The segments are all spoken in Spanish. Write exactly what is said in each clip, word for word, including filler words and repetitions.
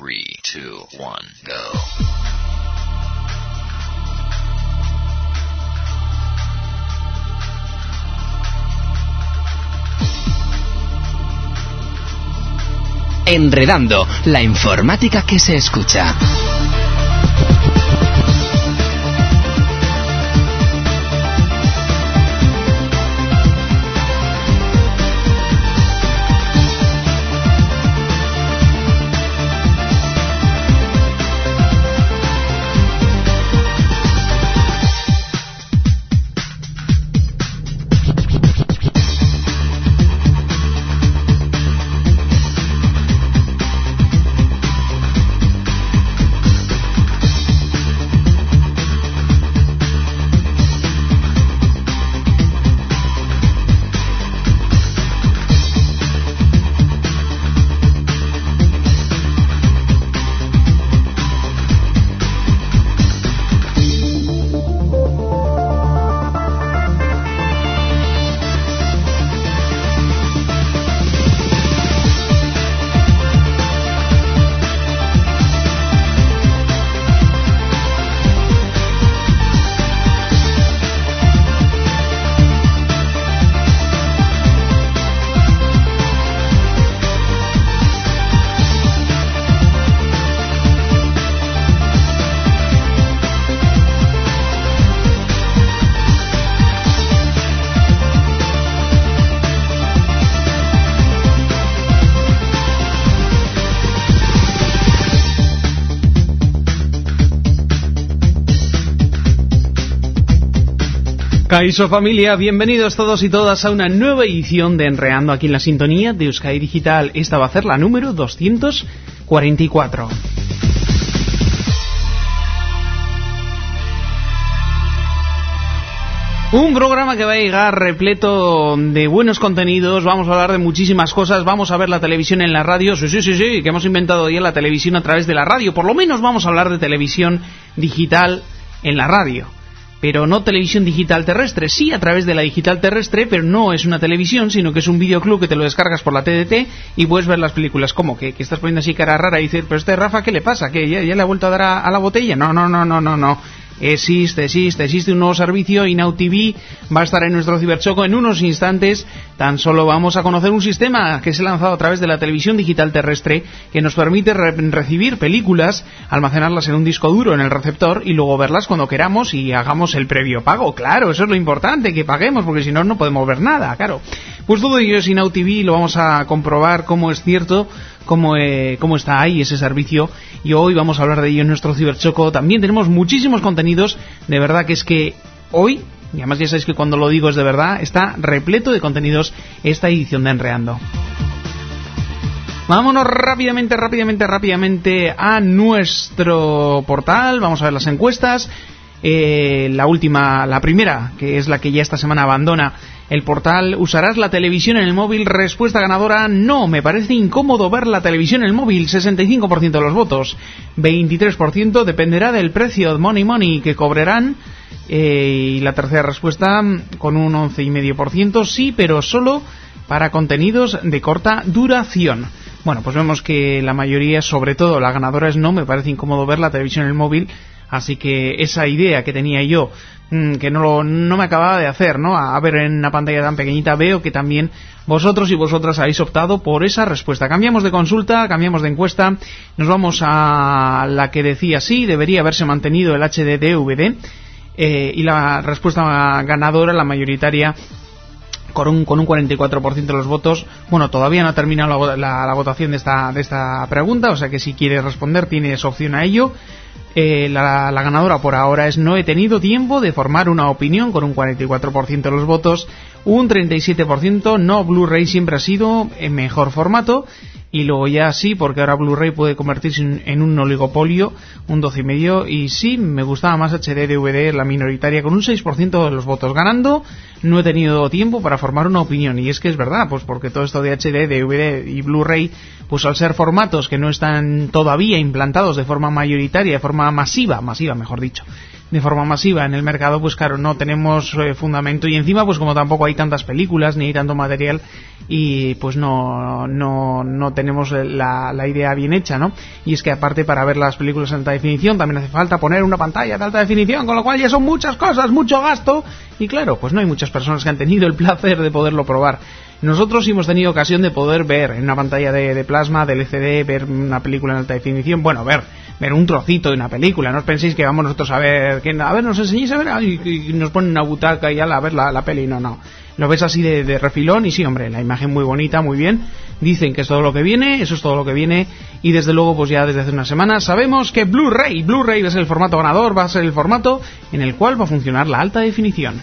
three, two, one, go. Enredando, la informática que se escucha. Kaiso familia, bienvenidos todos y todas a una nueva edición de Enreando aquí en la sintonía de Euskadi Digital. Esta va a ser la número doscientos cuarenta y cuatro. Un programa que va a llegar repleto de buenos contenidos, vamos a hablar de muchísimas cosas, vamos a ver la televisión en la radio, sí, sí, sí, sí, que hemos inventado ya la televisión a través de la radio, por lo menos vamos a hablar de televisión digital en la radio. Pero no televisión digital terrestre, sí a través de la digital terrestre, pero no es una televisión, sino que es un videoclub que te lo descargas por la T D T y puedes ver las películas. ¿Cómo? ¿Que, que estás poniendo así cara rara y dices, pero este Rafa, ¿qué le pasa? ¿Que ya, ya le ha vuelto a dar a, a la botella? No, no, no, no, no, no. Existe, existe, existe un nuevo servicio, Inaud T V va a estar en nuestro ciberchoco en unos instantes. Tan solo vamos a conocer un sistema que se ha lanzado a través de la televisión digital terrestre que nos permite re recibir películas, almacenarlas en un disco duro en el receptor y luego verlas cuando queramos y hagamos el previo pago. Claro, eso es lo importante, que paguemos, porque si no, no podemos ver nada, claro. Pues todo ello es Inaud T V y lo vamos a comprobar cómo es cierto, cómo, eh, cómo está ahí ese servicio, y hoy vamos a hablar de ello en nuestro ciberchoco. También tenemos muchísimos contenidos, de verdad que es que hoy, y además ya sabéis que cuando lo digo es de verdad, está repleto de contenidos esta edición de Enreando. Vámonos rápidamente, rápidamente, rápidamente a nuestro portal, vamos a ver las encuestas. Eh, la última, la primera, que es la que ya esta semana abandona el portal. ¿Usarás la televisión en el móvil? Respuesta ganadora: no, me parece incómodo ver la televisión en el móvil. Sesenta y cinco por ciento de los votos. Veintitrés por ciento dependerá del precio, money money, que cobrarán. Eh, y la tercera respuesta, con un once coma cinco por ciento, sí, pero solo para contenidos de corta duración. Bueno, pues vemos que la mayoría, sobre todo la ganadora, es no, me parece incómodo ver la televisión en el móvil. Así que esa idea que tenía yo, mmm, que no, lo, no me acababa de hacer, ¿no? A ver en una pantalla tan pequeñita, veo que también vosotros y vosotras habéis optado por esa respuesta. Cambiamos de consulta, cambiamos de encuesta, nos vamos a la que decía sí, debería haberse mantenido el H D D V D, eh, y la respuesta ganadora, la mayoritaria, con un, con un cuarenta y cuatro por ciento de los votos. Bueno, todavía no ha terminado la, la, la votación de esta, de esta pregunta, o sea que si quieres responder tienes opción a ello. Eh, la, la ganadora por ahora es no he tenido tiempo de formar una opinión, con un cuarenta y cuatro por ciento de los votos. Un treinta y siete por ciento no, Blu-ray siempre ha sido en mejor formato. Y luego ya sí, porque ahora Blu-ray puede convertirse en, en un oligopolio, un doce coma cinco. Y sí, me gustaba más H D D V D, la minoritaria, con un seis por ciento de los votos ganando. No he tenido tiempo para formar una opinión. Y es que es verdad, pues porque todo esto de H D, D V D y Blu-ray, pues al ser formatos que no están todavía implantados de forma mayoritaria, de forma masiva, masiva mejor dicho, de forma masiva en el mercado, pues claro, no tenemos eh, fundamento, y encima pues como tampoco hay tantas películas ni hay tanto material, y pues no no no tenemos la, la idea bien hecha, ¿no? Y es que aparte, para ver las películas en alta definición también hace falta poner una pantalla de alta definición, con lo cual ya son muchas cosas, mucho gasto, y claro, pues no hay muchas personas que han tenido el placer de poderlo probar. Nosotros hemos tenido ocasión de poder ver en una pantalla de, de plasma, de L C D, ver una película en alta definición, bueno, ver ver un trocito de una película, no os penséis que vamos nosotros a ver, que a ver, nos enseñéis a ver, y, y nos ponen una butaca y ala, a ver la, la peli, no, no, lo ves así de, de refilón, y sí, hombre, la imagen muy bonita, muy bien, dicen que es todo lo que viene, eso es todo lo que viene, y desde luego pues ya desde hace unas semanas sabemos que Blu-ray, Blu-ray va a ser el formato ganador, va a ser el formato en el cual va a funcionar la alta definición.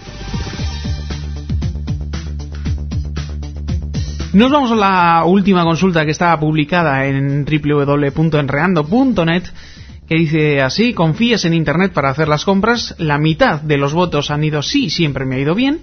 Nos vamos a la última consulta que está publicada en doble u doble u doble u punto enreando punto net, que dice así: ¿confías en internet para hacer las compras? La mitad de los votos han ido sí, siempre me ha ido bien.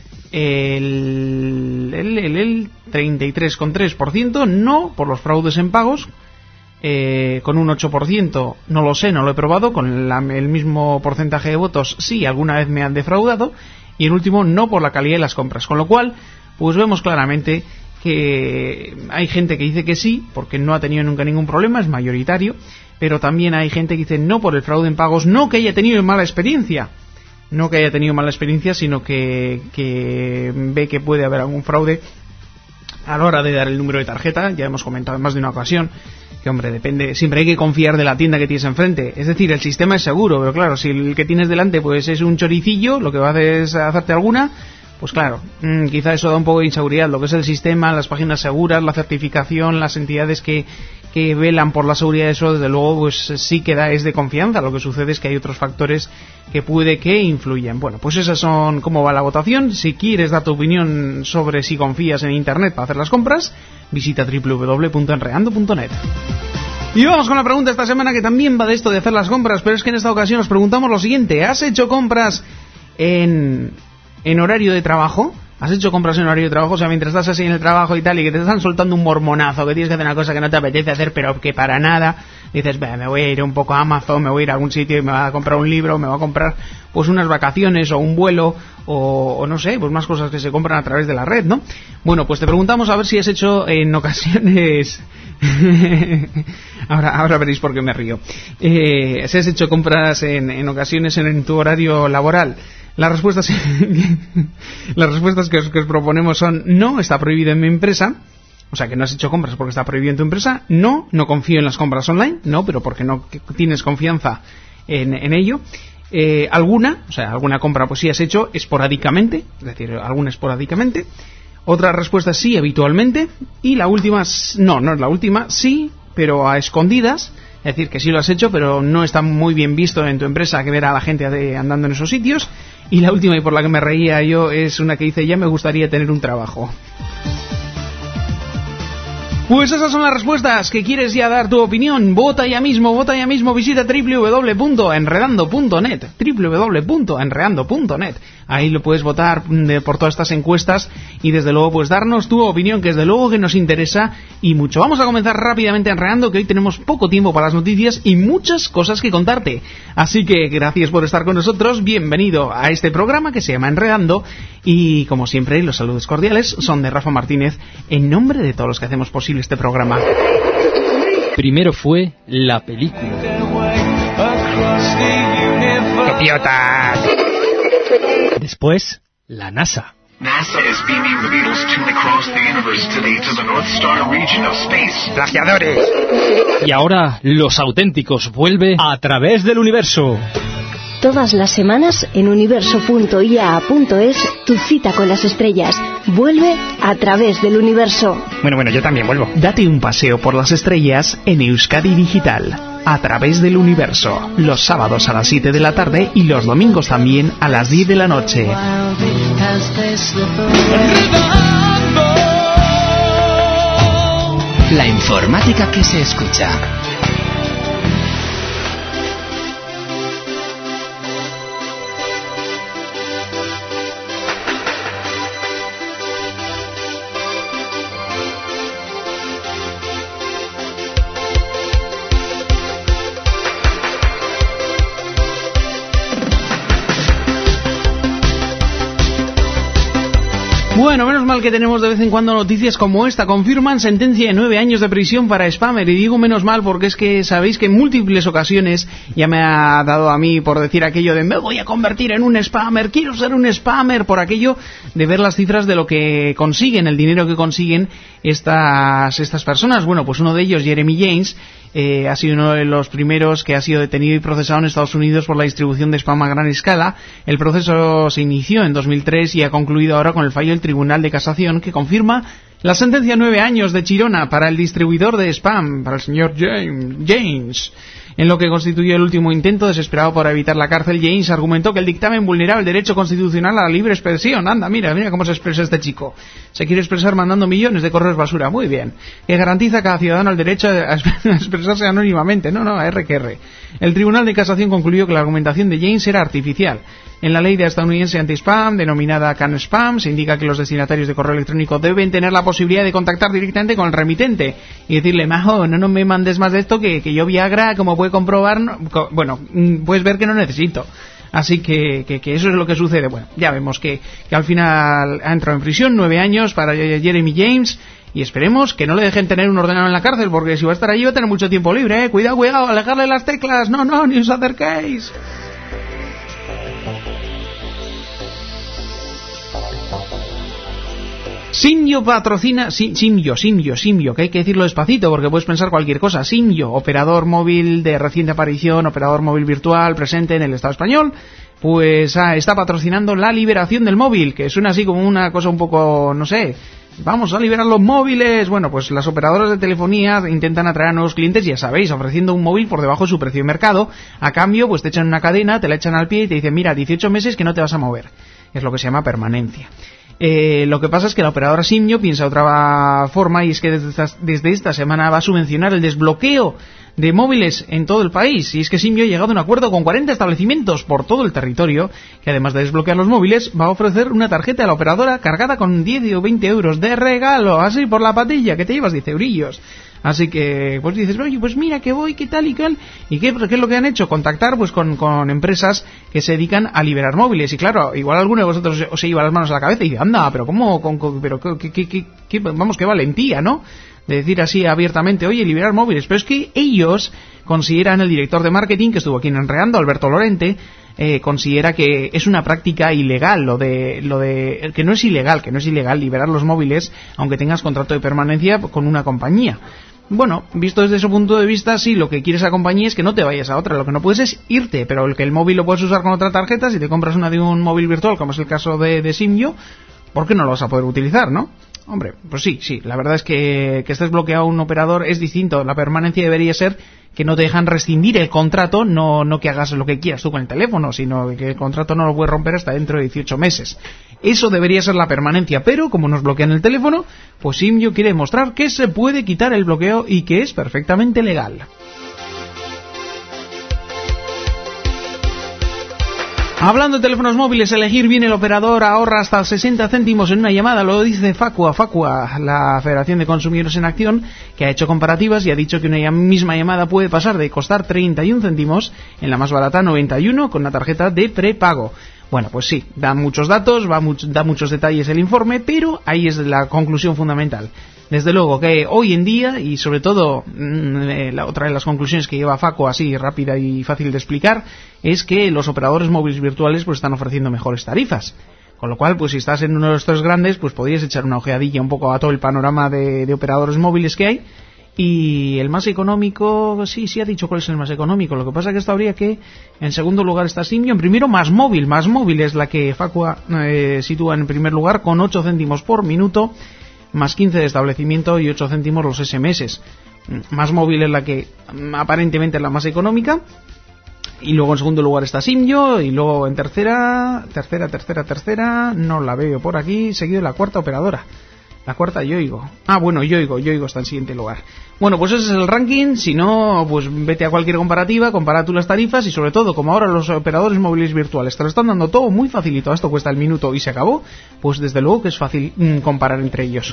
El, el, el, el treinta y tres coma tres por ciento no, por los fraudes en pagos. Eh, con un ocho por ciento no lo sé, no lo he probado. Con la, el mismo porcentaje de votos sí, alguna vez me han defraudado. Y el último no, por la calidad de las compras. Con lo cual, pues vemos claramente que hay gente que dice que sí, porque no ha tenido nunca ningún problema, es mayoritario, pero también hay gente que dice no por el fraude en pagos, no que haya tenido mala experiencia, no que haya tenido mala experiencia, sino que, que ve que puede haber algún fraude a la hora de dar el número de tarjeta. Ya hemos comentado en más de una ocasión que, hombre, depende, siempre hay que confiar de la tienda que tienes enfrente, es decir, el sistema es seguro, pero claro, si el que tienes delante pues es un choricillo, lo que va a hacer es hacerte alguna, pues claro, mmm, quizá eso da un poco de inseguridad. Lo que es el sistema, las páginas seguras, la certificación, las entidades que, que velan por la seguridad de eso, desde luego, pues sí que da, es de confianza. Lo que sucede es que hay otros factores que puede que influyan. Bueno, pues esas son cómo va la votación. Si quieres dar tu opinión sobre si confías en internet para hacer las compras, visita doble u doble u doble u punto enreando punto net. Y vamos con la pregunta esta semana, que también va de esto de hacer las compras, pero es que en esta ocasión nos preguntamos lo siguiente: ¿has hecho compras en... en horario de trabajo? ¿Has hecho compras en horario de trabajo? O sea, mientras estás así en el trabajo y tal, y que te están soltando un mormonazo, que tienes que hacer una cosa que no te apetece hacer, pero que para nada, dices, me voy a ir un poco a Amazon, me voy a ir a algún sitio y me voy a comprar un libro, me voy a comprar pues unas vacaciones o un vuelo, o, o no sé, pues más cosas que se compran a través de la red, ¿no? Bueno, pues te preguntamos a ver si has hecho en ocasiones... ahora, ahora veréis por qué me río. Eh, si has hecho compras en, en ocasiones en, en tu horario laboral. Las respuestas las respuestas que os, que os proponemos son: no, está prohibido en mi empresa. O sea, que no has hecho compras porque está prohibido en tu empresa. No, no confío en las compras online. No, pero porque no tienes confianza en, en ello. Eh, alguna, o sea, alguna compra pues sí has hecho esporádicamente, es decir, alguna esporádicamente. Otra respuesta: sí, habitualmente. Y la última, no, no es la última, sí, pero a escondidas. Es decir, que sí lo has hecho, pero no está muy bien visto en tu empresa que ver a la gente andando en esos sitios. Y la última, y por la que me reía yo, es una que dice: ya me gustaría tener un trabajo. Pues esas son las respuestas. ¿Que quieres ya dar tu opinión? Vota ya mismo, vota ya mismo. Visita doble u doble u doble u punto enredando punto net, doble u doble u doble u punto enredando punto net. Ahí lo puedes votar de, por todas estas encuestas, y desde luego pues darnos tu opinión, que desde luego que nos interesa y mucho. Vamos a comenzar rápidamente enredando, que hoy tenemos poco tiempo para las noticias y muchas cosas que contarte. Así que gracias por estar con nosotros, bienvenido a este programa que se llama Enredando, y como siempre los saludos cordiales son de Rafa Martínez, en nombre de todos los que hacemos posible este programa. Primero fue la película. ¡Idiotas! Después, la NASA. NASA is beaming the Beatles tune across the universe today to the North Star region of space. ¡Plagiadores! Y ahora, Los Auténticos vuelve a través del universo. Todas las semanas en universo punto i a punto es, tu cita con las estrellas. Vuelve a través del universo. Bueno, bueno, yo también vuelvo. Date un paseo por las estrellas en Euskadi Digital, a través del universo. Los sábados a las siete de la tarde y los domingos también a las diez de la noche. La informática que se escucha. Bueno, menos mal que tenemos de vez en cuando noticias como esta. Confirman sentencia de nueve años de prisión para spammer. Y digo menos mal porque es que sabéis que en múltiples ocasiones ya me ha dado a mí por decir aquello de me voy a convertir en un spammer, quiero ser un spammer, por aquello de ver las cifras de lo que consiguen, el dinero que consiguen estas, estas personas. Bueno, pues uno de ellos, Jeremy James, Eh, ha sido uno de los primeros que ha sido detenido y procesado en Estados Unidos por la distribución de spam a gran escala. El proceso se inició en dos mil tres y ha concluido ahora con el fallo del Tribunal de Casación que confirma la sentencia de nueve años de Chirona para el distribuidor de spam, para el señor James, James. En lo que constituyó el último intento desesperado por evitar la cárcel, James argumentó que el dictamen vulneraba el derecho constitucional a la libre expresión. Anda, mira, mira cómo se expresa este chico. Se quiere expresar mandando millones de correos basura. Muy bien. Que garantiza a cada ciudadano el derecho a expresarse anónimamente. No, no, R que R. El Tribunal de Casación concluyó que la argumentación de James era artificial. En la ley de estadounidense anti-spam, denominada CAN-SPAM, se indica que los destinatarios de correo electrónico deben tener la posibilidad de contactar directamente con el remitente y decirle, majo, no, no me mandes más de esto, que, que yo Viagra, como puede comprobar, no, co bueno, puedes ver que no necesito. Así que, que, que eso es lo que sucede. Bueno, ya vemos que, que al final ha entrado en prisión, nueve años para Jeremy James, y esperemos que no le dejen tener un ordenador en la cárcel, porque si va a estar allí va a tener mucho tiempo libre, ¿eh? Cuidado, cuidado, alejarle las teclas, no, no, ni os acerquéis. Simyo patrocina, Sim, Simyo, Simyo, Simyo, que hay que decirlo despacito porque puedes pensar cualquier cosa. Simyo, operador móvil de reciente aparición, operador móvil virtual presente en el Estado español, pues ah, está patrocinando la liberación del móvil, que suena así como una cosa un poco, no sé, vamos a liberar los móviles. Bueno, pues las operadoras de telefonía intentan atraer a nuevos clientes, ya sabéis, ofreciendo un móvil por debajo de su precio de mercado. A cambio, pues te echan una cadena, te la echan al pie y te dicen, mira, dieciocho meses que no te vas a mover. Es lo que se llama permanencia. Eh, lo que pasa es que la operadora Simyo piensa de otra forma, y es que desde esta, desde esta semana va a subvencionar el desbloqueo de móviles en todo el país. Y es que Simyo ha llegado a un acuerdo con cuarenta establecimientos por todo el territorio, que además de desbloquear los móviles, va a ofrecer una tarjeta a la operadora cargada con diez o veinte euros de regalo, así por la patilla, que te llevas diez eurillos. Así que, pues dices, oye, pues mira que voy, qué tal y tal. ¿Y qué, qué es lo que han hecho? Contactar pues con, con empresas que se dedican a liberar móviles. Y claro, igual alguno de vosotros os se lleva las manos a la cabeza y dice, anda, pero ¿cómo? Con, con, pero qué, qué, qué, qué, vamos, qué valentía, ¿no? De decir así abiertamente, oye, liberar móviles. Pero es que ellos consideran, el director de marketing que estuvo aquí en Enredando, Alberto Lorente, eh, considera que es una práctica ilegal, lo de, lo de, que no es ilegal, que no es ilegal liberar los móviles, aunque tengas contrato de permanencia con una compañía. Bueno, visto desde su punto de vista, sí, lo que quiere esa compañía es que no te vayas a otra, lo que no puedes es irte, pero el que el móvil lo puedes usar con otra tarjeta, si te compras una de un móvil virtual, como es el caso de, de Simyo, ¿por qué no lo vas a poder utilizar, no? Hombre, pues sí, sí, la verdad es que que estés bloqueado a un operador es distinto. La permanencia debería ser que no te dejan rescindir el contrato, no no que hagas lo que quieras tú con el teléfono, sino que el contrato no lo puedes romper hasta dentro de dieciocho meses. Eso debería ser la permanencia, pero como nos bloquean el teléfono, pues Simyo quiere demostrar que se puede quitar el bloqueo y que es perfectamente legal. Hablando de teléfonos móviles, elegir bien el operador ahorra hasta sesenta céntimos en una llamada, lo dice Facua, Facua, la Federación de Consumidores en Acción, que ha hecho comparativas y ha dicho que una misma llamada puede pasar de costar treinta y un céntimos en la más barata noventa y uno con una tarjeta de prepago. Bueno, pues sí, da muchos datos, va much, da muchos detalles el informe, pero ahí es la conclusión fundamental. Desde luego que hoy en día, y sobre todo mmm, la otra de las conclusiones que lleva Facua así rápida y fácil de explicar, es que los operadores móviles virtuales pues están ofreciendo mejores tarifas. Con lo cual, pues si estás en uno de estos grandes, pues podrías echar una ojeadilla un poco a todo el panorama de, de operadores móviles que hay. Y el más económico, sí, sí ha dicho cuál es el más económico. Lo que pasa es que esto habría que, en segundo lugar está Simyo, en primero Más Móvil. Más Móvil es la que Facua eh, sitúa en primer lugar con ocho céntimos por minuto, más quince de establecimiento y ocho céntimos los ese eme ese. Más Móvil es la que aparentemente es la más económica. Y luego en segundo lugar está Simyo, y luego en tercera, tercera, tercera, tercera, no la veo por aquí, seguido la cuarta operadora. La cuarta, Yoigo. Ah, bueno, Yoigo, Yoigo está en siguiente lugar. Bueno, pues ese es el ranking. Si no, pues vete a cualquier comparativa, compara tú las tarifas y sobre todo, como ahora los operadores móviles virtuales te lo están dando todo muy facilito, esto cuesta el minuto y se acabó, pues desde luego que es fácil mmm, comparar entre ellos.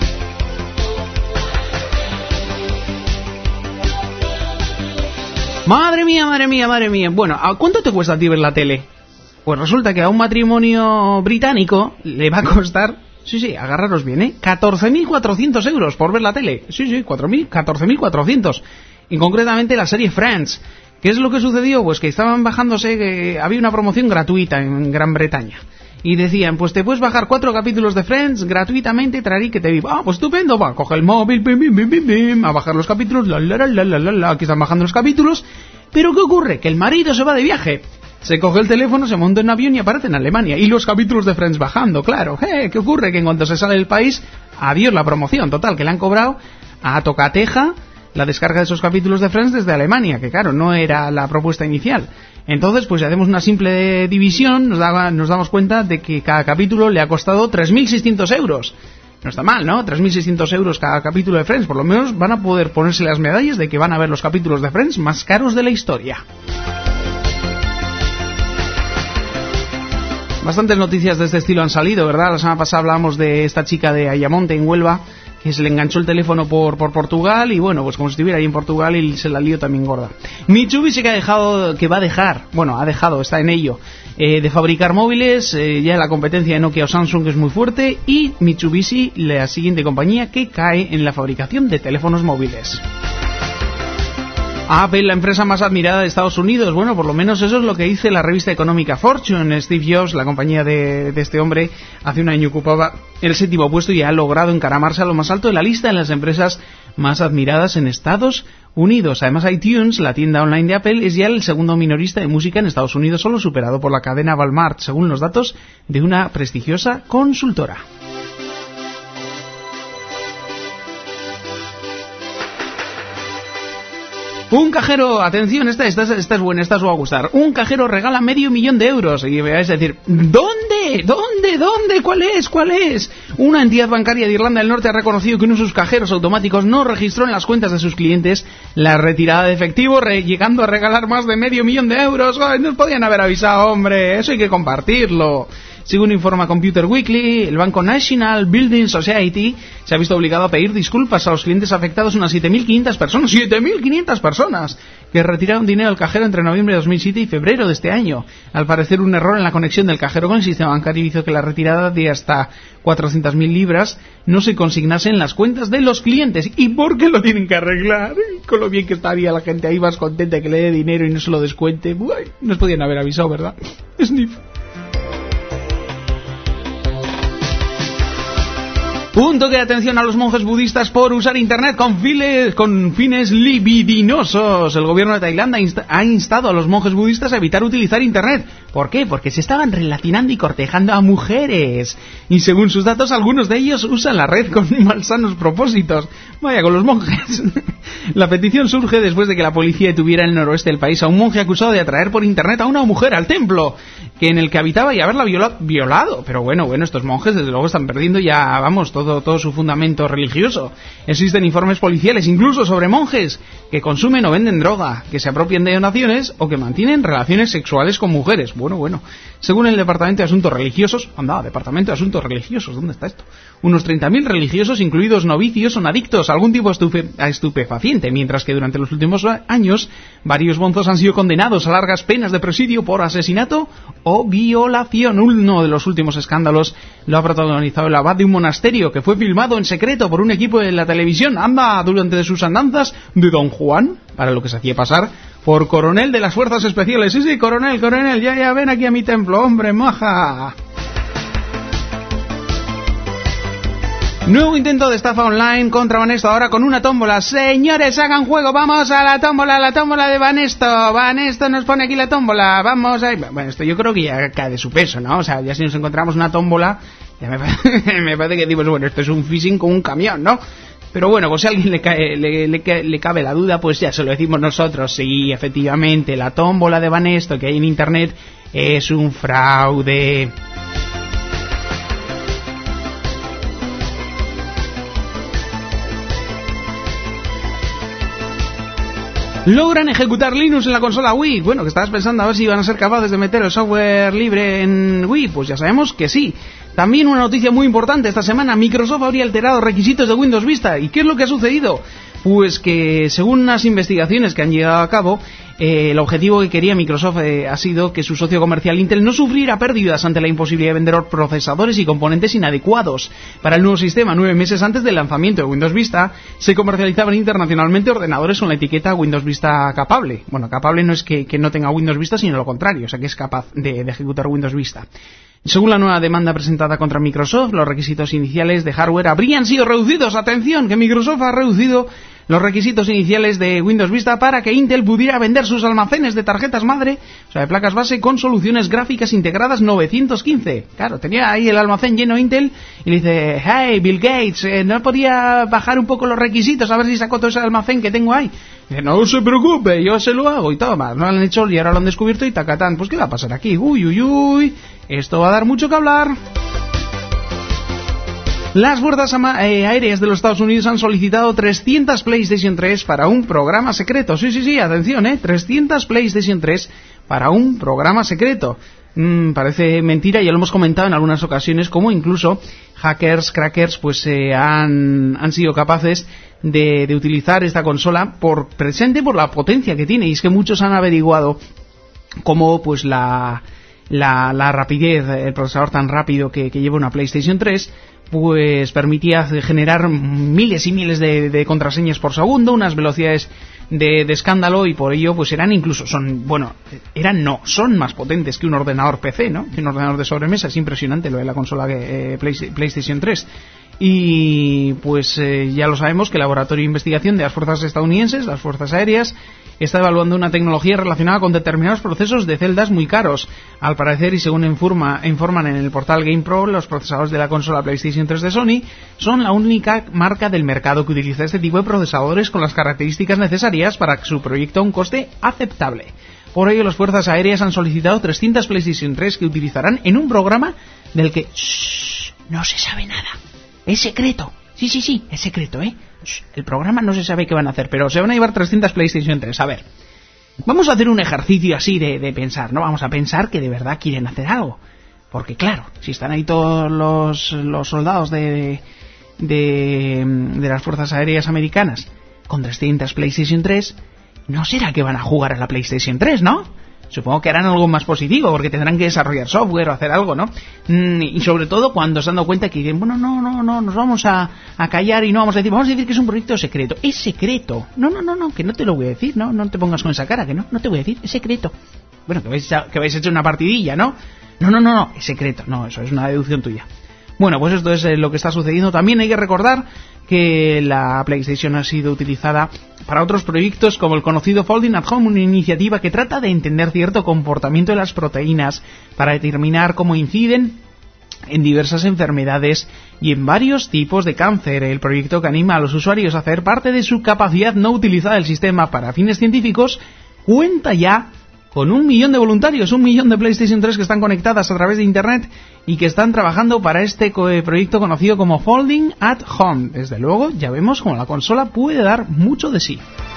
Madre mía, madre mía, madre mía. Bueno, ¿a cuánto te cuesta a ti ver la tele? Pues resulta que a un matrimonio británico le va a costar Sí, sí, agarraros bien, ¿eh? catorce mil cuatrocientos euros por ver la tele. Sí, sí, catorce mil cuatrocientos. Y concretamente la serie Friends. ¿Qué es lo que sucedió? Pues que estaban bajándose, que había una promoción gratuita en Gran Bretaña. Y decían, pues te puedes bajar cuatro capítulos de Friends gratuitamente, traeré que te viva. Ah, pues estupendo, va, coge el móvil, bim, bim, bim, bim, bim, a bajar los capítulos, la, la, la, la, la, la, aquí están bajando los capítulos. Pero ¿qué ocurre? Que el marido se va de viaje. Se coge el teléfono, se monta en un avión y aparece en Alemania. Y los capítulos de Friends bajando, claro. ¿Eh? ¿Qué ocurre? Que en cuanto se sale del país, adiós la promoción. Total, que le han cobrado a tocateja la descarga de esos capítulos de Friends desde Alemania, que claro, no era la propuesta inicial. Entonces, pues si hacemos una simple división, nos, daba, nos damos cuenta de que cada capítulo le ha costado tres mil seiscientos euros. No está mal, ¿no? tres mil seiscientos euros cada capítulo de Friends. Por lo menos van a poder ponerse las medallas de que van a ver los capítulos de Friends más caros de la historia. Bastantes noticias de este estilo han salido, ¿verdad? La semana pasada hablábamos de esta chica de Ayamonte, en Huelva, que se le enganchó el teléfono por, por Portugal y bueno, pues como si estuviera ahí en Portugal y se la lió también gorda. Mitsubishi que ha dejado, que va a dejar, bueno, ha dejado, está en ello, eh, de fabricar móviles, eh, ya la competencia de Nokia o Samsung es muy fuerte y Mitsubishi, la siguiente compañía que cae en la fabricación de teléfonos móviles. Apple, la empresa más admirada de Estados Unidos. Bueno, por lo menos eso es lo que dice la revista económica Fortune. Steve Jobs, la compañía de, de este hombre, hace un año ocupaba el séptimo puesto y ha logrado encaramarse a lo más alto de la lista de las empresas más admiradas en Estados Unidos. Además, iTunes, la tienda online de Apple, es ya el segundo minorista de música en Estados Unidos, solo superado por la cadena Walmart, según los datos de una prestigiosa consultora. Un cajero, atención, esta, esta, esta es buena, esta os va a gustar. Un cajero regala medio millón de euros. Y vais a decir, ¿dónde? ¿Dónde? ¿Dónde? ¿Cuál es? ¿Cuál es? Una entidad bancaria de Irlanda del Norte ha reconocido que uno de sus cajeros automáticos no registró en las cuentas de sus clientes la retirada de efectivo, re llegando a regalar más de medio millón de euros. ¡Ay, nos podían haber avisado, hombre! Eso hay que compartirlo. Según informa Computer Weekly, el banco National Building Society se ha visto obligado a pedir disculpas a los clientes afectados, unas siete mil quinientas personas, siete mil quinientas personas, que retiraron dinero al cajero entre noviembre de dos mil siete y febrero de este año. Al parecer, un error en la conexión del cajero con el sistema bancario hizo que la retirada de hasta cuatrocientas mil libras no se consignase en las cuentas de los clientes. ¿Y por qué lo tienen que arreglar? Con lo bien que estaría la gente ahí más contenta de que le dé dinero y no se lo descuente. Uy, nos podían haber avisado, ¿verdad? Sniff. Punto de atención a los monjes budistas por usar internet con, files, con fines libidinosos. El gobierno de Tailandia insta, ha instado a los monjes budistas a evitar utilizar internet. ¿Por qué? Porque se estaban relacionando y cortejando a mujeres. Y según sus datos, algunos de ellos usan la red con malsanos propósitos. Vaya, con los monjes. La petición surge después de que la policía detuviera en el noroeste del país a un monje acusado de atraer por internet a una mujer al templo que en el que habitaba y haberla viola, violado. Pero bueno, bueno, estos monjes desde luego están perdiendo ya, vamos, todo, todo su fundamento religioso. Existen informes policiales incluso sobre monjes que consumen o venden droga, que se apropian de donaciones o que mantienen relaciones sexuales con mujeres. Bueno, bueno. Según el Departamento de Asuntos Religiosos, anda, Departamento de Asuntos Religiosos, ¿dónde está esto? Unos treinta mil religiosos, incluidos novicios, son adictos a algún tipo de estupe, a estupefaciente, mientras que durante los últimos años varios bonzos han sido condenados a largas penas de presidio por asesinato o violación. Uno de los últimos escándalos lo ha protagonizado el abad de un monasterio que fue filmado en secreto por un equipo de la televisión, anda, durante sus andanzas de Don Juan, para lo que se hacía pasar por coronel de las fuerzas especiales. Sí, sí, coronel, coronel, ya, ya, ven aquí a mi templo, hombre, maja. Nuevo intento de estafa online contra Banesto, ahora con una tómbola. Señores, hagan juego, vamos a la tómbola, la tómbola de Banesto. Banesto nos pone aquí la tómbola, vamos a... Bueno, esto yo creo que ya cae de su peso, ¿no? O sea, ya si nos encontramos una tómbola, ya me parece, me parece que decimos, bueno, esto es un phishing con un camión, ¿no? Pero bueno, pues si a alguien le, cae, le, le, le cabe la duda, pues ya se lo decimos nosotros. Sí, efectivamente, la tómbola de Banesto que hay en internet es un fraude. Logran ejecutar Linux en la consola Wii. Bueno, que estabas pensando a ver si iban a ser capaces de meter el software libre en Wii. Pues ya sabemos que sí. También una noticia muy importante esta semana. Microsoft habría alterado requisitos de Windows Vista. ¿Y qué es lo que ha sucedido? Pues que según unas investigaciones que han llevado a cabo, eh, el objetivo que quería Microsoft eh, ha sido que su socio comercial Intel no sufriera pérdidas ante la imposibilidad de vender procesadores y componentes inadecuados para el nuevo sistema. Nueve meses antes del lanzamiento de Windows Vista, se comercializaban internacionalmente ordenadores con la etiqueta Windows Vista capable. Bueno, capable no es que, que no tenga Windows Vista, sino lo contrario, o sea que es capaz de, de ejecutar Windows Vista. Según la nueva demanda presentada contra Microsoft, los requisitos iniciales de hardware habrían sido reducidos. Atención, que Microsoft ha reducido los requisitos iniciales de Windows Vista para que Intel pudiera vender sus almacenes de tarjetas madre, o sea, de placas base, con soluciones gráficas integradas novecientos quince. Claro, tenía ahí el almacén lleno Intel y le dice, hey, Bill Gates, eh, ¿no podía bajar un poco los requisitos a ver si saco todo ese almacén que tengo ahí? Dice, no se preocupe, yo se lo hago y todo más. No lo han hecho y ahora lo han descubierto y tacatán. Pues ¿qué va a pasar aquí? Uy, uy, uy, esto va a dar mucho que hablar. Las fuerzas eh, aéreas de los Estados Unidos han solicitado trescientas PlayStation tres para un programa secreto. Sí, sí, sí, atención, ¿eh? trescientas PlayStation tres para un programa secreto. Mm, parece mentira, ya lo hemos comentado en algunas ocasiones, como incluso hackers, crackers, pues eh, han, han sido capaces de, de utilizar esta consola por presente por la potencia que tiene. Y es que muchos han averiguado cómo pues la, la, la rapidez, el procesador tan rápido que, que lleva una PlayStation tres, pues permitía generar miles y miles de, de contraseñas por segundo, unas velocidades de, de escándalo, y por ello pues eran incluso, son, bueno, eran no, son más potentes que un ordenador P C, ¿no? Que un ordenador de sobremesa. Es impresionante lo de la consola eh, Play, PlayStation tres. Y pues eh, ya lo sabemos que el Laboratorio de Investigación de las Fuerzas Estadounidenses, las Fuerzas Aéreas, está evaluando una tecnología relacionada con determinados procesos de celdas muy caros. Al parecer, y según informa, informan en el portal GamePro, los procesadores de la consola PlayStation tres de Sony son la única marca del mercado que utiliza este tipo de procesadores con las características necesarias para que su proyecto a un coste aceptable. Por ello, las Fuerzas Aéreas han solicitado trescientas PlayStation tres que utilizarán en un programa del que shh, no se sabe nada. Es secreto. Sí, sí, sí, es secreto, ¿eh? Shh, el programa no se sabe qué van a hacer, pero se van a llevar trescientas PlayStation tres. A ver, vamos a hacer un ejercicio así de, de pensar, ¿no? Vamos a pensar que de verdad quieren hacer algo. Porque claro, si están ahí todos los, los soldados de, de, de las Fuerzas Aéreas Americanas con trescientas PlayStation tres, ¿no será que van a jugar a la PlayStation tres, no? Supongo que harán algo más positivo, porque tendrán que desarrollar software o hacer algo, ¿no? Mm, y sobre todo cuando se han dado cuenta que dicen, bueno, no, no, no, nos vamos a, a callar y no vamos a decir, vamos a decir que es un proyecto secreto. Es secreto. No, no, no, no, que no te lo voy a decir, ¿no? No te pongas con esa cara, que no, no te voy a decir, es secreto. Bueno, que habéis, que habéis hecho una partidilla, ¿no? No, no, no, no, es secreto. No, eso es una deducción tuya. Bueno, pues esto es lo que está sucediendo. También hay que recordar que la PlayStation ha sido utilizada para otros proyectos como el conocido Folding at Home, una iniciativa que trata de entender cierto comportamiento de las proteínas para determinar cómo inciden en diversas enfermedades y en varios tipos de cáncer. El proyecto, que anima a los usuarios a hacer parte de su capacidad no utilizada del sistema para fines científicos, cuenta ya con un millón de voluntarios, un millón de PlayStation tres que están conectadas a través de Internet y que están trabajando para este proyecto conocido como Folding at Home. Desde luego, ya vemos cómo la consola puede dar mucho de sí.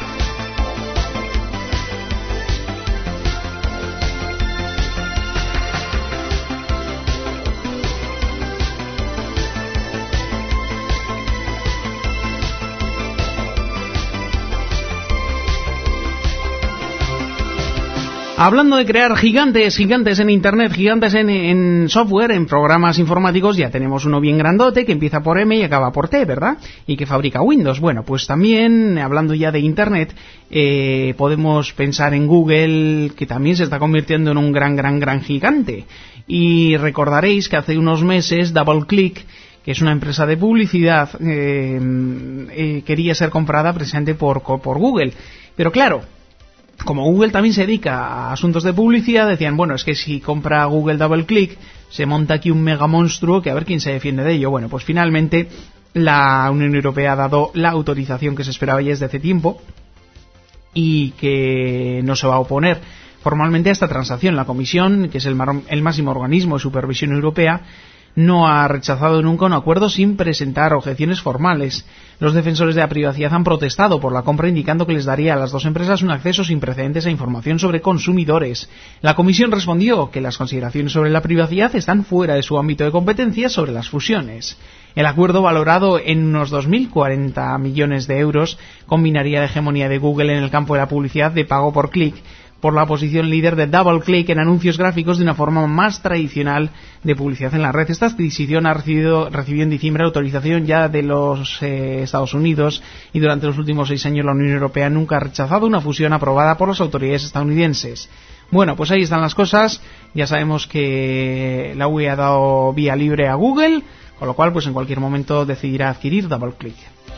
Hablando de crear gigantes, gigantes en Internet, gigantes en, en software, en programas informáticos, ya tenemos uno bien grandote que empieza por M y acaba por T, ¿verdad? Y que fabrica Windows. Bueno, pues también, hablando ya de Internet, eh, podemos pensar en Google, que también se está convirtiendo en un gran, gran, gran gigante. Y recordaréis que hace unos meses DoubleClick, que es una empresa de publicidad, eh, eh, quería ser comprada precisamente por, por Google. Pero claro, como Google también se dedica a asuntos de publicidad, decían, bueno, es que si compra Google DoubleClick, se monta aquí un mega monstruo que a ver quién se defiende de ello. Bueno, pues finalmente la Unión Europea ha dado la autorización que se esperaba ya desde hace tiempo y que no se va a oponer formalmente a esta transacción. La Comisión, que es el, mar- el máximo organismo de supervisión europea, no ha rechazado nunca un acuerdo sin presentar objeciones formales. Los defensores de la privacidad han protestado por la compra, indicando que les daría a las dos empresas un acceso sin precedentes a información sobre consumidores. La Comisión respondió que las consideraciones sobre la privacidad están fuera de su ámbito de competencia sobre las fusiones. El acuerdo, valorado en unos dos mil cuarenta millones de euros, combinaría la hegemonía de Google en el campo de la publicidad de pago por clic por la posición líder de DoubleClick en anuncios gráficos de una forma más tradicional de publicidad en la red. Esta adquisición ha recibido, recibió en diciembre autorización ya de los eh, Estados Unidos, y durante los últimos seis años la Unión Europea nunca ha rechazado una fusión aprobada por las autoridades estadounidenses. Bueno, pues ahí están las cosas. Ya sabemos que la U E ha dado vía libre a Google, con lo cual pues en cualquier momento decidirá adquirir DoubleClick.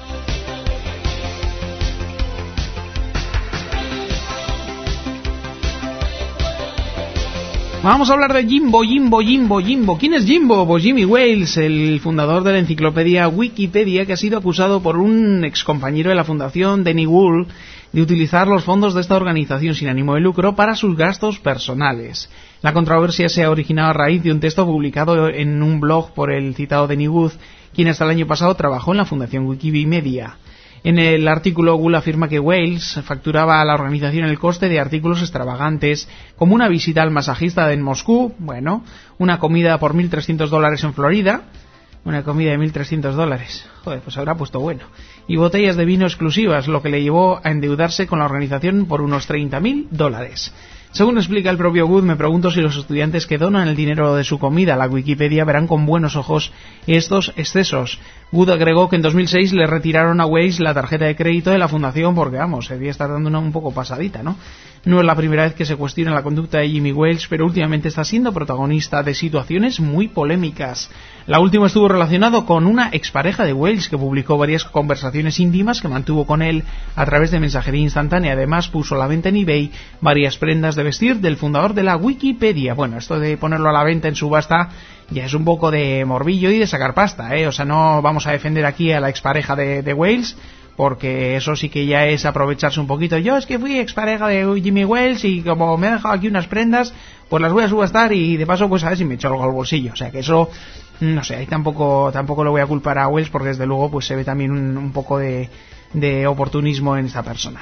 Vamos a hablar de Jimbo, Jimbo, Jimbo, Jimbo. ¿Quién es Jimbo? Pues Jimmy Wales, el fundador de la enciclopedia Wikipedia, que ha sido acusado por un excompañero de la fundación, Danny Wool, de utilizar los fondos de esta organización sin ánimo de lucro para sus gastos personales. La controversia se ha originado a raíz de un texto publicado en un blog por el citado Danny Wood, quien hasta el año pasado trabajó en la fundación Wikimedia. En el artículo, Wool afirma que Wales facturaba a la organización el coste de artículos extravagantes, como una visita al masajista en Moscú, bueno, una comida por mil trescientos dólares en Florida, una comida de mil trescientos dólares, joder, pues habrá puesto bueno, y botellas de vino exclusivas, lo que le llevó a endeudarse con la organización por unos treinta mil dólares. Según explica el propio Wood, me pregunto si los estudiantes que donan el dinero de su comida a la Wikipedia verán con buenos ojos estos excesos. Wood agregó que en dos mil seis le retiraron a Wales la tarjeta de crédito de la fundación porque, vamos, se debía estar dando una un poco pasadita, ¿no? No es la primera vez que se cuestiona la conducta de Jimmy Wales, pero últimamente está siendo protagonista de situaciones muy polémicas. La última estuvo relacionado con una expareja de Wales que publicó varias conversaciones íntimas que mantuvo con él a través de mensajería instantánea. Además, puso a la venta en eBay varias prendas de vestir del fundador de la Wikipedia. Bueno, esto de ponerlo a la venta en subasta ya es un poco de morbillo y de sacar pasta, ¿eh? O sea, no vamos a defender aquí a la expareja de, de Wales, porque eso sí que ya es aprovecharse un poquito. Yo es que fui expareja de Jimmy Wales y como me ha dejado aquí unas prendas, pues las voy a subastar y de paso pues a ver si me echo algo al bolsillo. O sea que eso, no sé, ahí tampoco tampoco lo voy a culpar a Wales, porque desde luego pues se ve también un, un poco de, de oportunismo en esta persona.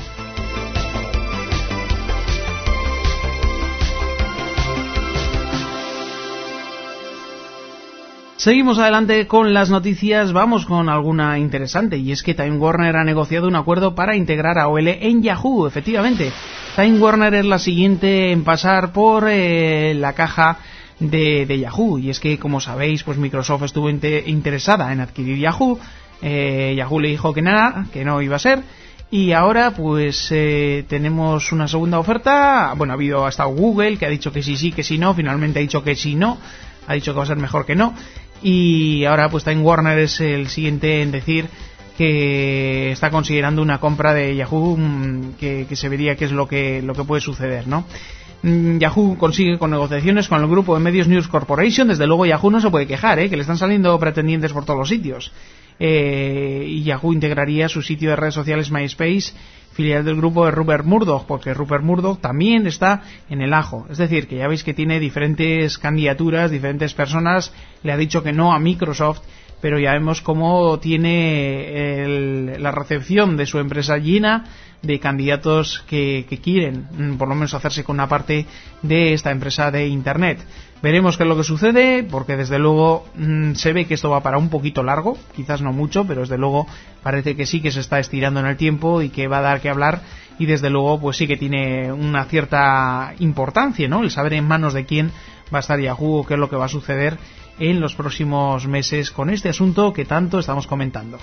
Seguimos adelante con las noticias, vamos con alguna interesante, y es que Time Warner ha negociado un acuerdo para integrar a O L en Yahoo. Efectivamente, Time Warner es la siguiente en pasar por eh, la caja de, de Yahoo, y es que, como sabéis, pues Microsoft estuvo inte- interesada en adquirir Yahoo. eh, Yahoo le dijo que nada, que no iba a ser, y ahora pues eh, tenemos una segunda oferta. Bueno, ha habido hasta Google que ha dicho que sí, sí, que sí, no, finalmente ha dicho que sí, no, ha dicho que va a ser mejor que no. Y ahora pues Time Warner es el siguiente en decir que está considerando una compra de Yahoo, que, que se vería qué es lo que lo que puede suceder, ¿no? Yahoo consigue con negociaciones con el grupo de medios News Corporation. Desde luego Yahoo no se puede quejar, ¿eh? Que le están saliendo pretendientes por todos los sitios. Eh, y Yahoo integraría su sitio de redes sociales MySpace, filial del grupo de Rupert Murdoch, porque Rupert Murdoch también está en el ajo. Es decir, que ya veis que tiene diferentes candidaturas, diferentes personas. Le ha dicho que no a Microsoft, pero ya vemos cómo tiene el, la recepción de su empresa llena de candidatos que, que quieren, por lo menos, hacerse con una parte de esta empresa de Internet. Veremos qué es lo que sucede, porque desde luego mmm, se ve que esto va para un poquito largo, quizás no mucho, pero desde luego parece que sí que se está estirando en el tiempo y que va a dar que hablar, y desde luego pues sí que tiene una cierta importancia, ¿no? El saber en manos de quién va a estar Yahoo o qué es lo que va a suceder en los próximos meses con este asunto que tanto estamos comentando.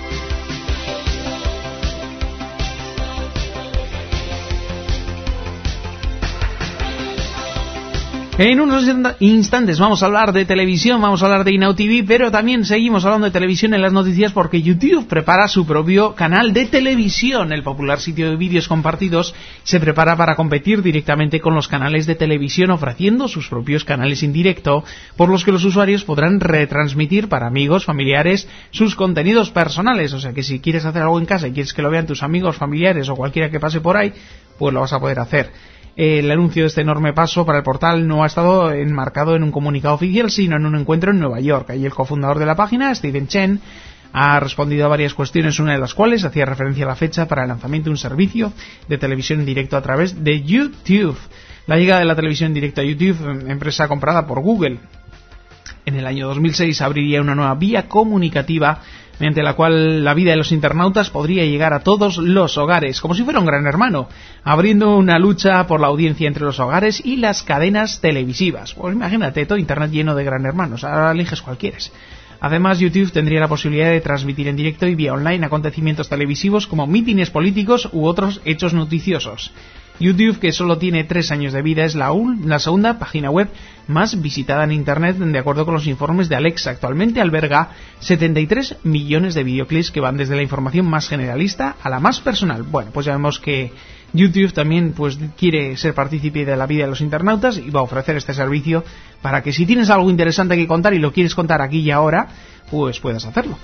En unos instantes vamos a hablar de televisión, vamos a hablar de Now T V, pero también seguimos hablando de televisión en las noticias porque YouTube prepara su propio canal de televisión. El popular sitio de vídeos compartidos se prepara para competir directamente con los canales de televisión, ofreciendo sus propios canales en directo, por los que los usuarios podrán retransmitir para amigos, familiares, sus contenidos personales. O sea que si quieres hacer algo en casa y quieres que lo vean tus amigos, familiares o cualquiera que pase por ahí, pues lo vas a poder hacer. El anuncio de este enorme paso para el portal no ha estado enmarcado en un comunicado oficial, sino en un encuentro en Nueva York. Allí el cofundador de la página, Steven Chen, ha respondido a varias cuestiones, una de las cuales hacía referencia a la fecha para el lanzamiento de un servicio de televisión en directo a través de YouTube. La llegada de la televisión en directo a YouTube, empresa comprada por Google, En el año dos mil seis abriría una nueva vía comunicativa mediante la cual la vida de los internautas podría llegar a todos los hogares, como si fuera un gran hermano, abriendo una lucha por la audiencia entre los hogares y las cadenas televisivas. Pues imagínate, todo Internet lleno de gran hermanos, ahora eliges cuál quieres. Además, YouTube tendría la posibilidad de transmitir en directo y vía online acontecimientos televisivos como mítines políticos u otros hechos noticiosos. YouTube, que solo tiene tres años de vida, es la, un, la segunda página web más visitada en Internet, de acuerdo con los informes de Alexa. Actualmente alberga setenta y tres millones de videoclips que van desde la información más generalista a la más personal. Bueno, pues ya vemos que YouTube también pues quiere ser partícipe de la vida de los internautas y va a ofrecer este servicio para que si tienes algo interesante que contar y lo quieres contar aquí y ahora, pues puedas hacerlo.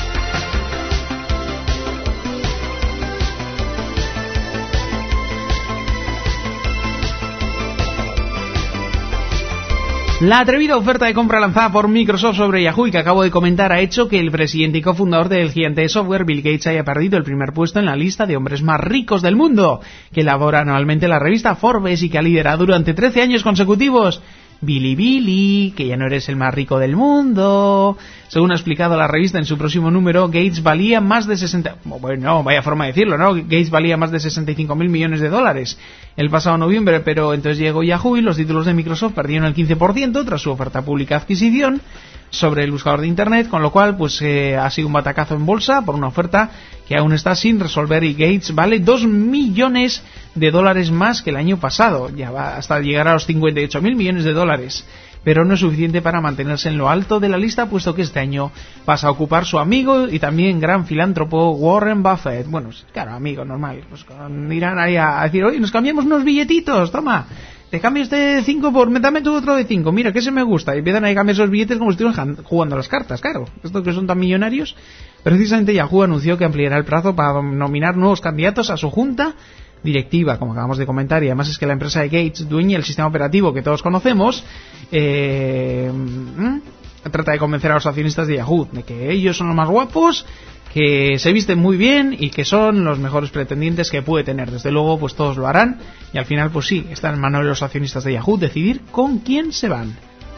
La atrevida oferta de compra lanzada por Microsoft sobre Yahoo y que acabo de comentar ha hecho que el presidente y cofundador del gigante de software, Bill Gates, haya perdido el primer puesto en la lista de hombres más ricos del mundo, que elabora anualmente la revista Forbes y que ha liderado durante trece años consecutivos. Billy Billy, que ya no eres el más rico del mundo. Según ha explicado la revista en su próximo número, Gates valía más de sesenta... Bueno, vaya forma de decirlo, ¿no? Gates valía más de sesenta y cinco mil millones de dólares el pasado noviembre, pero entonces llegó Yahoo y los títulos de Microsoft perdieron el quince por ciento tras su oferta pública de adquisición sobre el buscador de Internet, con lo cual pues eh, ha sido un batacazo en bolsa por una oferta que aún está sin resolver y Gates vale dos millones de dólares más que el año pasado, ya va hasta llegar a los cincuenta y ocho mil millones de dólares, pero no es suficiente para mantenerse en lo alto de la lista, puesto que este año pasa a ocupar su amigo y también gran filántropo Warren Buffett. Bueno, claro, amigo, normal, pues irán ahí a decir, oye, nos cambiamos unos billetitos, toma, te cambio este de cinco por, dame tú otro de cinco, mira, que ese me gusta, y empiezan ahí a cambiar esos billetes como si estuvieran jugando a las cartas, claro, estos que son tan millonarios. Precisamente Yahoo anunció que ampliará el plazo para nominar nuevos candidatos a su junta directiva, como acabamos de comentar, y además es que la empresa de Gates, dueña del sistema operativo que todos conocemos, eh, trata de convencer a los accionistas de Yahoo de que ellos son los más guapos, que se visten muy bien y que son los mejores pretendientes que puede tener. Desde luego, pues todos lo harán y al final, pues sí, está en manos de los accionistas de Yahoo decidir con quién se van.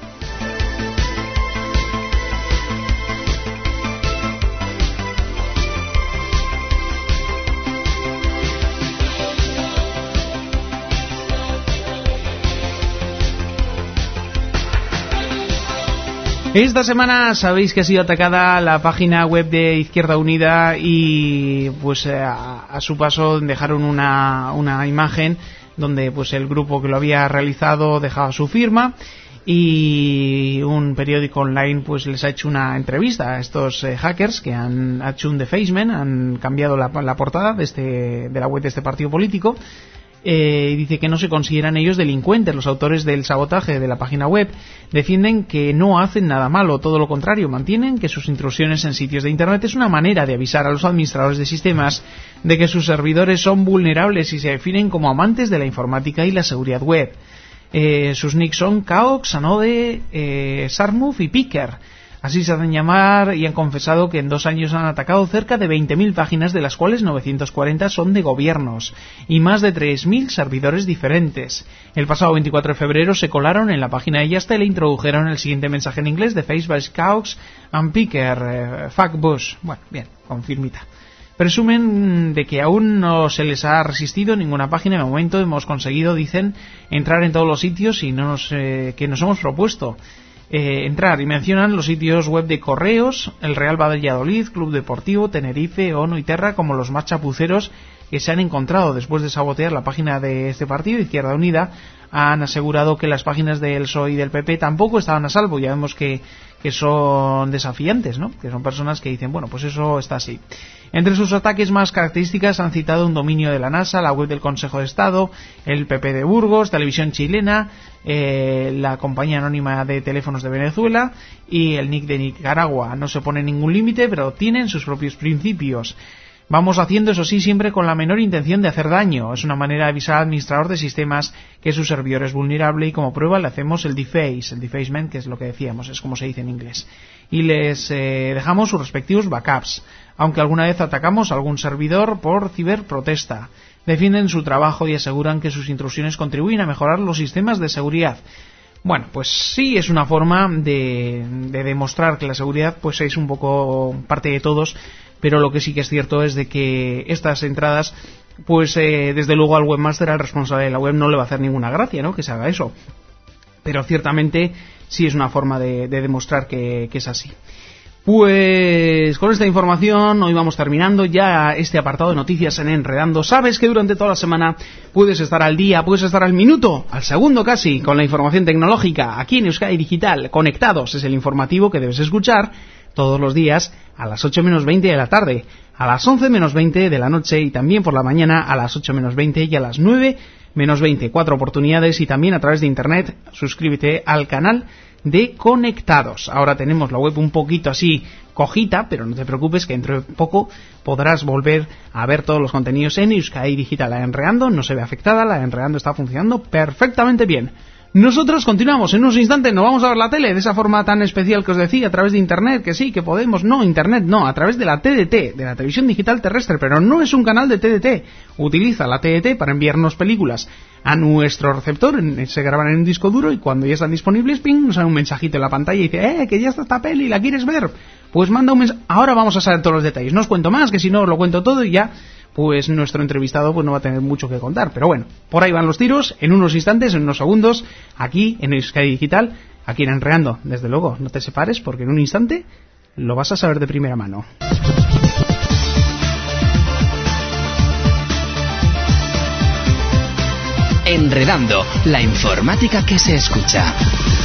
Esta semana sabéis que ha sido atacada la página web de Izquierda Unida y pues a, a su paso dejaron una, una imagen donde pues el grupo que lo había realizado dejaba su firma y un periódico online pues les ha hecho una entrevista a estos eh, hackers que han hecho un defacement, han cambiado la, la portada de, este, de la web de este partido político. Eh, dice que no se consideran ellos delincuentes. Los autores del sabotaje de la página web defienden que no hacen nada malo, todo lo contrario, mantienen que sus intrusiones en sitios de Internet es una manera de avisar a los administradores de sistemas de que sus servidores son vulnerables y se definen como amantes de la informática y la seguridad web. Eh, sus nicks son Kaox, Anode, eh, Sarmuf y Picker. Así se hacen llamar y han confesado que en dos años han atacado cerca de veinte mil páginas, de las cuales novecientos cuarenta son de gobiernos y más de tres mil servidores diferentes. El pasado veinticuatro de febrero se colaron en la página de Yasta y le introdujeron el siguiente mensaje en inglés de Facebook, Kaox and Picker, eh, fuck Bush. Bueno, bien, confirmita. Presumen de que aún no se les ha resistido ninguna página. De momento hemos conseguido, dicen, entrar en todos los sitios y no nos, eh, que nos hemos propuesto. Eh, entrar y mencionan los sitios web de Correos, el Real Valladolid, Club Deportivo, Tenerife, ONU y Terra como los más chapuceros que se han encontrado después de sabotear la página de este partido. Izquierda Unida han asegurado que las páginas del P S O E y del P P tampoco estaban a salvo. Ya vemos que, que son desafiantes, ¿no? Que son personas que dicen, bueno, pues eso está así. Entre sus ataques más características han citado un dominio de la NASA, la web del Consejo de Estado, el P P de Burgos, Televisión Chilena, eh, la compañía anónima de teléfonos de Venezuela y el nick de Nicaragua. No se pone ningún límite, pero tienen sus propios principios. Vamos haciendo, eso sí, siempre con la menor intención de hacer daño. Es una manera de avisar al administrador de sistemas que su servidor es vulnerable y como prueba le hacemos el deface, el defacement, que es lo que decíamos, es como se dice en inglés. Y les eh, dejamos sus respectivos backups, aunque alguna vez atacamos a algún servidor por ciberprotesta. Defienden su trabajo y aseguran que sus intrusiones contribuyen a mejorar los sistemas de seguridad. Bueno, pues sí es una forma de, de demostrar que la seguridad pues es un poco parte de todos, pero lo que sí que es cierto es de que estas entradas, pues eh, desde luego al webmaster, al responsable de la web, no le va a hacer ninguna gracia, ¿no?, que se haga eso. Pero ciertamente sí es una forma de, de demostrar que, que es así. Pues con esta información hoy vamos terminando ya este apartado de noticias en Enredando. Sabes que durante toda la semana puedes estar al día, puedes estar al minuto, al segundo casi, con la información tecnológica aquí en Euskadi Digital. Conectados es el informativo que debes escuchar todos los días a las ocho menos veinte de la tarde, a las once menos veinte de la noche y también por la mañana a las ocho menos veinte y a las nueve menos veinte. Cuatro oportunidades y también a través de internet. Suscríbete al canal de Conectados. Ahora tenemos la web un poquito así cojita, pero no te preocupes que dentro de poco podrás volver a ver todos los contenidos en Euskadi Digital. La Enredando no se ve afectada, la Enredando está funcionando perfectamente bien. Nosotros continuamos, en unos instantes nos vamos a ver la tele de esa forma tan especial que os decía, a través de internet, que sí, que podemos, no, internet no, a través de la T D T, de la televisión digital terrestre, pero no es un canal de T D T, utiliza la T D T para enviarnos películas a nuestro receptor, se graban en un disco duro y cuando ya están disponibles, ping, nos sale un mensajito en la pantalla y dice, eh, que ya está esta peli, ¿la quieres ver? Pues manda un mensaje, ahora vamos a saber todos los detalles, no os cuento más, que si no os lo cuento todo y ya pues nuestro entrevistado pues no va a tener mucho que contar. Pero bueno, por ahí van los tiros, en unos instantes, en unos segundos, aquí en Euskadi Digital, aquí en Enredando. Desde luego, no te separes porque en un instante lo vas a saber de primera mano. Enredando, la informática que se escucha.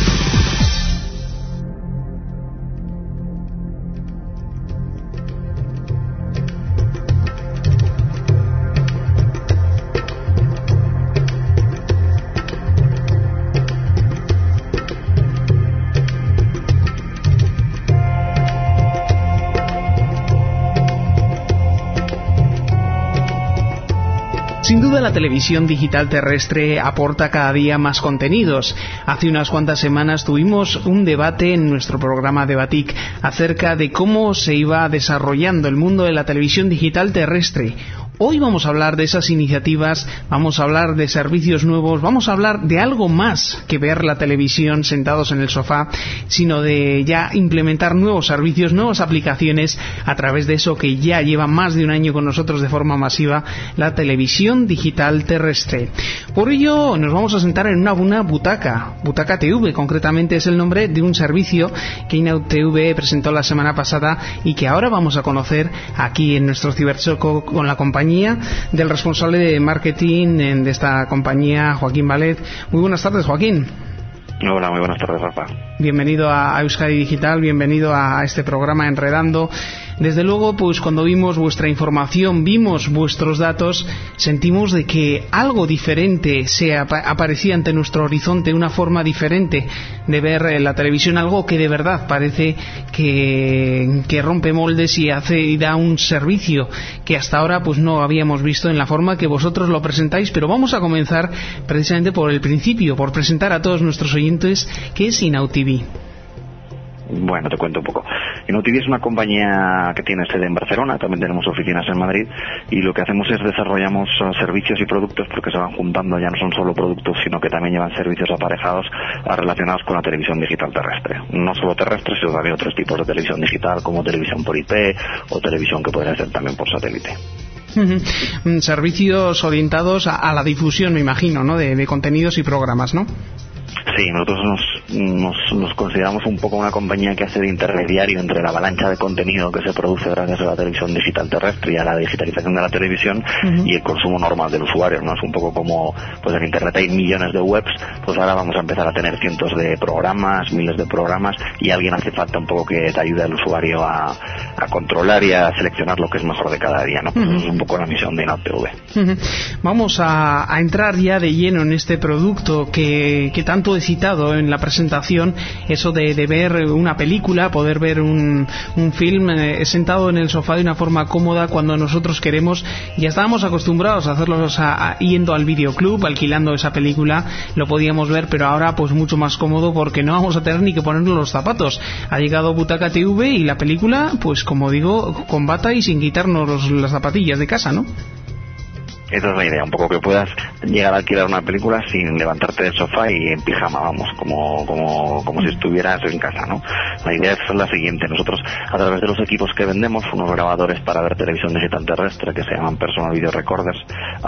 Sin duda la televisión digital terrestre aporta cada día más contenidos. Hace unas cuantas semanas tuvimos un debate en nuestro programa Debatic acerca de cómo se iba desarrollando el mundo de la televisión digital terrestre. Hoy vamos a hablar de esas iniciativas, vamos a hablar de servicios nuevos, vamos a hablar de algo más que ver la televisión sentados en el sofá, sino de ya implementar nuevos servicios, nuevas aplicaciones a través de eso que ya lleva más de un año con nosotros de forma masiva, la televisión digital terrestre. Por ello nos vamos a sentar en una, una butaca, Butaca T V, concretamente es el nombre de un servicio que Inaud T V presentó la semana pasada y que ahora vamos a conocer aquí en nuestro ciberchoco con la compañía del responsable de marketing de esta compañía, Joaquín Valet. Muy buenas tardes, Joaquín. Hola, muy buenas tardes, Rafa. Bienvenido a Euskadi Digital, bienvenido a este programa Enredando. Desde luego, pues cuando vimos vuestra información, vimos vuestros datos, sentimos de que algo diferente se ap- aparecía ante nuestro horizonte, una forma diferente de ver eh, la televisión, algo que de verdad parece que, que rompe moldes y hace y da un servicio que hasta ahora pues no habíamos visto en la forma que vosotros lo presentáis. Pero vamos a comenzar precisamente por el principio, por presentar a todos nuestros oyentes qué es Inaud T V. Bueno, te cuento un poco. Inaud T V es una compañía que tiene sede en Barcelona, también tenemos oficinas en Madrid, y lo que hacemos es desarrollamos uh, servicios y productos porque se van juntando, ya no son solo productos, sino que también llevan servicios aparejados uh, relacionados con la televisión digital terrestre. No solo terrestre, sino también otros tipos de televisión digital, como televisión por I P o televisión que puede ser también por satélite. Uh-huh. Servicios orientados a, a la difusión, me imagino, ¿no? De, de contenidos y programas, ¿no? Sí, nosotros nos, nos, nos consideramos un poco una compañía que hace de intermediario entre la avalancha de contenido que se produce gracias a la televisión digital terrestre y a la digitalización de la televisión uh-huh. y el consumo normal del usuario, ¿no? Es un poco como, pues en Internet hay millones de webs, pues ahora vamos a empezar a tener cientos de programas, miles de programas, y alguien hace falta un poco que te ayude al usuario a, a controlar y a seleccionar lo que es mejor de cada día, ¿no? Pues uh-huh. es un poco la misión de Inaud T V. Uh-huh. Vamos a, a entrar ya de lleno en este producto que, que tanto he citado en la presentación, eso de, de ver una película, poder ver un, un film eh, sentado en el sofá de una forma cómoda cuando nosotros queremos. Ya estábamos acostumbrados a hacerlo a, a, yendo al videoclub, alquilando esa película, lo podíamos ver, pero ahora pues mucho más cómodo porque no vamos a tener ni que ponernos los zapatos. Ha llegado Butaca T V y la película, pues como digo, con bata y sin quitarnos los, las zapatillas de casa, ¿no? esa es la idea, un poco que puedas llegar a alquilar una película sin levantarte del sofá y en pijama, vamos, como como como si estuvieras en casa, ¿no? La idea es la siguiente: nosotros, a través de los equipos que vendemos, unos grabadores para ver televisión digital terrestre que se llaman Personal Video Recorders,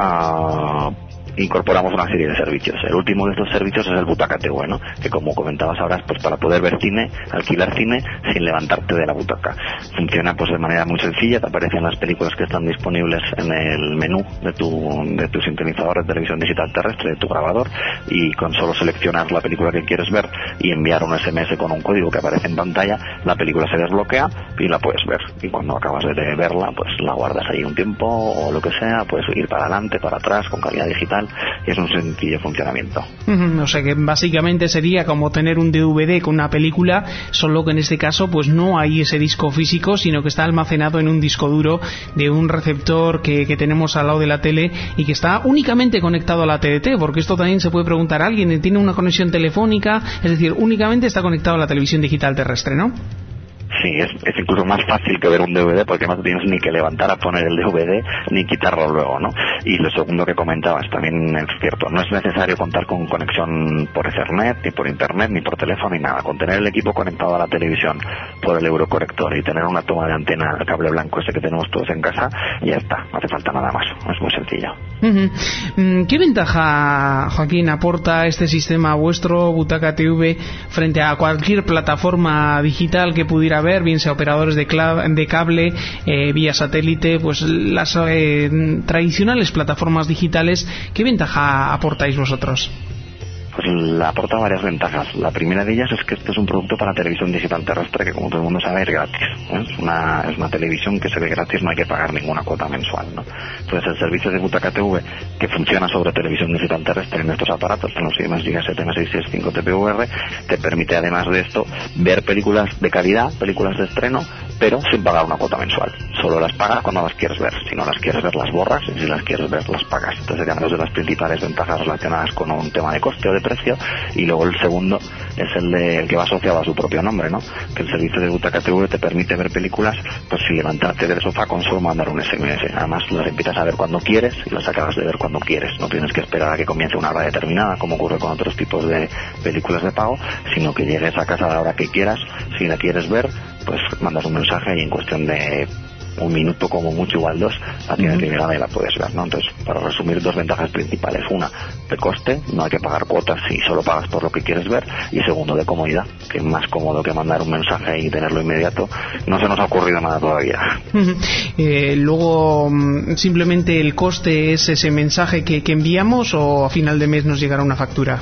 uh, incorporamos una serie de servicios. El último de estos servicios es el Butaca T V, ¿no? Que, como comentabas ahora, pues para poder ver cine, alquilar cine sin levantarte de la butaca. Funciona pues de manera muy sencilla, te aparecen las películas que están disponibles en el menú de tu de tu sintonizador de televisión digital terrestre, de tu grabador, y con solo seleccionar la película que quieres ver y enviar un ese eme ese con un código que aparece en pantalla, la película se desbloquea y la puedes ver. Y cuando acabas de verla, pues la guardas ahí un tiempo o lo que sea, puedes ir para adelante, para atrás, con calidad digital, y es un sencillo funcionamiento. Uh-huh. O sea que básicamente sería como tener un D V D con una película, solo que en este caso pues no hay ese disco físico, sino que está almacenado en un disco duro de un receptor que, que tenemos al lado de la tele y que está únicamente conectado a la T D T, porque esto también se puede preguntar a alguien, ¿tiene una conexión telefónica? Es decir, únicamente está conectado a la televisión digital terrestre, ¿no? Sí, es, es incluso más fácil que ver un D V D, porque no te tienes ni que levantar a poner el D V D ni quitarlo luego, ¿no? Y lo segundo que comentabas también es cierto, no es necesario contar con conexión por Ethernet, ni por internet, ni por teléfono, ni nada. Con tener el equipo conectado a la televisión por el euroconector y tener una toma de antena al cable blanco ese que tenemos todos en casa, ya está, no hace falta nada más, es muy sencillo. Uh-huh. ¿Qué ventaja, Joaquín, aporta este sistema vuestro, Butaca T V, frente a cualquier plataforma digital que pudiera haber, bien sea operadores de, cla- de cable, eh, vía satélite, pues las eh, tradicionales plataformas digitales? ¿Qué ventaja aportáis vosotros? Pues le aporta varias ventajas. La primera de ellas es que este es un producto para televisión digital terrestre que, como todo el mundo sabe, es gratis, ¿eh? Es una, es una televisión que se ve gratis, no hay que pagar ninguna cuota mensual, ¿no? Entonces el servicio de Butaca T V, que funciona sobre televisión digital terrestre en estos aparatos, en los I M S Giga siete M seis seis cinco T P V R, te permite, además de esto, ver películas de calidad, películas de estreno, pero sin pagar una cuota mensual. Solo las pagas cuando las quieres ver. Si no las quieres ver, las borras, y si las quieres ver, las pagas. Entonces serían dos de las principales ventajas relacionadas con un tema de coste o de precio. Y luego el segundo es el, de, el que va asociado a su propio nombre, ¿no? Que el servicio de Butaca T V te permite ver películas pues sin levantarte del sofá, con solo mandar un ese eme ese. Además las empiezas a ver cuando quieres y las acabas de ver cuando quieres. No tienes que esperar a que comience una hora determinada, como ocurre con otros tipos de películas de pago, sino que llegues a casa a la hora que quieras. Si la quieres ver, pues mandas un mensaje y en cuestión de un minuto, como mucho, igual dos, la tienes uh-huh. liberada y la puedes ver, ¿no? Entonces, para resumir, dos ventajas principales: una, de coste, no hay que pagar cuotas si solo pagas por lo que quieres ver; y segundo, de comodidad, que es más cómodo que mandar un mensaje y tenerlo inmediato. No se nos ha ocurrido nada todavía. Uh-huh. Eh, luego, simplemente el coste es ese mensaje que, que enviamos, o a final de mes nos llegará una factura.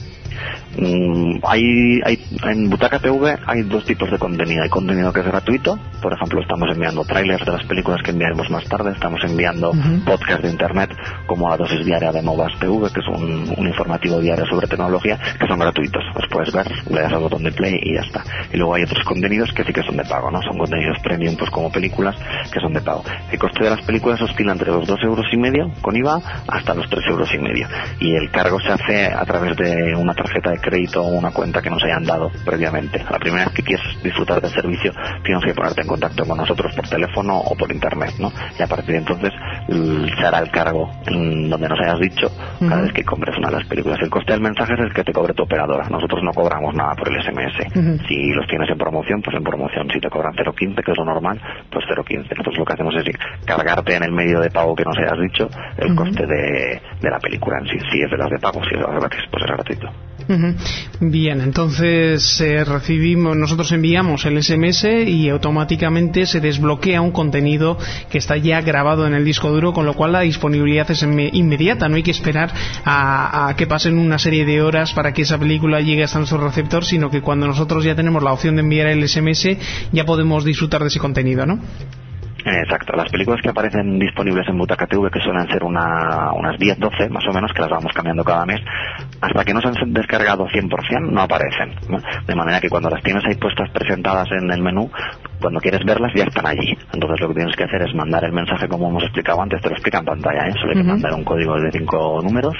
Mm, hay, hay en Butaca T V hay dos tipos de contenido. Hay contenido que es gratuito, por ejemplo, estamos enviando trailers de las películas que enviaremos más tarde, estamos enviando uh-huh. podcasts de internet como la dosis diaria de Novas T V, que es un, un informativo diario sobre tecnología, que son gratuitos, los puedes ver, le das al botón de play y ya está. Y luego hay otros contenidos que sí que son de pago, ¿no? Son contenidos premium, pues como películas, que son de pago. El coste de las películas oscila entre los dos euros y medio con I V A hasta los tres euros y medio, y el cargo se hace a través de una tarjeta de crédito o una cuenta que nos hayan dado previamente. La primera vez que quieres disfrutar del servicio, tienes que ponerte en contacto con nosotros por teléfono o por internet, ¿no? Y a partir de entonces se hará el cargo en donde nos hayas dicho cada uh-huh. vez que compres una de las películas. El coste del mensaje es el que te cobre tu operadora. Nosotros no cobramos nada por el ese eme ese. Uh-huh. Si los tienes en promoción, pues en promoción. Si te cobran cero coma quince, que es lo normal, pues cero coma quince. Nosotros lo que hacemos es cargarte en el medio de pago que nos hayas dicho el uh-huh. coste de, de la película en sí. Si es de las de pago, si es de las gratis, pues es gratuito. Uh-huh. Bien, entonces eh, recibimos, nosotros enviamos el ese eme ese y automáticamente se desbloquea un contenido que está ya grabado en el disco duro, con lo cual la disponibilidad es inmediata. No hay que esperar a, a que pasen una serie de horas para que esa película llegue hasta nuestro receptor, sino que cuando nosotros ya tenemos la opción de enviar el ese eme ese ya podemos disfrutar de ese contenido, ¿no? Exacto, las películas que aparecen disponibles en Butaca T V, que suelen ser una, unas diez, doce más o menos, que las vamos cambiando cada mes, hasta que no se han descargado cien por ciento no aparecen, ¿no? De manera que cuando las tienes ahí puestas presentadas en el menú, cuando quieres verlas ya están allí. Entonces lo que tienes que hacer es mandar el mensaje, como hemos explicado antes, te lo explica en pantalla, ¿eh? Solo hay que uh-huh. mandar un código de cinco números,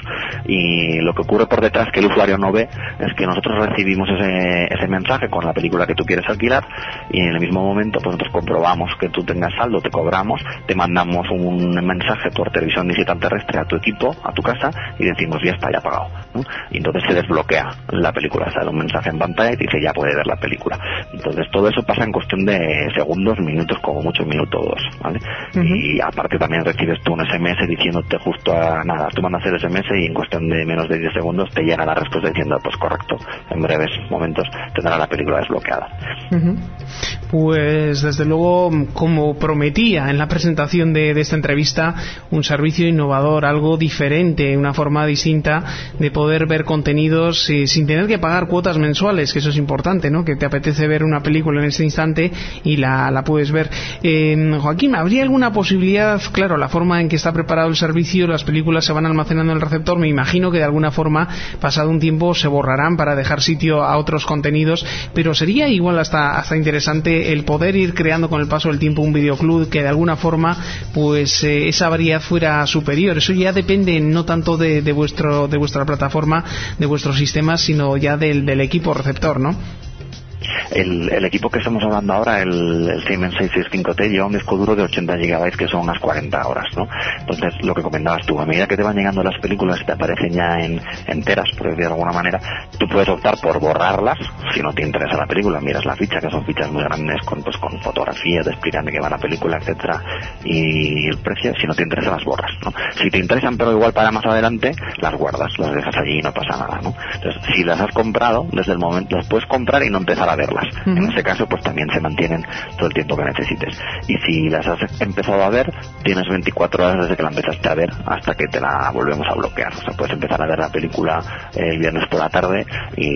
Y lo que ocurre por detrás que el usuario no ve es que nosotros recibimos ese, ese mensaje con la película que tú quieres alquilar, y en el mismo momento pues nosotros comprobamos que tú tengas saldo, te cobramos, te mandamos un mensaje por televisión digital terrestre a tu equipo, a tu casa, y decimos ya está, ya pagado, ¿no? Y entonces se desbloquea la película, sale un mensaje en pantalla y dice ya puede ver la película. Entonces todo eso pasa en cuestión de segundos, minutos, como mucho minutos dos, ¿vale? Uh-huh. Y aparte también recibes tú un S M S diciéndote justo a nada, tú mandas el S M S y en cuestión de menos de diez segundos te llega la respuesta diciendo pues correcto, en breves momentos tendrá la película desbloqueada. Uh-huh. Pues desde luego, como prometía en la presentación de, de esta entrevista, un servicio innovador, algo diferente, una forma distinta de poder ver contenidos eh, sin tener que pagar cuotas mensuales, que eso es importante, ¿no? Que te apetece ver una película en este instante y la, la puedes ver. Eh, Joaquín, ¿habría alguna posibilidad? Claro, la forma en que está preparado el servicio, las películas se van almacenando en el receptor, me imagino que de alguna forma, pasado un tiempo, se borrarán para dejar sitio a otros contenidos, pero sería igual hasta, hasta interesante el poder ir creando con el paso del tiempo un videoclub que de alguna forma pues eh, esa variedad fuera superior. Eso ya depende no tanto de, de vuestro de vuestra plataforma, de vuestros sistemas, sino ya del, del equipo receptor, ¿no? El, el equipo que estamos hablando ahora, el, el Siemens seiscientos sesenta y cinco T, lleva un disco duro de ochenta gigabytes, que son unas cuarenta horas, ¿no? Entonces, lo que comentabas tú, a medida que te van llegando las películas y te aparecen ya en enteras, por decirlo de alguna manera, tú puedes optar por borrarlas si no te interesa la película. Miras la ficha, que son fichas muy grandes con, pues, con fotografías, te explican de qué va la película, etcétera, y el precio. Si no te interesa, las borras, ¿no? Si te interesan, pero igual para más adelante, las guardas, las dejas allí y no pasa nada, ¿no? Entonces, si las has comprado, desde el momento las puedes comprar y no empezar a verlas. Uh-huh. En ese caso, pues también se mantienen todo el tiempo que necesites. Y si las has empezado a ver, tienes veinticuatro horas desde que la empezaste a ver hasta que te la volvemos a bloquear. O sea, puedes empezar a ver la película el viernes por la tarde,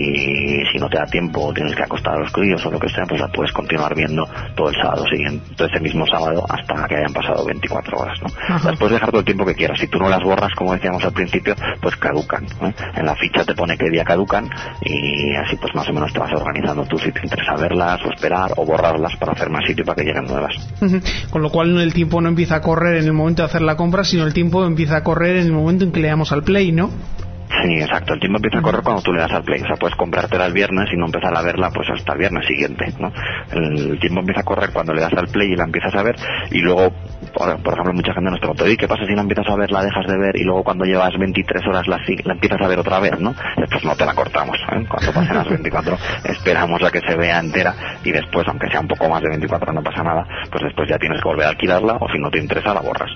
y si no te da tiempo o tienes que acostar a los críos o lo que sea, pues la puedes continuar viendo todo el sábado siguiente, todo ese mismo sábado, hasta que hayan pasado veinticuatro horas, ¿no? Uh-huh. Las puedes dejar todo el tiempo que quieras. Si tú no las borras, como decíamos al principio, pues caducan, ¿eh? En la ficha te pone qué día caducan, y así pues más o menos te vas organizando tú si te interesa verlas o esperar o borrarlas para hacer más sitio para que lleguen nuevas. Uh-huh. Con lo cual el tiempo no empieza a correr en el momento de hacer la compra, sino el tiempo empieza a correr en el momento en que le damos al play, ¿no? Sí, exacto. El tiempo empieza a correr cuando tú le das al play. O sea, puedes comprártela el viernes y no empezar a verla pues hasta el viernes siguiente, ¿no? El tiempo empieza a correr cuando le das al play y la empiezas a ver, y luego, por, por ejemplo, mucha gente nos pregunta, ¿y qué pasa si la empiezas a ver, la dejas de ver y luego cuando llevas veintitrés horas la, la empiezas a ver otra vez, ¿no? Pues no te la cortamos, ¿eh? Cuando pasen las veinticuatro esperamos a que se vea entera, y después, aunque sea un poco más de veinticuatro, no pasa nada, pues después ya tienes que volver a alquilarla, o si no te interesa la borras.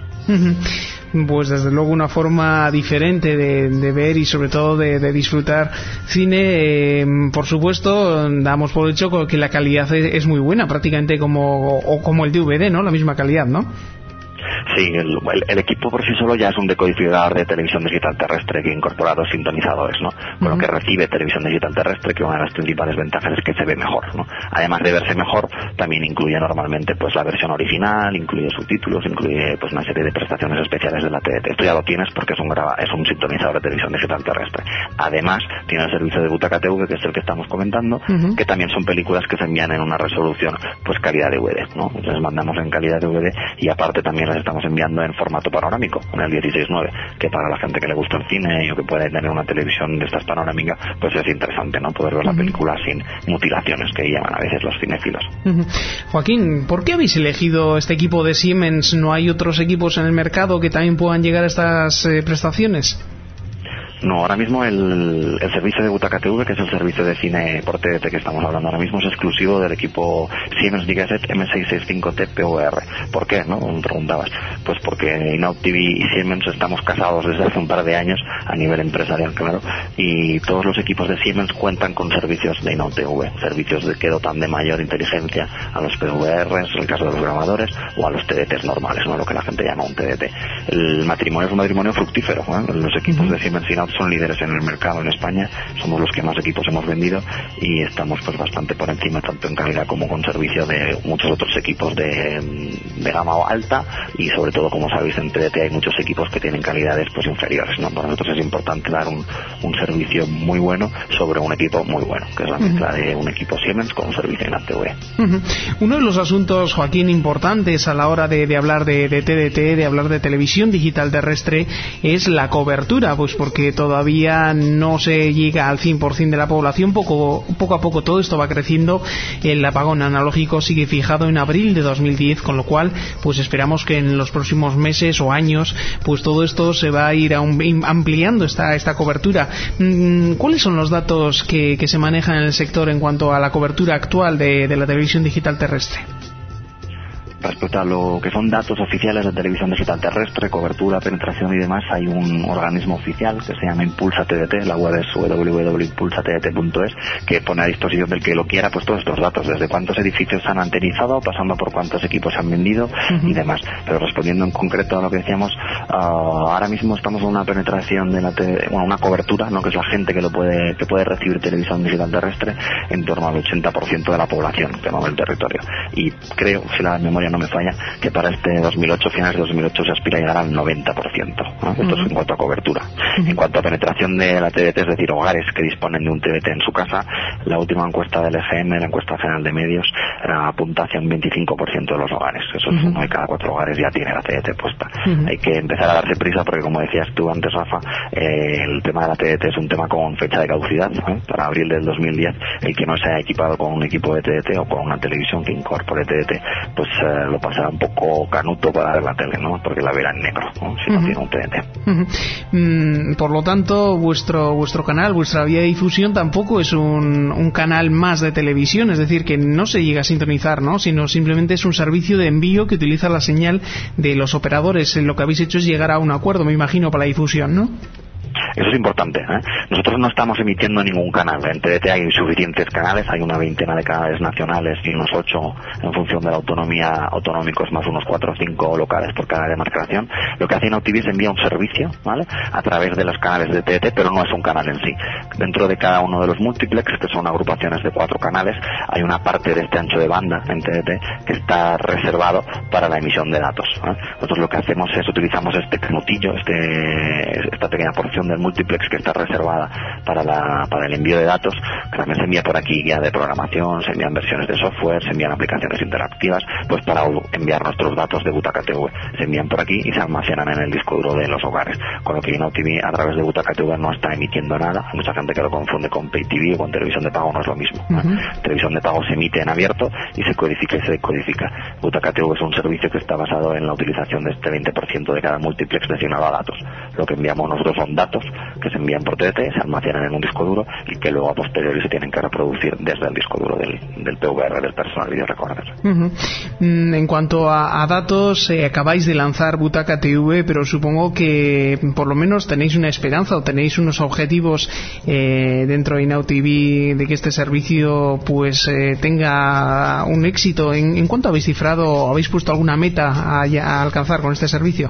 Pues desde luego una forma diferente de, de ver y sobre todo de, de disfrutar cine. Eh, por supuesto, damos por hecho que la calidad es, es muy buena, prácticamente como, o como el D V D, ¿no? La misma calidad, ¿no? Sí, el, el, el equipo por sí solo ya es un decodificador de televisión digital terrestre que incorpora dos sintonizadores, ¿no? Con uh-huh. lo que recibe televisión digital terrestre, que una de las principales ventajas es que se ve mejor, ¿no? Además de verse mejor, también incluye normalmente pues la versión original, incluye subtítulos, incluye pues una serie de prestaciones especiales de la T D T. Esto ya lo tienes porque es un grava, es un sintonizador de televisión digital terrestre. Además, tiene el servicio de Butaca T V, que es el que estamos comentando, uh-huh. que también son películas que se envían en una resolución pues calidad D V D, ¿no? Les mandamos en calidad D V D, y aparte también las estamos enviando en formato panorámico, en el dieciséis nueve, que para la gente que le gusta el cine o que puede tener una televisión de estas panorámicas, pues es interesante, ¿no? Poder ver uh-huh. la película sin mutilaciones, que llaman a veces los cinéfilos. Uh-huh. Joaquín, ¿por qué habéis elegido este equipo de Siemens? ¿No hay otros equipos en el mercado que también puedan llegar a estas eh, prestaciones? No, ahora mismo el, el servicio de Butaca T V, que es el servicio de cine por T D T que estamos hablando ahora mismo, es exclusivo del equipo Siemens Gigaset M seiscientos sesenta y cinco T P V R. ¿Por qué? ¿No? Me preguntabas. Pues porque Inaud T V y Siemens estamos casados desde hace un par de años a nivel empresarial, claro, y todos los equipos de Siemens cuentan con servicios de Inaud T V, servicios de que dotan de mayor inteligencia a los P V Rs, en el caso de los grabadores, o a los T D Ts normales, ¿no? Lo que la gente llama un T D T. El matrimonio es un matrimonio fructífero, ¿eh? Los equipos de Siemens y Inaud son líderes en el mercado en España, somos los que más equipos hemos vendido, y estamos pues bastante por encima tanto en calidad como con servicio de muchos otros equipos de, de gama alta, y sobre todo, como sabéis, en T D T hay muchos equipos que tienen calidades pues inferiores, ¿no? Para nosotros es importante dar un, un servicio muy bueno sobre un equipo muy bueno, que es la mezcla uh-huh. de un equipo Siemens con un servicio en A T V. Uh-huh. Uno de los asuntos, Joaquín, importantes a la hora de, de hablar de, de T D T, de hablar de televisión digital terrestre, es la cobertura, pues porque todavía no se llega al cien por ciento de la población. Poco, poco a poco todo esto va creciendo. El apagón analógico sigue fijado en abril de dos mil diez, con lo cual pues esperamos que en los próximos meses o años pues todo esto se va a ir aún ampliando esta, esta cobertura. ¿Cuáles son los datos que, que se manejan en el sector en cuanto a la cobertura actual de, de la televisión digital terrestre? Respecto a lo que son datos oficiales de televisión digital terrestre, cobertura, penetración y demás, hay un organismo oficial que se llama Impulsa T D T, la web es doble u doble u doble u punto impulsa t d t punto es, que pone a disposición del que lo quiera pues todos estos datos, desde cuántos edificios se han antenizado, pasando por cuántos equipos se han vendido uh-huh. y demás. Pero respondiendo en concreto a lo que decíamos, uh, ahora mismo estamos en una penetración de la te- bueno, una cobertura, ¿no?, que es la gente que lo puede que puede recibir televisión digital terrestre, en torno al ochenta por ciento de la población que mueve el territorio. Y creo, si la memoria no me falla, que para este dos mil ocho, finales de dos mil ocho, se aspira a llegar al noventa por ciento, ¿no? Esto uh-huh. es en cuanto a cobertura. Uh-huh. En cuanto a penetración de la T D T, es decir, hogares que disponen de un T D T en su casa, la última encuesta del E G M, la encuesta general de medios, apunta hacia un veinticinco por ciento de los hogares. Eso es, uh-huh. uno de cada cuatro hogares ya tiene la T D T puesta. Uh-huh. Hay que empezar a darse prisa porque, como decías tú antes, Rafa, eh, el tema de la T D T es un tema con fecha de caducidad, ¿eh? Para abril del dos mil diez, el que no se haya equipado con un equipo de T D T o con una televisión que incorpore T D T, pues eh, lo pasará un poco canuto para ver la tele, ¿no? Porque la verá en negro, ¿no?, si uh-huh. no tiene un T D T. Uh-huh. Mm, por lo tanto, vuestro vuestro canal, vuestra vía de difusión tampoco es un, un canal más de televisión, es decir, que no se llega a sintonizar, ¿no?, sino simplemente es un servicio de envío que utiliza la señal de los operadores. Lo que habéis hecho es llegar a un acuerdo, me imagino, para la difusión, ¿no? Eso es importante, ¿eh? Nosotros no estamos emitiendo ningún canal. En T D T hay suficientes canales, hay una veintena de canales nacionales y unos ocho en función de la autonomía autonómicos, más unos cuatro o cinco locales por cada demarcación. Lo que hace InauTV es envía un servicio, ¿vale?, a través de los canales de T D T, pero no es un canal en sí. Dentro de cada uno de los multiplex, que son agrupaciones de cuatro canales, hay una parte de este ancho de banda en T D T que está reservado para la emisión de datos, ¿eh? Nosotros lo que hacemos es utilizamos este canutillo, este, esta pequeña porción del multiplex que está reservada para la para el envío de datos, que también se envía por aquí guía de programación, se envían versiones de software, se envían aplicaciones interactivas, pues para enviar nuestros datos de Butaca T V. Se envían por aquí y se almacenan en el disco duro de los hogares, con lo que InauTV a través de Butaca T V no está emitiendo nada. Hay mucha gente que lo confunde con Pay T V o con televisión de pago, no es lo mismo, ¿no? Uh-huh. Televisión de pago se emite en abierto y se codifica y se decodifica. Butaca T V es un servicio que está basado en la utilización de este veinte por ciento de cada multiplex destinado a datos. Lo que enviamos nosotros son datos que se envían por T D T, se almacenan en un disco duro y que luego a posteriori se tienen que reproducir desde el disco duro del, del P V R, del Personal Video Recorder. Uh-huh. En cuanto a, a datos, eh, acabáis de lanzar Butaca T V, pero supongo que por lo menos tenéis una esperanza o tenéis unos objetivos eh, dentro de InauTV de que este servicio pues eh, tenga un éxito. ¿En, en cuánto habéis cifrado, habéis puesto alguna meta a, a alcanzar con este servicio?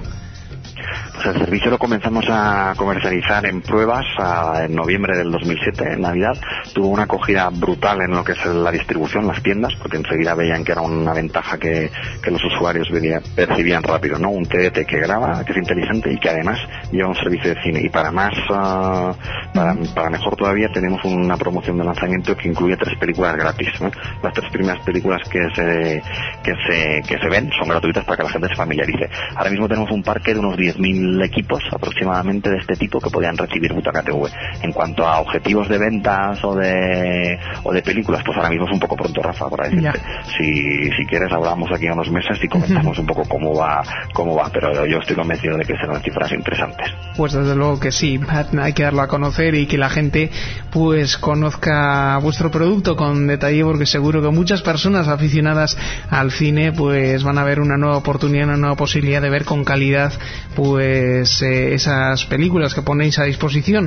Pues el servicio lo comenzamos a comercializar en pruebas a, en noviembre del dos mil siete, en Navidad. Tuvo una acogida brutal en lo que es la distribución, las tiendas, porque enseguida veían que era una ventaja que, que los usuarios veía, percibían rápido, ¿no? Un T D T que graba, que es inteligente y que además lleva un servicio de cine. Y para más, uh, para, para mejor todavía, tenemos una promoción de lanzamiento que incluye tres películas gratis, ¿no? Las tres primeras películas que se, que se, que se ven son gratuitas para que la gente se familiarice. Ahora mismo tenemos un parque de unos diez mil equipos aproximadamente de este tipo que podrían recibir Butaca T V. En cuanto a objetivos de ventas o de o de películas, pues ahora mismo es un poco pronto, Rafa, para decirte. Si, si quieres hablamos aquí a unos meses y comentamos uh-huh. un poco cómo va cómo va, pero yo estoy convencido de que serán cifras interesantes. Pues desde luego que sí, hay que darlo a conocer y que la gente pues conozca vuestro producto con detalle, porque seguro que muchas personas aficionadas al cine pues van a ver una nueva oportunidad, una nueva posibilidad de ver con calidad pues eh, esas películas que ponéis a disposición.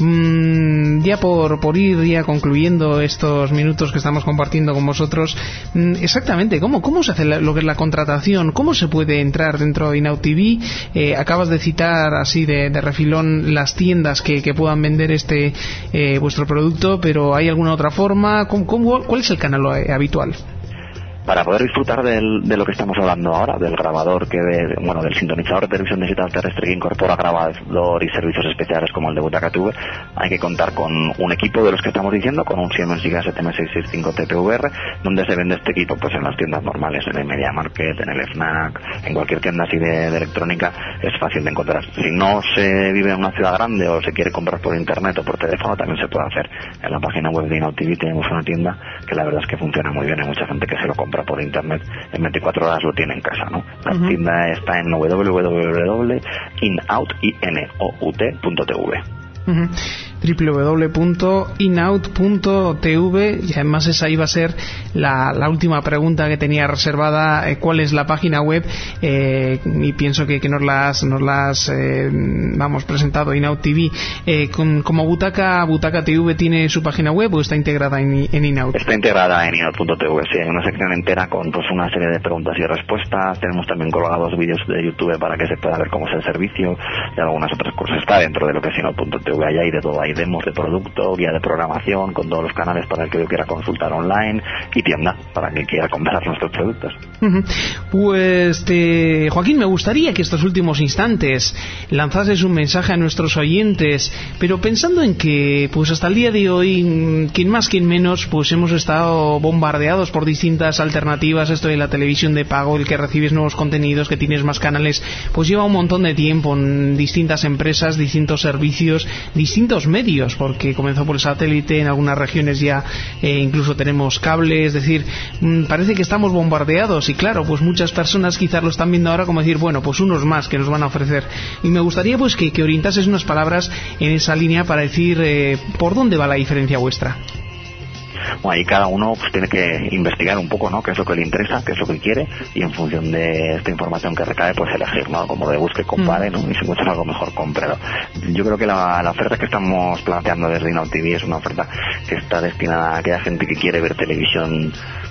Mm, ya por, por ir ya concluyendo estos minutos que estamos compartiendo con vosotros, mm, exactamente ¿cómo, cómo se hace la, lo que es la contratación? ¿Cómo se puede entrar dentro de InauTV? Eh, acabas de citar así de, de refilón las tiendas que, que puedan vender este eh, vuestro producto, pero ¿hay alguna otra forma? ¿Cómo, cómo, ¿Cuál es el canal habitual? Para poder disfrutar del, de lo que estamos hablando ahora, del grabador que de, bueno, del sintonizador de televisión digital terrestre que incorpora grabador y servicios especiales como el de Butaca T V, hay que contar con un equipo de los que estamos diciendo, con un Siemens Giga siete M seiscientos sesenta y cinco T P V R, donde se vende este equipo pues en las tiendas normales, en el Media Market, en el FNAC, en cualquier tienda así de, de electrónica, es fácil de encontrar. Si no se vive en una ciudad grande o se quiere comprar por internet o por teléfono, también se puede hacer. En la página web de Inaud T V tenemos una tienda que la verdad es que funciona muy bien, hay mucha gente que se lo compra por internet, en veinticuatro horas lo tiene en casa, ¿no? La uh-huh. tienda está en w w w punto inaud punto t v. Uh-huh. w w w punto inaud punto t v. Y además esa iba a ser la, la última pregunta que tenía reservada, eh, ¿cuál es la página web? Eh, y pienso que, que nos las nos las eh, vamos presentado. Inaud T V, eh, con, como Butaca Butaca T V tiene su página web o está integrada en, en Inaud. Está integrada en inaud punto t v, sí, hay una sección entera con pues una serie de preguntas y respuestas. Tenemos también colgados vídeos de YouTube para que se pueda ver cómo es el servicio y algunas otras cosas. Está dentro de lo que es inaud punto t v, allá hay de todo, hay demos de producto, guía de programación con todos los canales para el que yo quiera consultar online y tienda para el que quiera comprar nuestros productos. Uh-huh. Pues te... Joaquín, me gustaría que estos últimos instantes lanzases un mensaje a nuestros oyentes, pero pensando en que pues hasta el día de hoy, quien más quien menos, pues hemos estado bombardeados por distintas alternativas, esto de la televisión de pago, el que recibes nuevos contenidos, que tienes más canales, pues lleva un montón de tiempo en distintas empresas, distintos servicios, distintos medios, porque comenzó por el satélite, en algunas regiones ya eh, incluso tenemos cable, es decir, mmm, parece que estamos bombardeados y claro, pues muchas personas quizás lo están viendo ahora como decir, bueno, pues unos más que nos van a ofrecer, y me gustaría pues que, que orientases unas palabras en esa línea para decir eh, por dónde va la diferencia vuestra. Bueno, ahí cada uno pues tiene que investigar un poco, ¿no?, qué es lo que le interesa, qué es lo que quiere, y en función de esta información que recae, pues elegir, ¿no?, como de busque, compare, ¿no?, y si encuentra algo mejor, cómprelo. Yo creo que la, la oferta que estamos planteando desde Inaud T V es una oferta que está destinada a aquella gente que quiere ver televisión,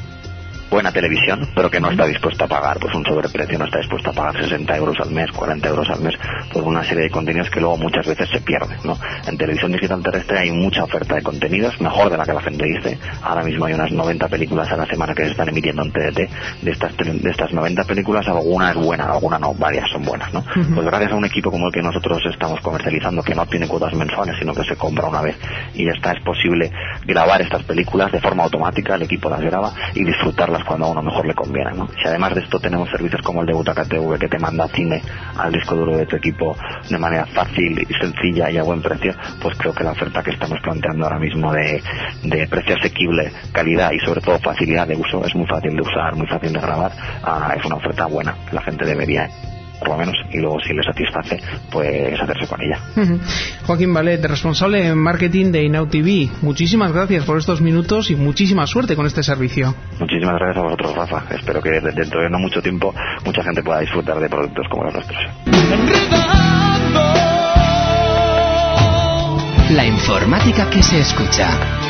buena televisión, pero que no está dispuesta a pagar pues un sobreprecio, no está dispuesta a pagar sesenta euros al mes, cuarenta euros al mes por una serie de contenidos que luego muchas veces se pierden, ¿no? En televisión digital terrestre hay mucha oferta de contenidos, mejor de la que la gente dice. Ahora mismo hay unas noventa películas a la semana que se están emitiendo en T D T. De estas de estas noventa películas, alguna es buena, alguna no, varias son buenas, ¿no? Uh-huh. Pues gracias a un equipo como el que nosotros estamos comercializando, que no tiene cuotas mensuales, sino que se compra una vez y ya está, es posible grabar estas películas de forma automática, el equipo las graba y disfrutarlas cuando a uno mejor le conviene, ¿no? Si además de esto tenemos servicios como el de Butaca T V, que te manda cine al disco duro de tu equipo de manera fácil y sencilla y a buen precio, pues creo que la oferta que estamos planteando ahora mismo de, de precio asequible, calidad y sobre todo facilidad de uso, es muy fácil de usar, muy fácil de grabar, uh, es una oferta buena, la gente debería por lo menos, y luego si le satisface pues hacerse con ella. Uh-huh. Joaquín Valet, responsable en marketing de Inaud T V, muchísimas gracias por estos minutos y muchísima suerte con este servicio. Muchísimas gracias a vosotros, Rafa, espero que dentro de no mucho tiempo mucha gente pueda disfrutar de productos como los nuestros. La informática que se escucha.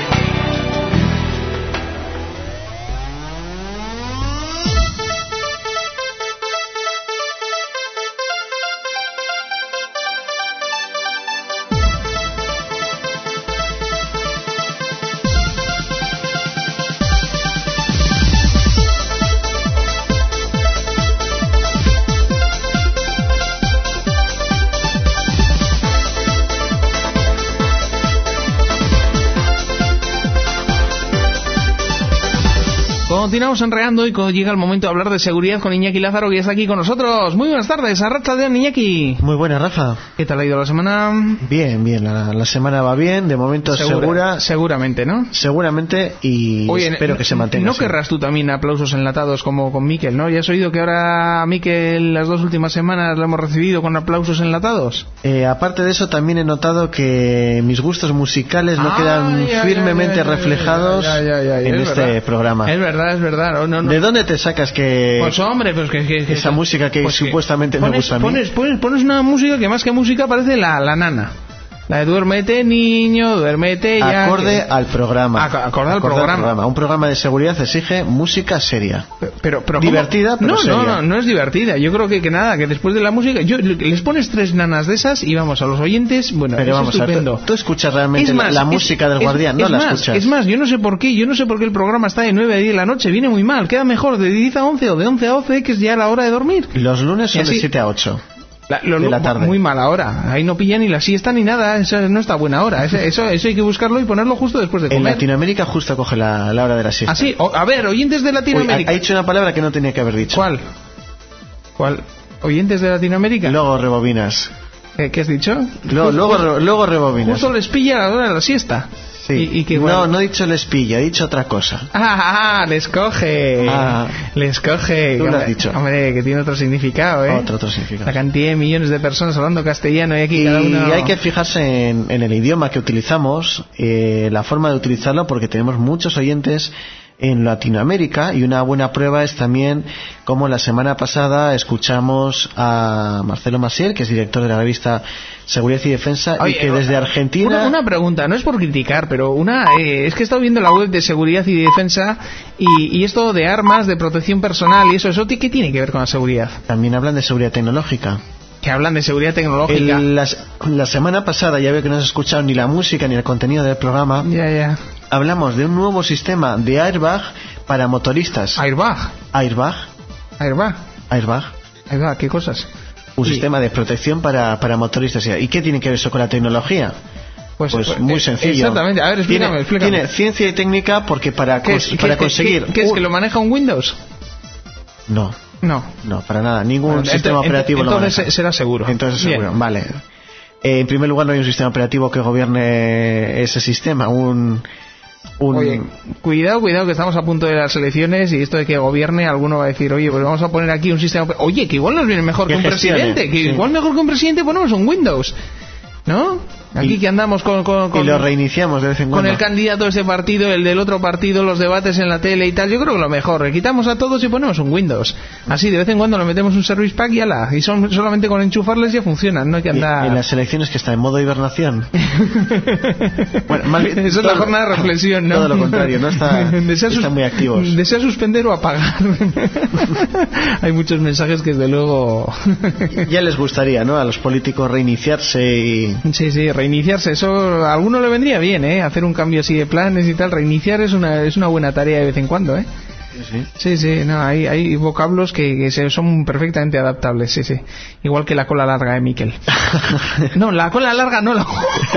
Continuamos enredando y llega el momento de hablar de seguridad con Iñaki Lázaro, que ya está aquí con nosotros. Muy buenas tardes, arratsaldeon, Iñaki. Muy buena, Rafa. ¿Qué tal ha ido la semana? Bien, bien, la, la semana va bien, de momento segura, segura. Seguramente, ¿no? Seguramente, y Oye, espero que se mantenga. ¿No así. querrás tú también aplausos enlatados como con Miquel, no? ¿Ya has oído que ahora a Miquel las dos últimas semanas lo hemos recibido con aplausos enlatados? Eh, aparte de eso, también he notado que mis gustos musicales no ah, quedan ya, firmemente ya, ya, reflejados ya, ya, ya, ya, en este verdad. programa. Es verdad, es verdad. No, no, no. ¿De dónde te sacas que pues hombre, pues que, que, que esa música que pues supuestamente que pones, me gusta a mí? Pones, pones, pones una música que más que música parece la, la nana. La de duérmete, niño, duérmete ya. Acorde que... al programa. Ac acorde al programa. Al programa. Un programa de seguridad exige música seria. Pero, pero divertida, pero no, seria. No, no, no es divertida. Yo creo que, que nada, que después de la música, yo les pones tres nanas de esas y vamos a los oyentes, bueno, pero es vamos estupendo. A ver, tú, tú escuchas realmente es más, la, la es, música del es, Guardián, no es la más, escuchas. Es más, yo no sé por qué, yo no sé por qué el programa está de nueve a diez de la noche, viene muy mal, queda mejor de diez a once o de once a doce, que es ya la hora de dormir. Los lunes son de siete a ocho. La, lo, de la tarde. Muy mala hora. Ahí no pilla ni la siesta ni nada. Eso no está buena hora. Eso, eso, eso hay que buscarlo y ponerlo justo después de comer. En Latinoamérica justo coge la, la hora de la siesta. ¿Ah, sí? O, a ver, oyentes de Latinoamérica. Uy, ha, ha dicho una palabra que no tenía que haber dicho. ¿Cuál? ¿Cuál? ¿Oyentes de Latinoamérica? Luego rebobinas. ¿Eh, ¿Qué has dicho? Luego, luego, re, luego rebobinas. Justo les pilla la hora de la siesta. Sí. Y, y que, no, bueno, no he dicho les pilla, he dicho otra cosa. Ah, ah les coge. Ah, les coge. Tú lo has dicho. Hombre, que tiene otro significado, ¿eh? Otro, otro significado. La cantidad de millones de personas hablando castellano y aquí y cada uno... hay que fijarse en, en el idioma que utilizamos, eh, la forma de utilizarlo, porque tenemos muchos oyentes en Latinoamérica, y una buena prueba es también como la semana pasada escuchamos a Marcelo Maciel, que es director de la revista Seguridad y Defensa. Oye, y que desde Argentina... Una, una pregunta, no es por criticar, pero una eh, es que he estado viendo la web de Seguridad y Defensa y, y esto de armas, de protección personal y eso, ¿eso qué tiene que ver con la seguridad? También hablan de seguridad tecnológica. Que hablan de seguridad tecnológica. El, la, la semana pasada, ya veo que no has escuchado ni la música ni el contenido del programa. Ya, ya. Hablamos de un nuevo sistema de airbag para motoristas. ¿Airbag? Airbag. ¿Airbag? Airbag. Airbag, ¿qué cosas? Un y... sistema de protección para, para motoristas. ¿Y qué tiene que ver eso con la tecnología? Pues, pues pues muy eh, sencillo. Exactamente, a ver, explícame, tiene, explícame. Tiene ciencia y técnica porque para, ¿Qué cons es, para ¿qué, conseguir... ¿Qué, qué, qué es, que lo maneja un Windows? No. No. No, para nada. Ningún bueno, sistema ent operativo ent lo maneja. Entonces será seguro. Entonces Bien. seguro, vale. Eh, en primer lugar, no hay un sistema operativo que gobierne ese sistema. Un... Un... Oye, cuidado, cuidado, que estamos a punto de las elecciones y esto de que gobierne, alguno va a decir, oye, pues vamos a poner aquí un sistema... Oye, que igual nos viene mejor que, que un gestione, presidente, que sí. Igual mejor que un presidente ponemos un Windows, ¿no? Aquí y, que andamos con, con, con... Y lo reiniciamos de vez en cuando. Con el candidato de ese partido, el del otro partido, los debates en la tele y tal, yo creo que lo mejor, le quitamos a todos y ponemos un Windows. Así, de vez en cuando le metemos un service pack y ala, y son, solamente con enchufarles ya funcionan, no hay que andar... ¿Y en las elecciones que está en modo hibernación? Bueno, más bien, eso es la jornada de reflexión, ¿no? Todo lo contrario, no está, están muy activos. Desea suspender o apagar. Hay muchos mensajes que desde luego... Ya les gustaría, ¿no? A los políticos reiniciarse y... Sí, sí, reiniciarse, eso a alguno le vendría bien, ¿eh? Hacer un cambio así de planes y tal, reiniciar es una es una buena tarea de vez en cuando, ¿eh? Sí, sí, sí, no, hay, hay vocablos que, que se, son perfectamente adaptables, sí, sí. Igual que la cola larga de Miquel. No, la cola larga no, la,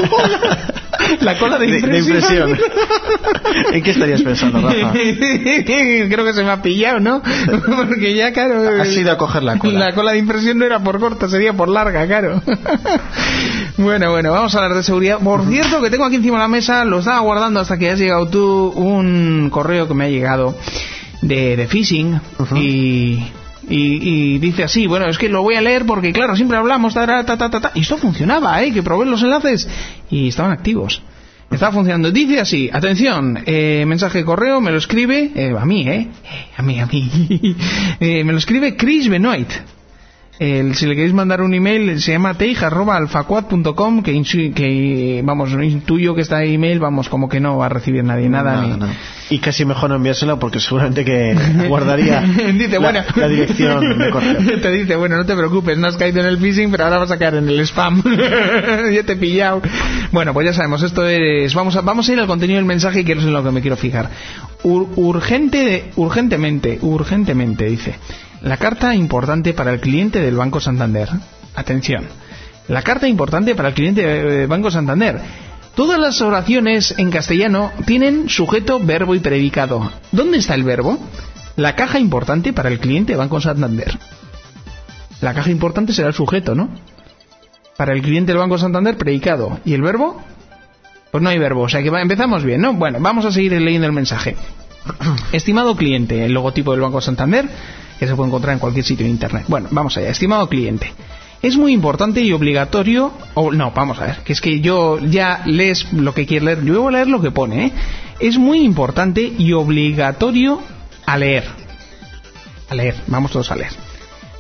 la cola de impresión. De, de impresión. ¿En qué estarías pensando, Rafa? Creo que se me ha pillado, ¿no? Porque ya, claro... Has ido a coger la cola. La cola de impresión no era por corta, sería por larga, claro. Bueno, bueno, vamos a hablar de seguridad. Por cierto, que tengo aquí encima de la mesa, lo estaba guardando hasta que has llegado tú, un correo que me ha llegado de, de phishing. Uh-huh. y, y, y dice así, bueno, es que lo voy a leer porque, claro, siempre hablamos, ta, ta, ta, ta, ta, y esto funcionaba, ¿eh? Que probé los enlaces y estaban activos. Estaba funcionando. Dice así, atención, eh, mensaje de correo, me lo escribe, eh, a mí, ¿eh? A mí, a mí. eh, me lo escribe Chris Benoit. El, si le queréis mandar un email, se llama teij arroba alfaquad punto com, que, que vamos, intuyo que esta email, vamos, como que no va a recibir nadie nada. No, ni... no. Y casi mejor no enviárselo porque seguramente que guardaría dice, la, bueno, la dirección de correo. Te dice, bueno, no te preocupes, no has caído en el phishing, pero ahora vas a caer en el spam. Ya te he pillado. Bueno, pues ya sabemos, esto es... Vamos a, vamos a ir al contenido del mensaje, que es en lo que me quiero fijar. Ur, urgente, urgentemente, urgentemente, dice... La carta importante para el cliente del Banco Santander. Atención. La carta importante para el cliente del Banco Santander. Todas las oraciones en castellano tienen sujeto, verbo y predicado. ¿Dónde está el verbo? La caja importante para el cliente del Banco Santander. La caja importante será el sujeto, ¿no? Para el cliente del Banco Santander, predicado. ¿Y el verbo? Pues no hay verbo, o sea que va, empezamos bien, ¿no? Bueno, vamos a seguir leyendo el mensaje. Estimado cliente, el logotipo del Banco Santander, que se puede encontrar en cualquier sitio de internet. Bueno, vamos allá. Estimado cliente, es muy importante y obligatorio... O, no, vamos a ver, que es que yo ya lees lo que quieres leer. Yo voy a leer lo que pone, ¿eh? Es muy importante y obligatorio a leer. A leer, vamos todos a leer.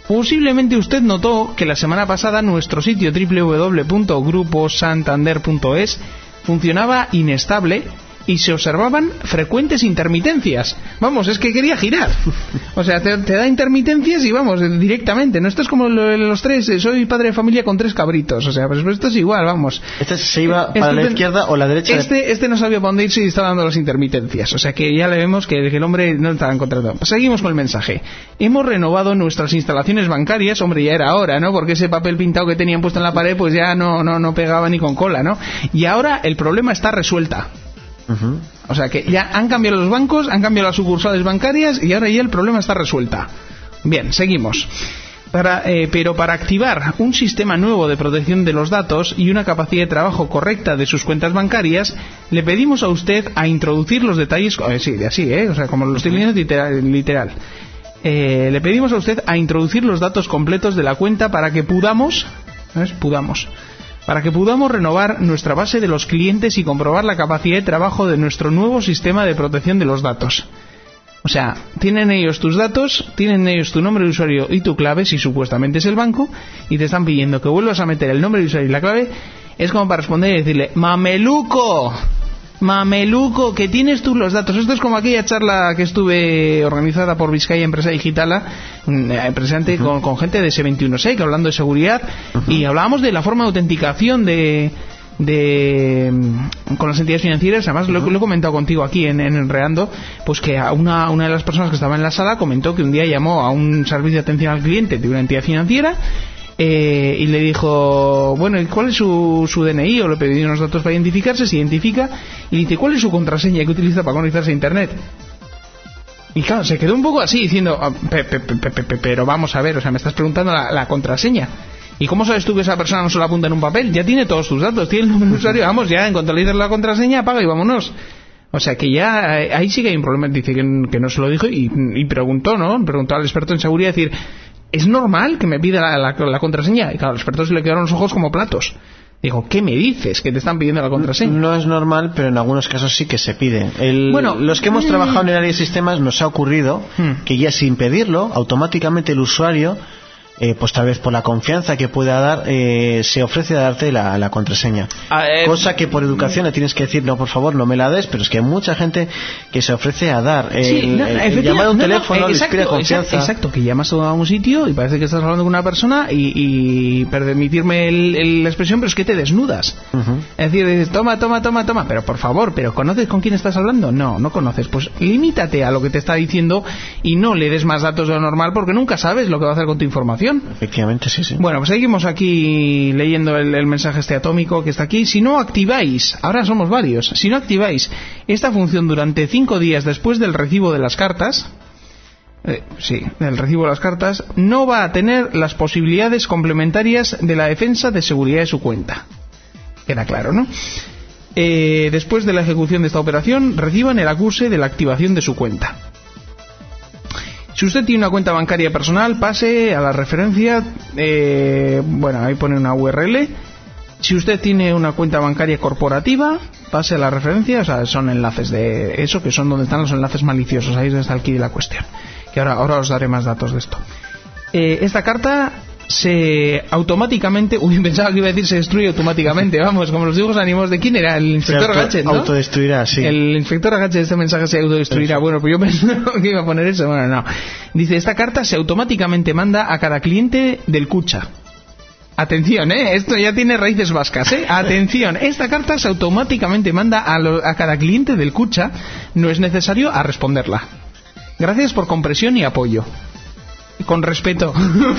Posiblemente usted notó que la semana pasada nuestro sitio doble u doble u doble u punto grupo santander punto es funcionaba inestable y se observaban frecuentes intermitencias. Vamos, es que quería girar. O sea, te, te da intermitencias y vamos, directamente. No, esto es como lo, los tres, soy padre de familia con tres cabritos. O sea, pues esto es igual, vamos. ¿Este se iba para este, la izquierda o la derecha? Este, este no sabía para dónde irse y estaba dando las intermitencias. O sea, que ya le vemos que, que el hombre no estaba encontrando. Pues seguimos con el mensaje. Hemos renovado nuestras instalaciones bancarias. Hombre, ya era hora, ¿no? Porque ese papel pintado que tenían puesto en la pared, pues ya no, no, no pegaba ni con cola, ¿no? Y ahora el problema está resuelta. Uh-huh. O sea que ya han cambiado los bancos, han cambiado las sucursales bancarias y ahora ya el problema está resuelta. Bien, seguimos. Para, eh, pero para activar un sistema nuevo de protección de los datos y una capacidad de trabajo correcta de sus cuentas bancarias, le pedimos a usted a introducir los detalles, eh, sí, de así, eh, o sea, como lo estoy leyendo literal. literal. Eh, le pedimos a usted a introducir los datos completos de la cuenta para que podamos, ¿sabes? Podamos. para que podamos renovar nuestra base de los clientes y comprobar la capacidad de trabajo de nuestro nuevo sistema de protección de los datos. O sea, tienen ellos tus datos, tienen ellos tu nombre de usuario y tu clave, si supuestamente es el banco, y te están pidiendo que vuelvas a meter el nombre de usuario y la clave. Es como para responder y decirle, ¡mameluco! Mameluco, que tienes tú los datos. Esto es como aquella charla que estuve organizada por Vizcaya Empresa Digitala, eh, presente uh-huh. con, con gente de ese veintiuno S E C, hablando de seguridad, uh-huh. y hablábamos de la forma de autenticación de, de con las entidades financieras. Además, uh-huh. lo, lo he comentado contigo aquí en, en Enredando, pues que a una, una de las personas que estaba en la sala comentó que un día llamó a un servicio de atención al cliente de una entidad financiera. Eh, y le dijo, bueno, ¿cuál es su, su D N I? O le pidió unos datos para identificarse, se identifica y dice, ¿cuál es su contraseña que utiliza para conectarse a internet? Y claro, se quedó un poco así diciendo, ah, pe, pe, pe, pe, pe, pero vamos a ver, o sea, me estás preguntando la, la contraseña. ¿Y cómo sabes tú que esa persona no se la apunta en un papel? Ya tiene todos tus datos, tiene el nombre de usuario, vamos, ya en cuanto le dices la contraseña, apaga y vámonos. O sea que ya ahí sí que hay un problema. Dice que, que no se lo dijo y, y preguntó, ¿no? Preguntó al experto en seguridad, decir, ¿es normal que me pida la, la, la contraseña? Y claro, al experto se le quedaron los ojos como platos. Digo, ¿qué me dices? Que te están pidiendo la contraseña. No es normal, pero en algunos casos sí que se pide. El, bueno, los que hemos mmm, trabajado en el área de sistemas nos ha ocurrido hmm. que ya sin pedirlo, automáticamente el usuario, eh, pues tal vez por la confianza que pueda dar, eh, se ofrece a darte la, la contraseña. Ah, eh, Cosa que por educación le tienes que decir, no, por favor, no me la des, pero es que hay mucha gente que se ofrece a dar. El, sí, no, el, el llamar a un no, teléfono no, le inspira confianza. Exacto, que llamas a un sitio y parece que estás hablando con una persona y, y permitirme el, el, la expresión, pero es que te desnudas. Uh-huh. Es decir, dices, toma, toma, toma, toma, pero por favor, ¿pero conoces con quién estás hablando? No, no conoces. Pues limítate a lo que te está diciendo y no le des más datos de lo normal porque nunca sabes lo que va a hacer con tu información. Efectivamente. Sí, sí. Bueno, pues seguimos aquí leyendo el, el mensaje este atómico que está aquí. Si no activáis, ahora somos varios, si no activáis esta función durante cinco días después del recibo de las cartas, eh, sí, del recibo de las cartas, no va a tener las posibilidades complementarias de la defensa de seguridad de su cuenta. Queda claro, ¿no? Eh, después de la ejecución de esta operación, reciban el acuse de la activación de su cuenta. Si usted tiene una cuenta bancaria personal, pase a la referencia, eh, bueno, ahí pone una U R L. Si usted tiene una cuenta bancaria corporativa, pase a la referencia, o sea, son enlaces de eso, que son donde están los enlaces maliciosos, ahí es donde está el quid de la cuestión. Que ahora, ahora os daré más datos de esto. Eh, esta carta se automáticamente, uy, pensaba que iba a decir se destruye automáticamente, vamos, como los dibujos animados de quién era, el inspector auto, Gadget, ¿no? Autodestruirá, sí. El inspector Gadget de este mensaje se autodestruirá. Bueno, pues yo pensaba que iba a poner eso, bueno, no. Dice, esta carta se automáticamente manda a cada cliente del Cucha. Atención, ¿eh? Esto ya tiene raíces vascas, ¿eh? Atención, esta carta se automáticamente manda a, lo, a cada cliente del Cucha, no es necesario a responderla. Gracias por compresión y apoyo. Con respeto. Con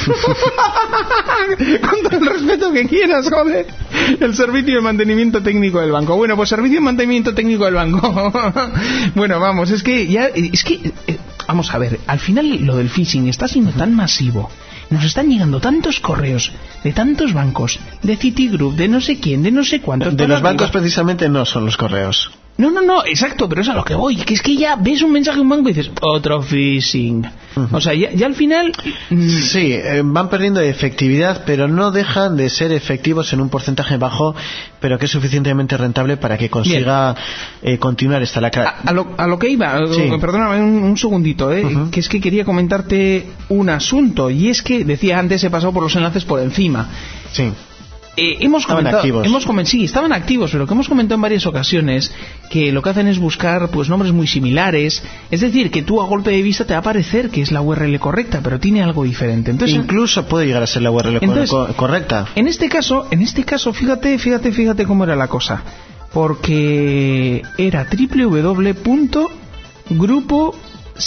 todo el respeto que quieras, joder. El servicio de mantenimiento técnico del banco. Bueno, pues servicio de mantenimiento técnico del banco. Bueno, vamos, es que ya, es que, eh, vamos a ver, al final lo del phishing está siendo tan masivo. Nos están llegando tantos correos de tantos bancos, de Citigroup, de no sé quién, de no sé cuántos. De los bancos precisamente no son los correos. No, no, no, exacto, pero es a lo que voy, que es que ya ves un mensaje de un banco y dices, otro phishing. Uh-huh. O sea, ya, ya al final... Mmm... Sí, eh, van perdiendo efectividad, pero no dejan de ser efectivos en un porcentaje bajo, pero que es suficientemente rentable para que consiga eh, continuar esta lacra. A, a, lo, a lo que iba, sí. Perdóname un, un segundito, eh, uh-huh. que es que quería comentarte un asunto, y es que, decía antes, he pasado por los enlaces por encima. Sí. Eh, hemos estaban comentado, activos. Hemos coment- sí, estaban activos, pero que hemos comentado en varias ocasiones que lo que hacen es buscar pues nombres muy similares. Es decir, que tú a golpe de vista te va a parecer que es la U R L correcta, pero tiene algo diferente. Entonces, incluso puede llegar a ser la U R L entonces, co- correcta. En este caso, en este caso, fíjate, fíjate, fíjate cómo era la cosa. Porque era doble u doble u doble u punto grupo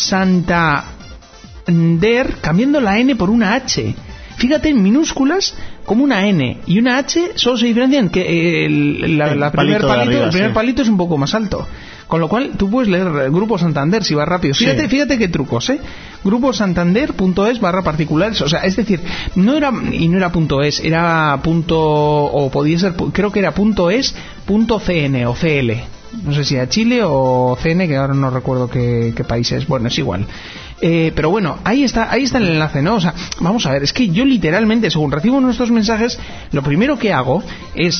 santander, cambiando la N por una H. Fíjate, en minúsculas, como una N y una H solo se diferencian que el, la, el la primer palito, palito, arriba, el primer sí. palito es un poco más alto. Con lo cual tú puedes leer Grupo Santander si vas rápido. Fíjate, sí. fíjate qué trucos, ¿eh? grupo santander punto es barra particulares. O sea, es decir, no era, y no era punto es, era punto, o podía ser, creo que era punto es, punto cn o cl. No sé si era Chile o C N, que ahora no recuerdo qué, qué país es. Bueno, es igual. Eh, pero bueno, ahí está, ahí está el enlace, ¿no? O sea, vamos a ver, es que yo literalmente, según recibo nuestros mensajes, lo primero que hago es,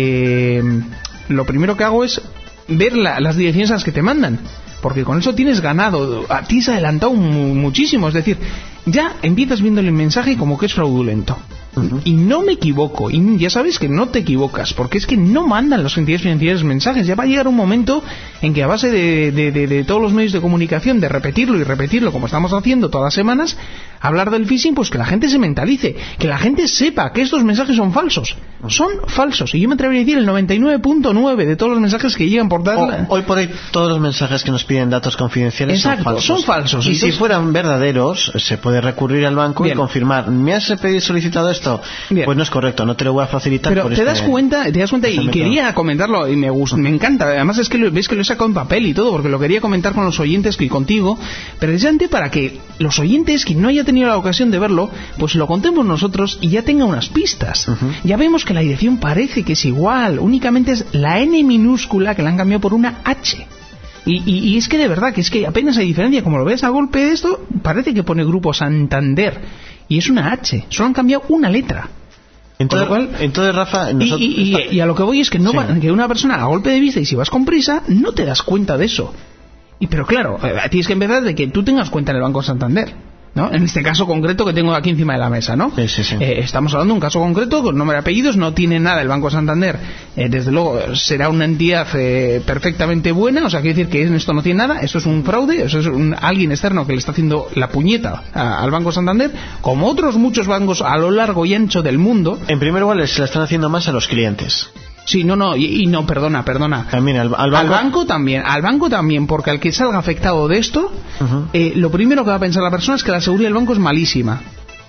eh, lo primero que hago es ver la, las direcciones a las que te mandan, porque con eso tienes ganado, a ti se ha adelantado mu- muchísimo, es decir, ya empiezas viendo el mensaje como que es fraudulento. Uh-huh. Y no me equivoco, y ya sabes que no te equivocas, porque es que no mandan los entidades financieras mensajes. Ya va a llegar un momento en que a base de, de, de, de todos los medios de comunicación, de repetirlo y repetirlo como estamos haciendo todas las semanas, hablar del phishing, pues que la gente se mentalice, que la gente sepa que estos mensajes son falsos, son falsos. Y yo me atrevería a decir el noventa y nueve punto nueve de todos los mensajes que llegan por dar... O, hoy por hoy todos los mensajes que nos piden datos confidenciales Exacto, son falsos. son falsos. Y Entonces, si fueran verdaderos, se puede recurrir al banco bien. y confirmar, ¿me has pedido solicitado esto? Bien. Pues no es correcto, no te lo voy a facilitar. Pero por te este, das cuenta, te das cuenta y método. Quería comentarlo y me gusta, me encanta. Además es que lo, ves que lo he sacado en papel y todo, porque lo quería comentar con los oyentes y contigo, precisamente para que los oyentes, quien no haya tenido la ocasión de verlo, pues lo contemos nosotros y ya tenga unas pistas. Uh-huh. Ya vemos que la dirección parece que es igual, únicamente es la N minúscula que la han cambiado por una H. Y, y, y es que de verdad, que es que apenas hay diferencia. Como lo ves a golpe de esto, parece que pone Grupo Santander y es una H, solo han cambiado una letra. Entonces, cual, entonces Rafa... Nosotros, y, y, y, y a lo que voy es que, no sí. va, que una persona a golpe de vista, y si vas con prisa, no te das cuenta de eso. Y pero claro, tienes que empezar de que tú tengas cuenta en el Banco Santander, ¿no? En este caso concreto que tengo aquí encima de la mesa, ¿no? Sí, sí, sí. Eh, estamos hablando de un caso concreto con nombre y apellidos, no tiene nada el Banco Santander, eh, desde luego será una entidad eh, perfectamente buena, o sea, quiere decir que en esto no tiene nada, esto es un fraude, eso es un, alguien externo que le está haciendo la puñeta a, al Banco Santander, como otros muchos bancos a lo largo y ancho del mundo. En primer lugar, se la están haciendo más a los clientes. Sí, no, no, y, y no, perdona, perdona. También al, al, banco... al banco también, al banco también, porque al que salga afectado de esto, uh-huh. eh, lo primero que va a pensar la persona es que la seguridad del banco es malísima.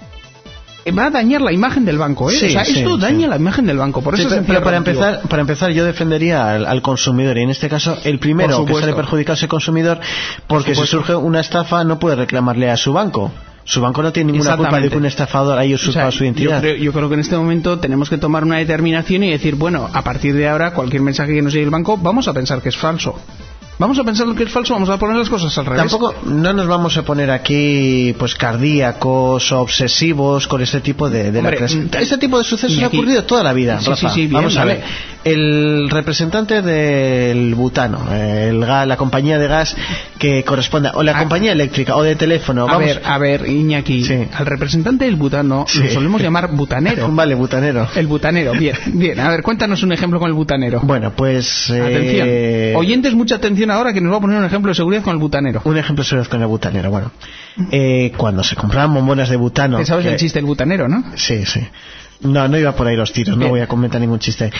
Eh, va a dañar la imagen del banco, ¿eh? Sí, o sea, sí, esto sí. daña la imagen del banco, por sí, eso pero, es pero para empezar, para empezar yo defendería al, al consumidor, y en este caso el primero que sale perjudicado es el consumidor, porque si surge una estafa no puede reclamarle a su banco. Su banco no tiene ninguna culpa de que un estafador haya usurpado o sea, su identidad. Yo creo, yo creo que en este momento tenemos que tomar una determinación y decir, bueno, a partir de ahora cualquier mensaje que nos llegue el banco vamos a pensar que es falso. Vamos a pensar que es falso, vamos a poner las cosas al revés. Tampoco no nos vamos a poner aquí pues cardíacos o obsesivos con este tipo de, de Hombre, la Este tipo de sucesos ha ocurrido toda la vida, sí, Rafa. Sí, sí, bien, vamos a vale. ver. El representante del butano, el gas, la compañía de gas que corresponda, o la a, compañía eléctrica o de teléfono. A vamos. ver, a ver, Iñaki, sí. al representante del butano sí. lo solemos llamar butanero. Vale, butanero. El butanero, bien, bien. A ver, cuéntanos un ejemplo con el butanero. Bueno, pues... Atención. Eh... Oyentes, mucha atención ahora que nos va a poner un ejemplo de seguridad con el butanero. Un ejemplo de seguridad con el butanero, bueno. Eh, cuando se compraban bombonas de butano... ¿Te sabes que... el chiste del butanero, no? Sí, sí. No, no iba por ahí los tiros, bien. No voy a comentar ningún chiste.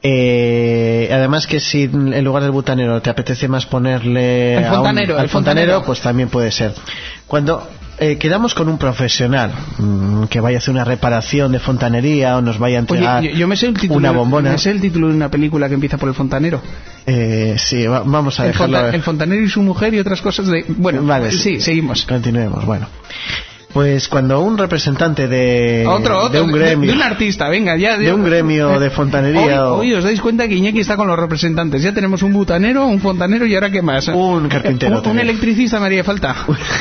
Eh, además que si en lugar del butanero te apetece más ponerle... El fontanero. A un, al el fontanero, fontanero, pues también puede ser. Cuando... Eh, quedamos con un profesional mmm, que vaya a hacer una reparación de fontanería o nos vaya a entregar Oye, yo, yo me sé el título, una bombona. Me sé el título de una película que empieza por el fontanero. Eh, sí, va, vamos a el dejarlo. Fonta, el fontanero y su mujer y otras cosas de... Bueno, vale, sí, sí, seguimos. Continuemos, bueno. Pues cuando un representante de, otro, otro, de un gremio, de, de un artista, venga, ya, de un gremio de fontanería, hoy, hoy os dais cuenta que Iñaki está con los representantes. Ya tenemos un butanero, un fontanero y ahora qué más. Un carpintero. Un, un electricista me haría falta.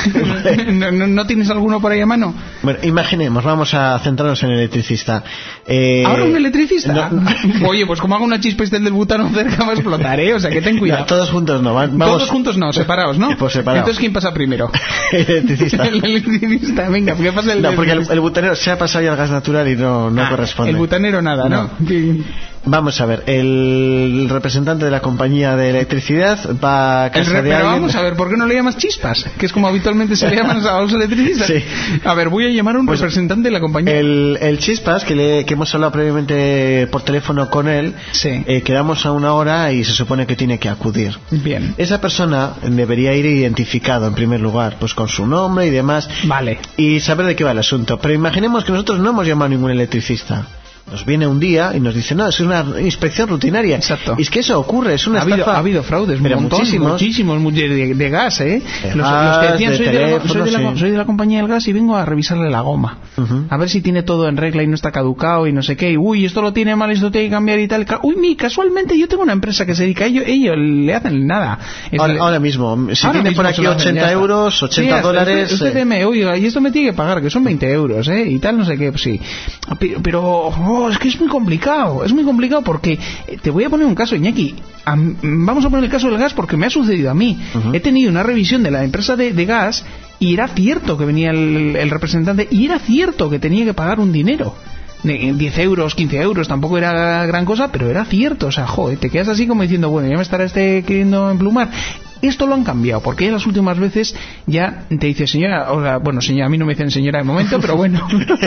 ¿No, no, ¿No tienes alguno por ahí a mano? Bueno, imaginemos, vamos a centrarnos en el electricista. Eh, ¿Ahora un electricista? No. Oye, pues como hago una chispa este del butano cerca va a explotar, ¿eh? O sea, que ten cuidado. No, todos juntos no, van, vamos. Todos juntos no, separados, ¿no? Pues separados. Entonces, ¿quién pasa primero? El electricista. El electricista, venga, ¿qué pasa el No, porque el, el butanero se ha pasado ya al gas natural y no, no ah, corresponde. El butanero nada, ¿no? no. Vamos a ver, el representante de la compañía de electricidad va a casa el re, de pero alguien... vamos a ver, ¿por qué no le llamas chispas? Que es como habitualmente se le llaman a los electricistas. Sí. A ver, voy a llamar a un pues representante de la compañía. El, el chispas, que, le, que hemos hablado previamente por teléfono con él, sí. eh, quedamos a una hora y se supone que tiene que acudir. Bien. Esa persona debería ir identificado en primer lugar, pues con su nombre y demás. Vale. Y saber de qué va el asunto. Pero imaginemos que nosotros no hemos llamado a ningún electricista. Nos viene un día y nos dice, no, es una inspección rutinaria. Exacto. Y es que eso ocurre, es una ha habido, estafa. Ha habido fraudes, pero montón, muchísimos. Muchísimos, de, de gas, ¿eh? De los, gas, los que decían, de soy, teléfono, de la, soy, de la, sí. soy de la compañía del gas y vengo a revisarle la goma. Uh-huh. A ver si tiene todo en regla y no está caducado y no sé qué. Y, uy, esto lo tiene mal, esto tiene que cambiar y tal. Uy, mi, casualmente yo tengo una empresa que se dedica a ello, ellos le hacen nada. Ahora, le... ahora mismo, si ahora tiene mismo por aquí ochenta euros, ochenta sí, dólares... Usted, usted eh... me, oiga, y esto me tiene que pagar, que son veinte euros, ¿eh? Y tal, no sé qué, pues sí. Pero, pero oh, es que es muy complicado. Es muy complicado porque te voy a poner un caso, Iñaki. A, vamos a poner el caso del gas porque me ha sucedido a mí. Uh-huh. He tenido una revisión de la empresa de, de gas y era cierto que venía el, el representante y era cierto que tenía que pagar un dinero. diez euros, quince euros, tampoco era gran cosa, pero era cierto. O sea, joder, te quedas así como diciendo, bueno, ya me estará este queriendo emplumar. Esto lo han cambiado, porque ya las últimas veces ya te dice señora, o sea, bueno, señora, a mí no me dicen señora de momento, pero bueno.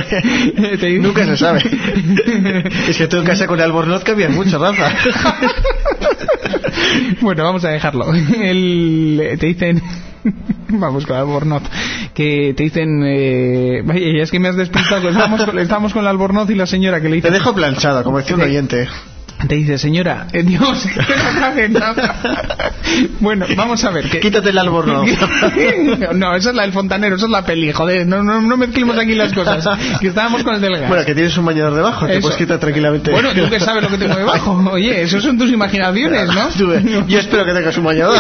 te dice... Nunca se sabe. Es que tú en casa con el Albornoz cambias mucho, Rafa. Bueno, vamos a dejarlo. El, te dicen... Vamos con el Albornoz. Que te dicen... Eh, vaya, ya es que me has despistado. Estamos con, estamos con el Albornoz y la señora que le dice... Te dejo planchado, como decía un oyente. Te dice, señora, eh, Dios, bueno, vamos a ver. Que... Quítate el albornoz. No, esa es la del fontanero, esa es la peli, joder, no, no, no mezclemos aquí las cosas. Que estábamos con el del gas. Bueno, que tienes un bañador debajo, eso. Te puedes quitar tranquilamente. Bueno, tú que sabes lo que tengo debajo. Oye, eso son tus imaginaciones, ¿no? Yo espero que tengas un bañador.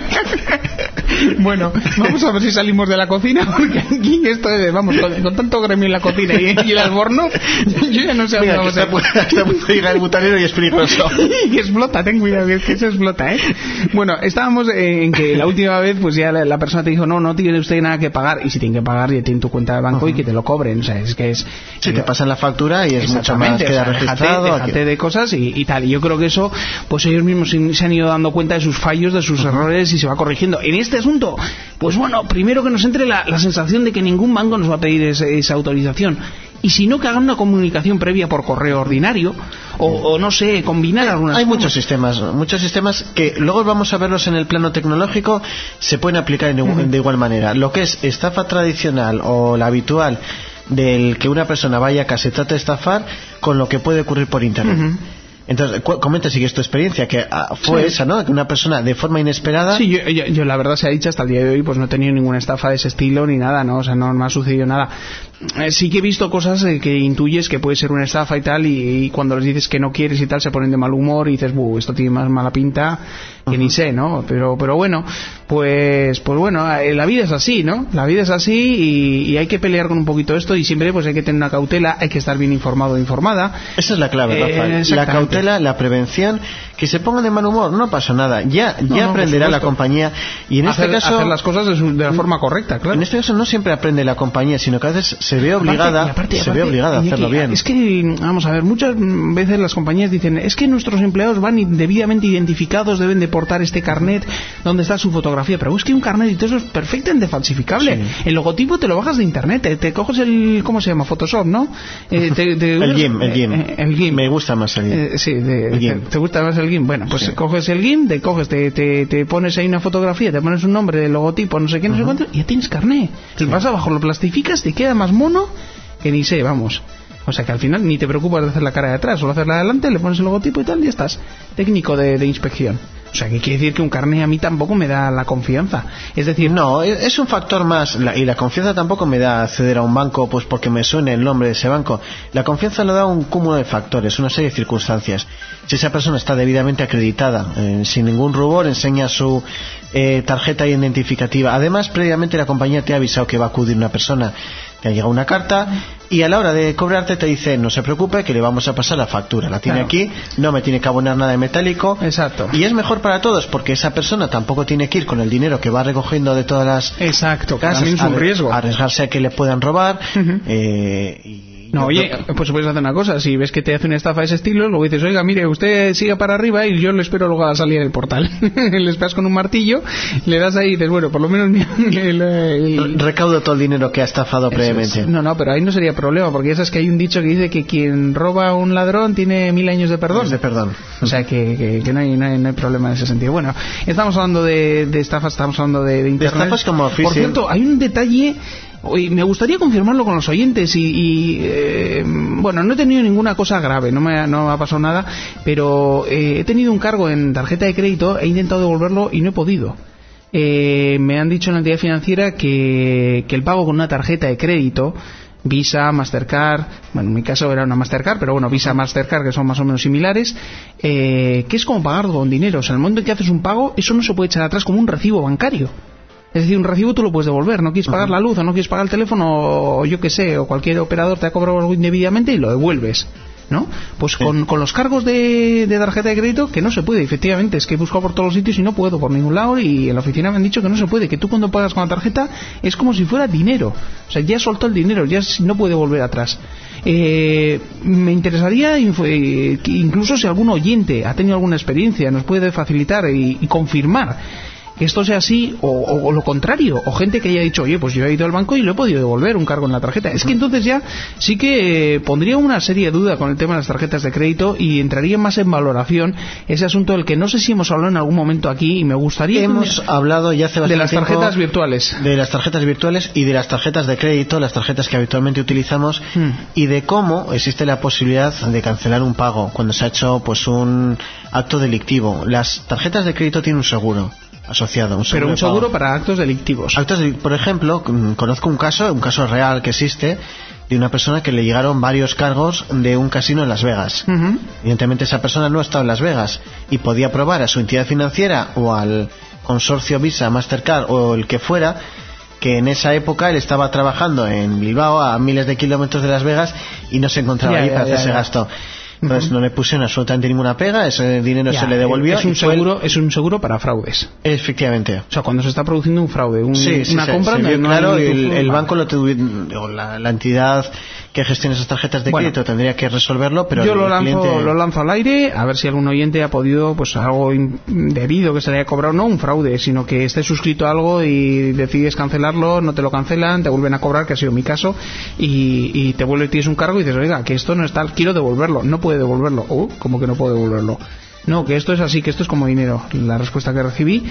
Bueno, vamos a ver si salimos de la cocina, porque aquí esto es, vamos, con, con tanto gremio en la cocina y, y el albornoz, yo ya no sé Mira, dónde vamos está, a Está muy llega el butanero y es peligroso. Y explota, ten cuidado, que eso explota, ¿eh? Bueno, estábamos en que la última vez, pues ya la, la persona te dijo, no, no tiene usted nada que pagar, y si tiene que pagar, ya tiene tu cuenta de banco uh-huh. y que te lo cobren, o sea, es que es... Sí, te pasan la factura y es mucho más, queda o sea, registrado. Déjate, déjate de cosas y, y tal, y yo creo que eso, pues ellos mismos se, se han ido dando cuenta de sus fallos, de sus uh-huh. errores y se va corrigiendo. En este asunto, pues bueno, primero que nos entre la, la sensación de que ningún banco nos va a pedir ese, esa autorización. Y si no, que hagan una comunicación previa por correo ordinario o, o no sé, combinar algunas Hay formas. muchos sistemas, muchos sistemas que luego vamos a verlos en el plano tecnológico, se pueden aplicar de, uh-huh. de igual manera. Lo que es estafa tradicional o la habitual del que una persona vaya a casa y trate de estafar con lo que puede ocurrir por internet. Uh-huh. Entonces, cu- comenta si es tu experiencia, que ah, fue sí. esa, ¿no? Que una persona de forma inesperada... Sí, yo, yo, yo la verdad se ha dicho hasta el día de hoy, pues no he tenido ninguna estafa de ese estilo ni nada, ¿no? O sea, no me ha sucedido nada. Eh, sí que he visto cosas eh, que intuyes que puede ser una estafa y tal, y, y cuando les dices que no quieres y tal, se ponen de mal humor y dices, buh, esto tiene más mala pinta que uh-huh. ni sé, ¿no? Pero pero bueno, pues pues bueno, eh, la vida es así, ¿no? La vida es así y, y hay que pelear con un poquito esto y siempre pues hay que tener una cautela, hay que estar bien informado o informada. Esa es la clave, Rafael. Eh, la cautela, la prevención, que se pongan de mal humor, no pasa nada. Ya no, ya no, aprenderá la compañía y en hacer, este caso... Hacer las cosas de, su, de la forma correcta, claro. En este caso no siempre aprende la compañía, sino que a veces se ve obligada, aparte, aparte, se aparte, ve obligada a hacerlo aquí, bien. Es que, vamos a ver, muchas veces las compañías dicen, es que nuestros empleados van debidamente identificados, deben de portar este carnet donde está su fotografía, pero es que un carnet y todo eso es perfectamente falsificable. Sí. El logotipo te lo bajas de internet, te, te coges el, ¿cómo se llama? Photoshop, ¿no? Eh, te, te, el GIMP, el GIMP. Eh, el GIMP. Me gusta más el GIMP. Eh, sí, de, el GIMP. Te, ¿te gusta más el GIMP? Bueno, pues sí. Coges el GIMP, te coges, te, te, te pones ahí una fotografía, te pones un nombre de logotipo, no sé qué, no uh-huh. sé cuánto, y ya tienes carnet. Sí. Te vas abajo, lo plastificas, te queda más mono que ni sé, vamos. O sea que al final ni te preocupas de hacer la cara de atrás, solo hacer la de adelante, le pones el logotipo y tal, y ya estás. Técnico de, de inspección. O sea, que quiere decir que un carné a mí tampoco me da la confianza. Es decir... No, es un factor más, la, y la confianza tampoco me da acceder a un banco pues porque me suene el nombre de ese banco. La confianza lo da un cúmulo de factores, una serie de circunstancias. Si esa persona está debidamente acreditada, eh, sin ningún rubor, enseña su eh, tarjeta identificativa. Además, previamente la compañía te ha avisado que va a acudir una persona, te ha llegado una carta y a la hora de cobrarte te dice, no se preocupe que le vamos a pasar la factura, la tiene claro. aquí, no me tiene que abonar nada de metálico. Exacto. Y es mejor para todos porque esa persona tampoco tiene que ir con el dinero que va recogiendo de todas las Exacto, casas, también es un a, riesgo, a arriesgarse a que le puedan robar. Uh-huh. eh, y No, oye, pues puedes hacer una cosa, si ves que te hace una estafa de ese estilo, luego dices, oiga, mire, usted siga para arriba y yo le espero luego a salir del portal. Le esperas con un martillo, le das ahí y dices, bueno, por lo menos... El, el... recaudo todo el dinero que ha estafado Eso previamente. Es. No, no, pero ahí no sería problema, porque ya sabes que hay un dicho que dice que quien roba a un ladrón tiene mil años de perdón. De perdón. O sea, que, que, que no, hay, no, hay, no hay problema en ese sentido. Bueno, estamos hablando de, de estafas, estamos hablando de, de internet. De estafas como Por cierto, hay un detalle... Hoy me gustaría confirmarlo con los oyentes y, y eh, bueno, no he tenido ninguna cosa grave, no me ha, no me ha pasado nada, pero eh, he tenido un cargo en tarjeta de crédito, he intentado devolverlo y no he podido. Eh, me han dicho en la entidad financiera que, que el pago con una tarjeta de crédito, Visa, Mastercard, bueno, en mi caso era una Mastercard, pero bueno, Visa, Mastercard, que son más o menos similares, eh, que es como pagar con dinero. O sea, en el momento en que haces un pago, eso no se puede echar atrás como un recibo bancario. Es decir, un recibo tú lo puedes devolver, no quieres pagar uh-huh. la luz o no quieres pagar el teléfono o yo qué sé, o cualquier operador te ha cobrado algo indebidamente y lo devuelves, ¿no? Pues sí. con, con los cargos de, de tarjeta de crédito que no se puede, efectivamente, es que he buscado por todos los sitios y no puedo por ningún lado y en la oficina me han dicho que no se puede, que tú cuando pagas con la tarjeta es como si fuera dinero, o sea, ya soltó el dinero, ya no puede volver atrás. Eh, me interesaría eh, incluso si algún oyente ha tenido alguna experiencia, nos puede facilitar y, y confirmar que esto sea así o, o, o lo contrario, o gente que haya dicho, oye, pues yo he ido al banco y lo he podido devolver un cargo en la tarjeta. Es que entonces ya sí que eh, pondría una seria duda con el tema de las tarjetas de crédito y entraría más en valoración ese asunto del que no sé si hemos hablado en algún momento aquí y me gustaría... Hemos me... hablado ya hace bastante de las tarjetas virtuales. De las tarjetas virtuales y de las tarjetas de crédito, las tarjetas que habitualmente utilizamos hmm. y de cómo existe la posibilidad de cancelar un pago cuando se ha hecho pues un acto delictivo. Las tarjetas de crédito tienen un seguro asociado, un seguro pero un seguro para actos delictivos. Actos de, por ejemplo, conozco un caso, un caso real que existe de una persona que le llegaron varios cargos de un casino en Las Vegas. Uh-huh. Evidentemente esa persona no estaba en Las Vegas y podía probar a su entidad financiera o al consorcio Visa, Mastercard o el que fuera que en esa época él estaba trabajando en Bilbao a miles de kilómetros de Las Vegas y no se encontraba ya, allí ya, para ya, hacer ese ya. gasto. Entonces uh-huh. no le pusieron absolutamente ninguna pega, ese dinero ya, se le devolvió. Es un seguro, el... es un seguro para fraudes. Efectivamente. O sea, cuando se está produciendo un fraude, un, sí, sí, una se, compra, se vio, no claro, hay el, el banco lo tuvo, o la, la entidad que gestiona esas tarjetas de crédito bueno, tendría que resolverlo, pero yo lo lanzo, cliente... lo lanzo al aire a ver si algún oyente ha podido, pues algo indebido que se le haya cobrado, no un fraude, sino que esté suscrito a algo y decides cancelarlo, no te lo cancelan, te vuelven a cobrar, que ha sido mi caso, y, y te vuelve, tienes un cargo y dices, oiga, que esto no está, quiero devolverlo, no puede devolverlo. Uh, ¿cómo que no puede devolverlo? No, que esto es así, que esto es como dinero, la respuesta que recibí.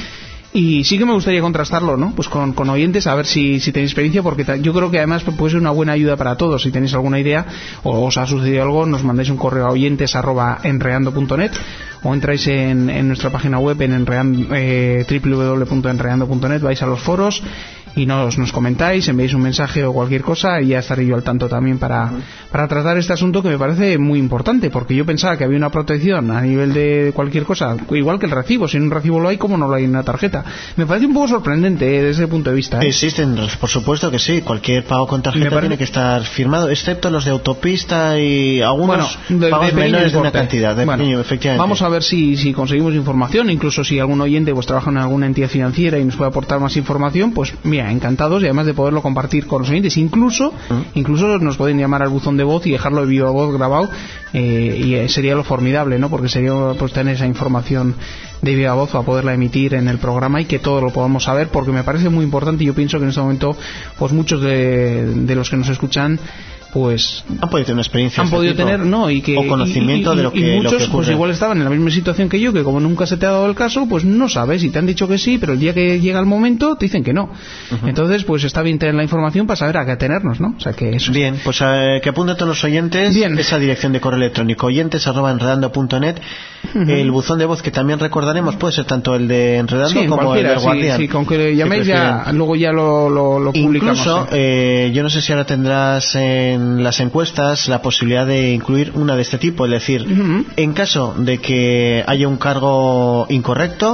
Y sí que me gustaría contrastarlo, ¿no? Pues con, con oyentes, a ver si, si tenéis experiencia, porque ta, yo creo que además puede ser una buena ayuda para todos. Si tenéis alguna idea o os ha sucedido algo, nos mandáis un correo a oyentes arroba enreando punto net o entráis en, en nuestra página web en enreando, eh, doble u doble u doble u punto enreando punto net, vais a los foros y nos, nos comentáis, enviáis un mensaje o cualquier cosa y ya estaré yo al tanto también para, para tratar este asunto que me parece muy importante, porque yo pensaba que había una protección a nivel de cualquier cosa, igual que el recibo. Si en un recibo lo hay, ¿cómo no lo hay en una tarjeta? Me parece un poco sorprendente eh, desde ese punto de vista. ¿eh? Existen, por supuesto que sí, cualquier pago con tarjeta parece... tiene que estar firmado, excepto los de autopista y algunos bueno, de, pagos de menores de una cantidad. De bueno, pequeño, efectivamente. Vamos a ver si, si conseguimos información, incluso si algún oyente pues trabaja en alguna entidad financiera y nos puede aportar más información, pues mira, encantados, y además de poderlo compartir con los oyentes, incluso ¿Mm? incluso nos pueden llamar al buzón de voz y dejarlo de viva voz grabado, eh, y sería lo formidable, ¿no? Porque sería pues tener esa información de viva voz para poderla emitir en el programa y que todos lo podamos saber, porque me parece muy importante y yo pienso que en este momento pues muchos de, de los que nos escuchan pues han podido tener una experiencia, han este podido tipo, tener, no, y que o conocimiento y, y, y, de lo que, y muchos lo que ocurre. pues igual estaban en la misma situación que yo, que como nunca se te ha dado el caso, pues no sabes, y te han dicho que sí, pero el día que llega el momento te dicen que no. Uh-huh. Entonces, pues está bien tener la información para saber a qué atenernos, ¿no? O sea que eso. Bien, pues eh, que apunten todos los oyentes bien. Esa dirección de correo electrónico, oyentes arroba enredando punto net. Uh-huh. El buzón de voz que también recordaremos puede ser tanto el de Enredando sí, como el del sí, Guardián. Sí, con que llaméis ya, luego ya lo, lo, lo publicamos. Incluso, sí. eh, yo no sé si ahora tendrás en las encuestas la posibilidad de incluir una de este tipo, es decir, uh-huh. en caso de que haya un cargo incorrecto,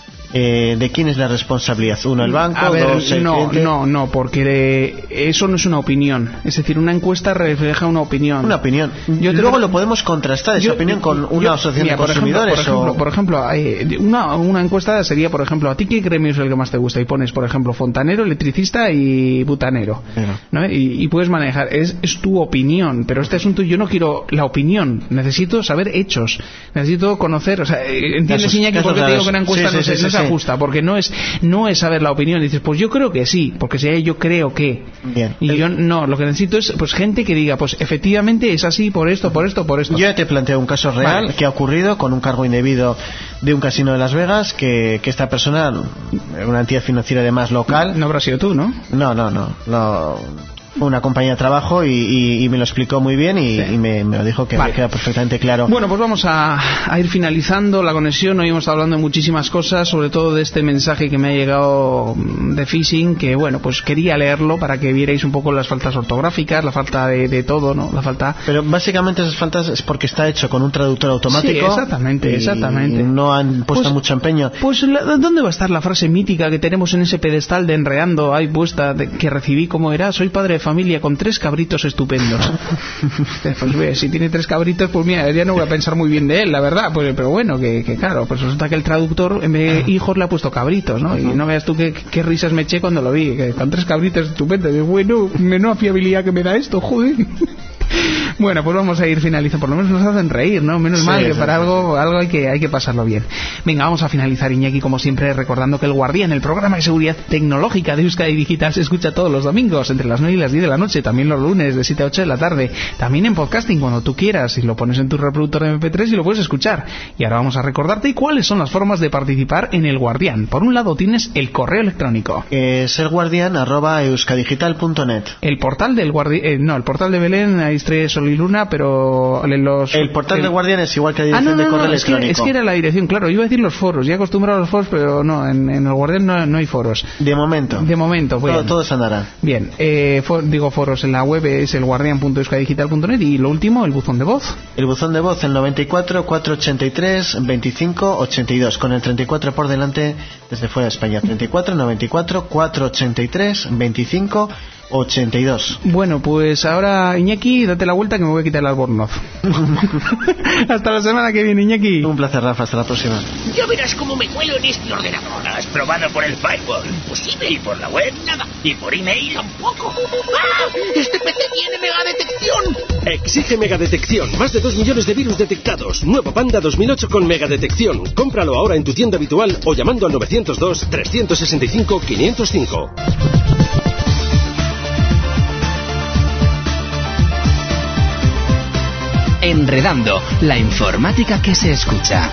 Eh, ¿de quién es la responsabilidad? ¿Uno el banco? A ver, dos el no, cliente? no, no, porque eso no es una opinión. Es decir, una encuesta refleja una opinión. Una opinión. Yo y luego lo podemos contrastar esa yo, opinión con una yo, asociación mira, de consumidores. Por ejemplo, por ejemplo, por ejemplo una, una encuesta sería, por ejemplo, ¿a ti qué gremio es el que más te gusta? Y pones, por ejemplo, fontanero, electricista y butanero. Pero. ¿No? Y, y puedes manejar. Es, es tu opinión, pero este asunto yo no quiero la opinión. Necesito saber hechos. Necesito conocer. O sea, ¿entiendes, Iñaki, por qué te digo que una encuesta sí, no, sí, se, sí, no sí, se ajusta? Porque no es no es saber la opinión. Dices, pues yo creo que sí, porque si hay yo creo que. Bien. Y el... yo no, lo que necesito es pues gente que diga, pues efectivamente es así por esto, por esto, por esto. Yo ya te planteo un caso real vale. que ha ocurrido con un cargo indebido de un casino de Las Vegas, que, que esta persona, una entidad financiera además local. No habrá sido tú, ¿no? No, no, no. no una compañía de trabajo y, y, y me lo explicó muy bien y, sí. y me, me lo dijo que vale. me queda perfectamente claro. Bueno, pues vamos a, a ir finalizando la conexión. Hoy hemos estado hablando de muchísimas cosas, sobre todo de este mensaje que me ha llegado de phishing, que bueno, pues quería leerlo para que vierais un poco las faltas ortográficas, la falta de, de todo, ¿no? La falta. Pero básicamente esas faltas es porque está hecho con un traductor automático. Sí, exactamente, y exactamente. No han puesto pues, mucho empeño. Pues ¿dónde va a estar la frase mítica que tenemos en ese pedestal de Enredando ahí puesta, de, que recibí como era? Soy padre de familia con tres cabritos estupendos. Pues ve, si tiene tres cabritos, pues mira, ya no voy a pensar muy bien de él, la verdad. Pues, pero bueno, que, que claro, pues resulta que el traductor en vez de hijos le ha puesto cabritos, ¿no? Y no veas tú qué, qué risas me eché cuando lo vi, que con tres cabritos estupendos. Y bueno, menos fiabilidad que me da esto, joder. Bueno, pues vamos a ir finalizando. Por lo menos nos hacen reír, ¿no? Menos sí, mal que sí, para sí, algo, algo hay que hay que pasarlo bien. Venga, vamos a finalizar, Iñaki, como siempre, recordando que El Guardián, el programa de seguridad tecnológica de Euskadi Digital, se escucha todos los domingos entre las nueve y las diez de la noche, también los lunes de siete a ocho de la tarde, también en podcasting cuando tú quieras, y lo pones en tu reproductor de eme pe tres y lo puedes escuchar. Y ahora vamos a recordarte cuáles son las formas de participar en El Guardián. Por un lado tienes el correo electrónico. Es elguardian arroba euskadigital punto net. El portal del Guardián, eh, no, el portal de Belén, hay tres Sol y Luna, pero los... El portal el... del Guardián es igual que la dirección ah, no, no, de correo no, electrónico. Es que, es que era la dirección, claro. Yo iba a decir los foros. Ya he acostumbrado a los foros, pero no, en, en El Guardián no, no hay foros. De momento. De momento, bien. Todo, todo se andará. Bien, eh, for, digo foros en la web es elguardian punto euskadigital punto net y lo último, el buzón de voz. El buzón de voz, el noventa y cuatro, cuatrocientos ochenta y tres, veinticinco, ochenta y dos, con el treinta y cuatro por delante desde fuera de España. treinta y cuatro, noventa y cuatro, cuatrocientos ochenta y tres, veinticinco, ochenta y dos. Bueno, pues ahora, Iñaki, date la vuelta que me voy a quitar el albornoz. Hasta la semana que viene, Iñaki. Un placer, Rafa, hasta la próxima. Ya verás cómo me cuelo en este ordenador. ¿Has probado por el firewall? Imposible. Y por la web, nada. Y por email, tampoco. ¡Ah! ¡Este pe ce tiene megadetección! Exige megadetección. Más de dos millones de virus detectados. Nuevo Panda dos mil ocho con megadetección. Cómpralo ahora en tu tienda habitual o llamando al nueve cero dos, tres seis cinco, cinco cero cinco. Enredando, la informática que se escucha.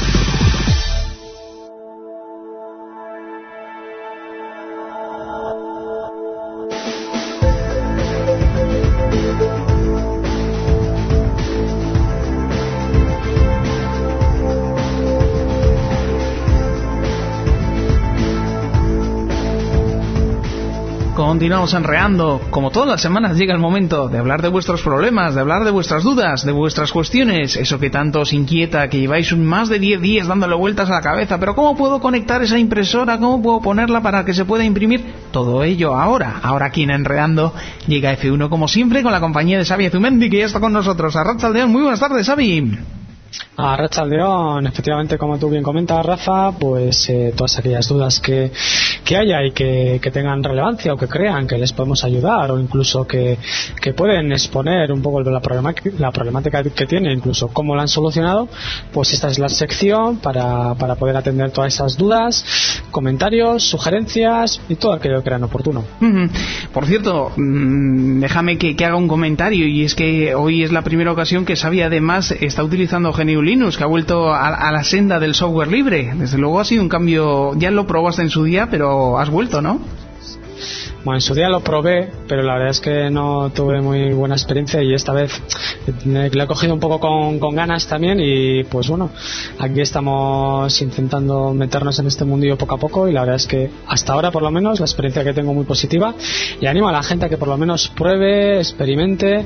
Continuamos enreando. Como todas las semanas llega el momento de hablar de vuestros problemas, de hablar de vuestras dudas, de vuestras cuestiones, eso que tanto os inquieta, que lleváis más de diez días dándole vueltas a la cabeza. Pero ¿cómo puedo conectar esa impresora? ¿Cómo puedo ponerla para que se pueda imprimir? Todo ello ahora. Ahora aquí en Enredando llega efe uno como siempre con la compañía de Xavi Zumendi, que ya está con nosotros. Arratsaldeon, muy buenas tardes, Xavi. A Arratsaldeon, efectivamente, como tú bien comentas, Rafa, pues eh, todas aquellas dudas que, que haya y que, que tengan relevancia o que crean que les podemos ayudar o incluso que, que pueden exponer un poco la problemática, la problemática que tiene, incluso cómo la han solucionado, pues esta es la sección para, para poder atender todas esas dudas, comentarios, sugerencias y todo aquello que crean oportuno. Uh-huh. Por cierto, mmm, déjame que, que haga un comentario, y es que hoy es la primera ocasión que Xavi además está utilizando G N U Linux, que ha vuelto a, a la senda del software libre. Desde luego ha sido un cambio, ya lo probaste en su día, pero has vuelto, ¿no? Bueno, en su día lo probé, pero la verdad es que no tuve muy buena experiencia y esta vez le he cogido un poco con, con ganas también y pues bueno, aquí estamos intentando meternos en este mundillo poco a poco y la verdad es que hasta ahora por lo menos la experiencia que tengo muy positiva y animo a la gente a que por lo menos pruebe, experimente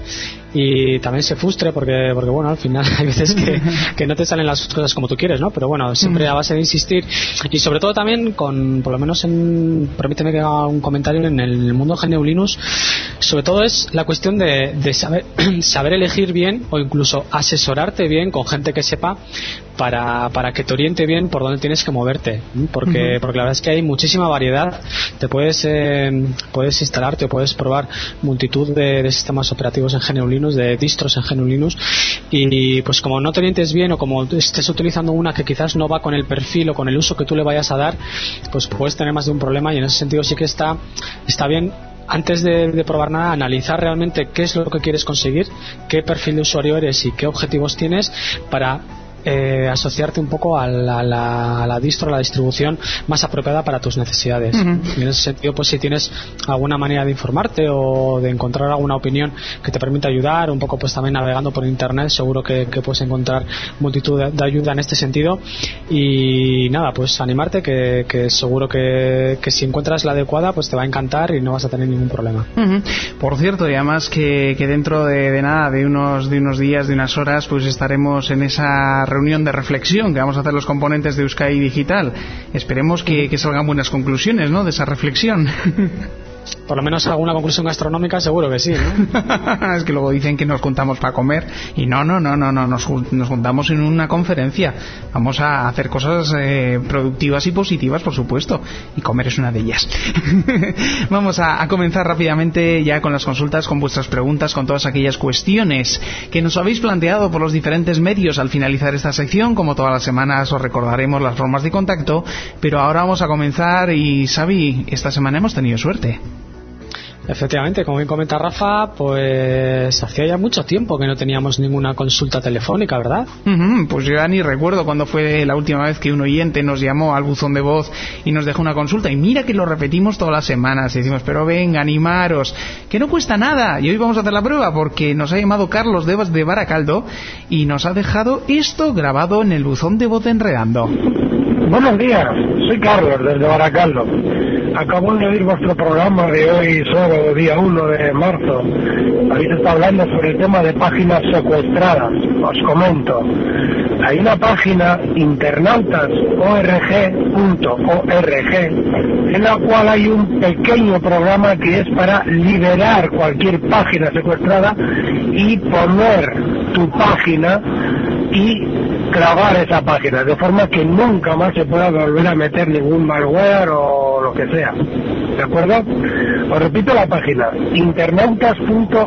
y también se frustre porque porque bueno, al final hay veces que, que no te salen las cosas como tú quieres, ¿no? Pero bueno, siempre a base de insistir y sobre todo también con, por lo menos en, permíteme que haga un comentario en el mundo G N U Linux, sobre todo es la cuestión de, de saber, saber elegir bien o incluso asesorarte bien con gente que sepa para, para que te oriente bien por dónde tienes que moverte, porque, uh-huh. porque la verdad es que hay muchísima variedad, te puedes eh, puedes instalarte o puedes probar multitud de, de sistemas operativos en G N U Linux, de distros en G N U Linux y pues como no te orientes bien o como estés utilizando una que quizás no va con el perfil o con el uso que tú le vayas a dar, pues puedes tener más de un problema y en ese sentido sí que está, está bien antes de, de probar nada, analizar realmente qué es lo que quieres conseguir, qué perfil de usuario eres y qué objetivos tienes para eh, asociarte un poco a la, a, la, a la distro, a la distribución más apropiada para tus necesidades. Uh-huh. Y en ese sentido, pues si tienes alguna manera de informarte o de encontrar alguna opinión que te permita ayudar, un poco pues también navegando por internet, seguro que, que puedes encontrar multitud de, de ayuda en este sentido. Y nada, pues animarte que, que seguro que, que si encuentras la adecuada, pues te va a encantar y no vas a tener ningún problema. Uh-huh. Por cierto, y además que, que dentro de, de nada, de unos, de unos días, de unas horas, pues estaremos en esa reunión de reflexión que vamos a hacer los componentes de Euskadi Digital. Esperemos que, que salgan buenas conclusiones, ¿no?, de esa reflexión. Por lo menos alguna conclusión gastronómica seguro que sí, ¿no? Es que luego dicen que nos juntamos para comer y no, no, no, no, no nos, nos juntamos en una conferencia. Vamos a hacer cosas eh, productivas y positivas, por supuesto, y comer es una de ellas. Vamos a, a comenzar rápidamente ya con las consultas, con vuestras preguntas, con todas aquellas cuestiones que nos habéis planteado por los diferentes medios al finalizar esta sección. Como todas las semanas os recordaremos las formas de contacto, pero ahora vamos a comenzar y Xavi, esta semana hemos tenido suerte. Efectivamente, como bien comenta Rafa, pues hacía ya mucho tiempo que no teníamos ninguna consulta telefónica, ¿verdad? Uh-huh, pues yo ya ni recuerdo cuándo fue la última vez que un oyente nos llamó al buzón de voz y nos dejó una consulta. Y mira que lo repetimos todas las semanas y decimos, pero venga, animaros, que no cuesta nada. Y hoy vamos a hacer la prueba porque nos ha llamado Carlos de, de Baracaldo y nos ha dejado esto grabado en el buzón de voz de Enredando. Buenos días, soy Carlos desde Baracaldo. Acabo de oír vuestro programa de hoy, solo día uno de marzo. Habéis estado hablando sobre el tema de páginas secuestradas. Os comento. Hay una página, internautas punto org punto org, en la cual hay un pequeño programa que es para liberar cualquier página secuestrada y poner tu página y clavar esa página, de forma que nunca más se pueda volver a meter ningún malware o lo que sea. ¿De acuerdo? Os repito la página, internautas punto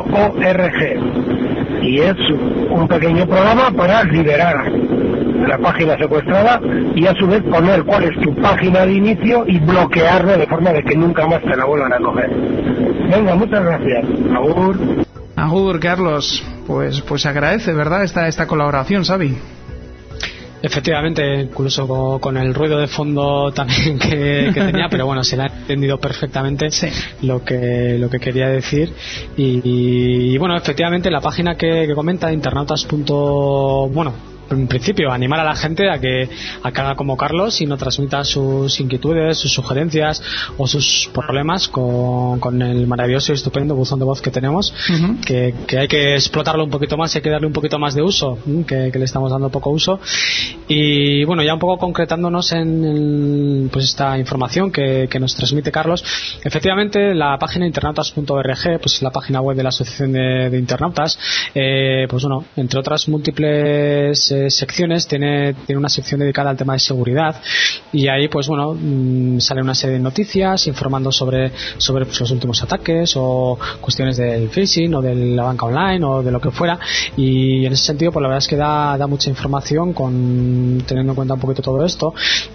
org, y es un pequeño programa para liberar la página secuestrada y a su vez poner cuál es tu página de inicio y bloquearlo de forma de que nunca más te la vuelvan a coger. Venga, muchas gracias. Agur. Agur, Carlos. Pues pues agradece, ¿verdad?, esta, esta colaboración, Xavi. Efectivamente, incluso con, con el ruido de fondo también que, que tenía, pero bueno, se le ha entendido perfectamente sí. lo que lo que quería decir y, y, y bueno, efectivamente la página que, que comenta, internautas. Bueno, en principio animar a la gente a que, a que haga como Carlos y no transmita sus inquietudes, sus sugerencias o sus problemas con, con el maravilloso y estupendo buzón de voz que tenemos, uh-huh. que, que hay que explotarlo un poquito más, hay que darle un poquito más de uso, que, que le estamos dando poco uso. Y bueno, ya un poco concretándonos en el, pues esta información que, que nos transmite Carlos, efectivamente la página internautas punto org, pues la página web de la Asociación de, de Internautas, eh, pues bueno, entre otras múltiples eh, secciones, tiene, tiene una sección dedicada al tema de seguridad, y ahí pues bueno, mmm, sale una serie de noticias informando sobre, sobre pues, los últimos ataques o cuestiones del phishing o de la banca online o de lo que fuera, y en ese sentido pues la verdad es que da, da mucha información con, teniendo en cuenta un poquito todo esto.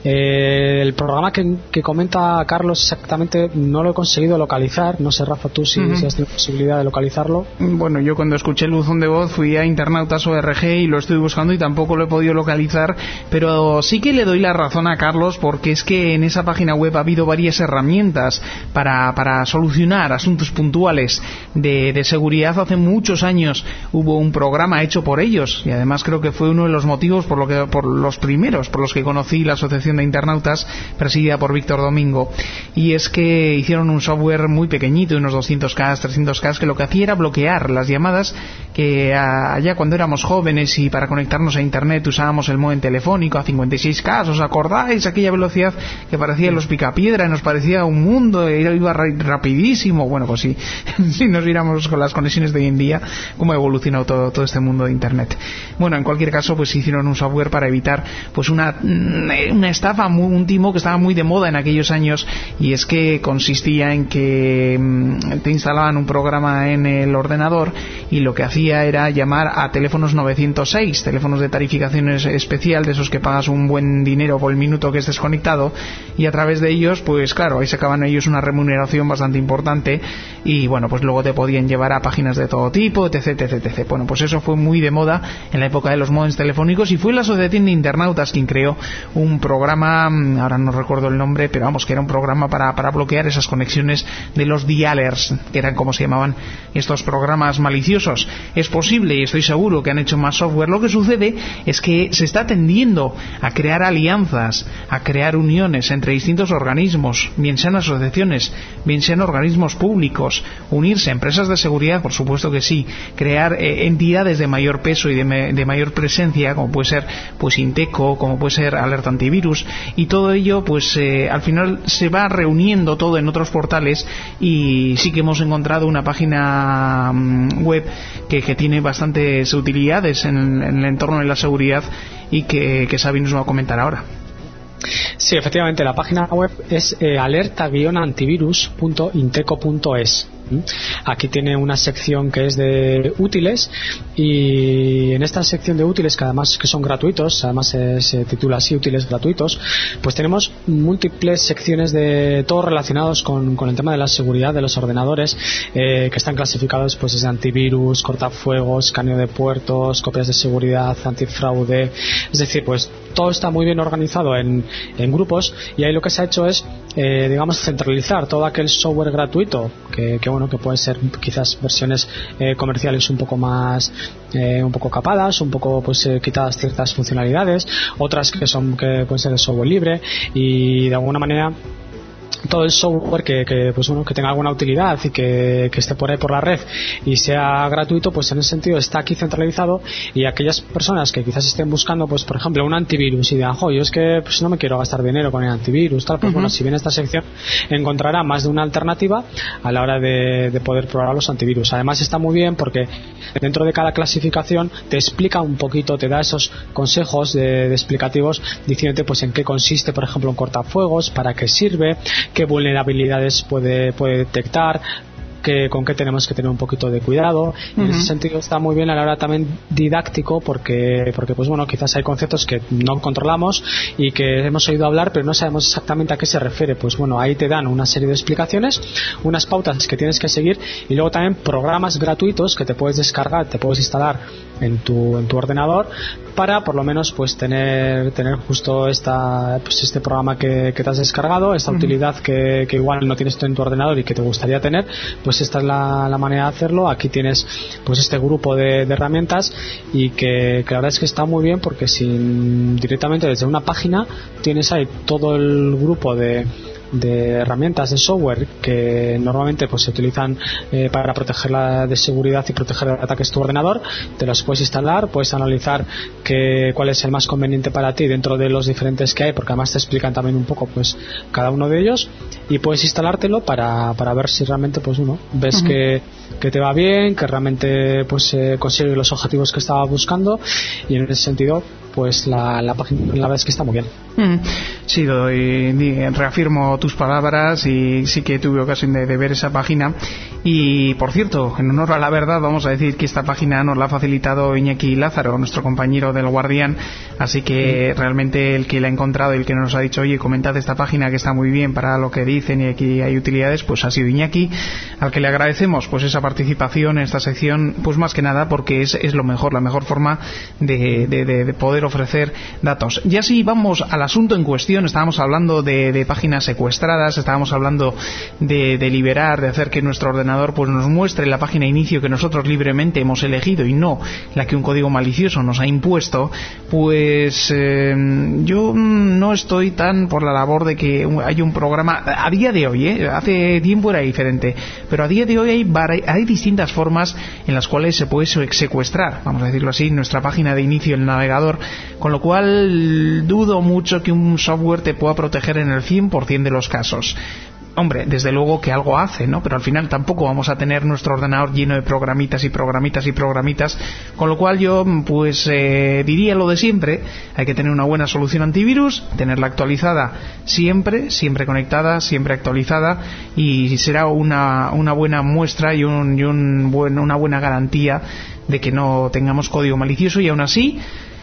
Eh, el programa que, que comenta Carlos exactamente no lo he conseguido localizar, no sé Rafa tú si, uh-huh. si has tenido posibilidad de localizarlo. Bueno, yo cuando escuché el buzón de voz fui a Internautas punto org y lo estoy buscando y tampoco lo he podido localizar, pero sí que le doy la razón a Carlos, porque es que en esa página web ha habido varias herramientas para, para solucionar asuntos puntuales de, de seguridad. Hace muchos años hubo un programa hecho por ellos y además creo que fue uno de los motivos por, lo que, por los primeros por los que conocí la Asociación de Internautas, presidida por Víctor Domingo, y es que hicieron un software muy pequeñito, unos doscientos K, trescientos K, que lo que hacía era bloquear las llamadas que allá cuando éramos jóvenes y para conectarnos a internet usábamos el módem telefónico a cincuenta y seis K. ¿Os acordáis? Aquella velocidad que parecía los picapiedra, nos parecía un mundo, iba rapidísimo. Bueno, pues sí, si nos viéramos con las conexiones de hoy en día, cómo ha evolucionado todo, todo este mundo de internet. Bueno, en cualquier caso, pues hicieron un software para evitar pues una, una estafa, muy, un timo que estaba muy de moda en aquellos años, y es que consistía en que mmm, te instalaban un programa en el ordenador y lo que hacía era llamar a teléfonos novecientos seis, teléfonos de tarificaciones especial, de esos que pagas un buen dinero por el minuto que estés conectado, y a través de ellos, pues claro, ahí sacaban ellos una remuneración bastante importante y bueno, pues luego te podían llevar a páginas de todo tipo, etc, etc, etc. Bueno, pues eso fue muy de moda en la época de los modems telefónicos y fue la Asociación de Internautas quien creó un programa, ahora no recuerdo el nombre, pero vamos, que era un programa para, para bloquear esas conexiones de los dialers, que eran como se llamaban estos programas maliciosos. Es posible, y estoy seguro que han hecho más software. Lo que sucede es que se está tendiendo a crear alianzas, a crear uniones entre distintos organismos, bien sean asociaciones, bien sean organismos públicos, unirse a empresas de seguridad, por supuesto que sí, crear eh, entidades de mayor peso y de, me, de mayor presencia, como puede ser pues Inteco, como puede ser Alerta Antivirus, y todo ello pues eh, al final se va reuniendo todo en otros portales, y sí que hemos encontrado una página um, web que, que tiene bastantes utilidades en, en el entorno de la seguridad y que, que Xavi nos va a comentar ahora. Sí, efectivamente, la página web es eh, alerta antivirus punto inteco punto es. Aquí tiene una sección que es de útiles, y en esta sección de útiles, que además que son gratuitos, además se, se titula así, útiles gratuitos, pues tenemos múltiples secciones de todos relacionados con, con el tema de la seguridad de los ordenadores, eh, que están clasificados pues desde antivirus, cortafuegos, escaneo de puertos, copias de seguridad, antifraude, es decir, pues todo está muy bien organizado en, en grupos, y ahí lo que se ha hecho es eh, digamos centralizar todo aquel software gratuito que, que bueno que pueden ser quizás versiones eh, comerciales un poco más eh, un poco capadas, un poco pues eh, quitadas ciertas funcionalidades, otras que son que pueden ser de software libre, y de alguna manera todo el software que, que pues bueno que tenga alguna utilidad y que, que esté por ahí por la red y sea gratuito, pues en ese sentido está aquí centralizado, y aquellas personas que quizás estén buscando pues por ejemplo un antivirus y digan, jo, yo es que pues no me quiero gastar dinero con el antivirus tal, pues uh-huh. bueno, si viene esta sección encontrará más de una alternativa a la hora de, de poder probar los antivirus. Además está muy bien porque dentro de cada clasificación te explica un poquito, te da esos consejos de, de explicativos diciéndote pues en qué consiste por ejemplo un cortafuegos, para qué sirve, qué vulnerabilidades puede, puede detectar, que, con qué tenemos que tener un poquito de cuidado. Uh-huh. En ese sentido está muy bien a la hora también didáctico, porque, porque pues bueno, quizás hay conceptos que no controlamos y que hemos oído hablar pero no sabemos exactamente a qué se refiere. Pues bueno, ahí te dan una serie de explicaciones, unas pautas que tienes que seguir, y luego también programas gratuitos que te puedes descargar, te puedes instalar en tu, en tu ordenador, para por lo menos pues tener tener justo esta pues este programa que, que te has descargado, esta uh-huh. utilidad que, que igual no tienes tú en tu ordenador y que te gustaría tener, pues esta es la, la manera de hacerlo. Aquí tienes pues este grupo de, de herramientas, y que, que la verdad es que está muy bien, porque sin directamente desde una página tienes ahí todo el grupo de de herramientas de software que normalmente pues se utilizan eh, para proteger la de seguridad y proteger de ataques tu ordenador. Te los puedes instalar, puedes analizar que, cuál es el más conveniente para ti dentro de los diferentes que hay, porque además te explican también un poco pues cada uno de ellos, y puedes instalártelo para, para ver si realmente pues uno ves uh-huh. que, que te va bien, que realmente pues eh, consigue los objetivos que estaba buscando, y en ese sentido pues la, la página la verdad es que está muy bien. Mm, sí, doy, reafirmo tus palabras y sí que tuve ocasión de, de ver esa página. Y por cierto, en honor a la verdad, vamos a decir que esta página nos la ha facilitado Iñaki Lázaro, nuestro compañero del Guardián, así que mm. realmente el que la ha encontrado y el que nos ha dicho, oye, comentad esta página que está muy bien para lo que dicen y aquí hay utilidades, pues ha sido Iñaki, al que le agradecemos pues esa participación en esta sección, pues más que nada porque es, es lo mejor, la mejor forma de, de, de, de poder ofrecer datos. Ya sí, vamos al asunto en cuestión. Estábamos hablando de, de páginas secuestradas, estábamos hablando de, de liberar, de hacer que nuestro ordenador pues nos muestre la página inicio que nosotros libremente hemos elegido y no la que un código malicioso nos ha impuesto. Pues eh, yo no estoy tan por la labor de que haya un programa a día de hoy, ¿eh? Hace tiempo era diferente, pero a día de hoy hay, hay distintas formas en las cuales se puede secuestrar, vamos a decirlo así, nuestra página de inicio en el navegador, con lo cual dudo mucho que un software te pueda proteger en el cien por ciento de los casos. Hombre, desde luego que algo hace, ¿no? Pero al final tampoco vamos a tener nuestro ordenador lleno de programitas y programitas y programitas, con lo cual yo pues eh, diría lo de siempre: hay que tener una buena solución antivirus, tenerla actualizada siempre, siempre conectada, siempre actualizada, y será una, una buena muestra y, un, y un buen, una buena garantía de que no tengamos código malicioso. Y aún así,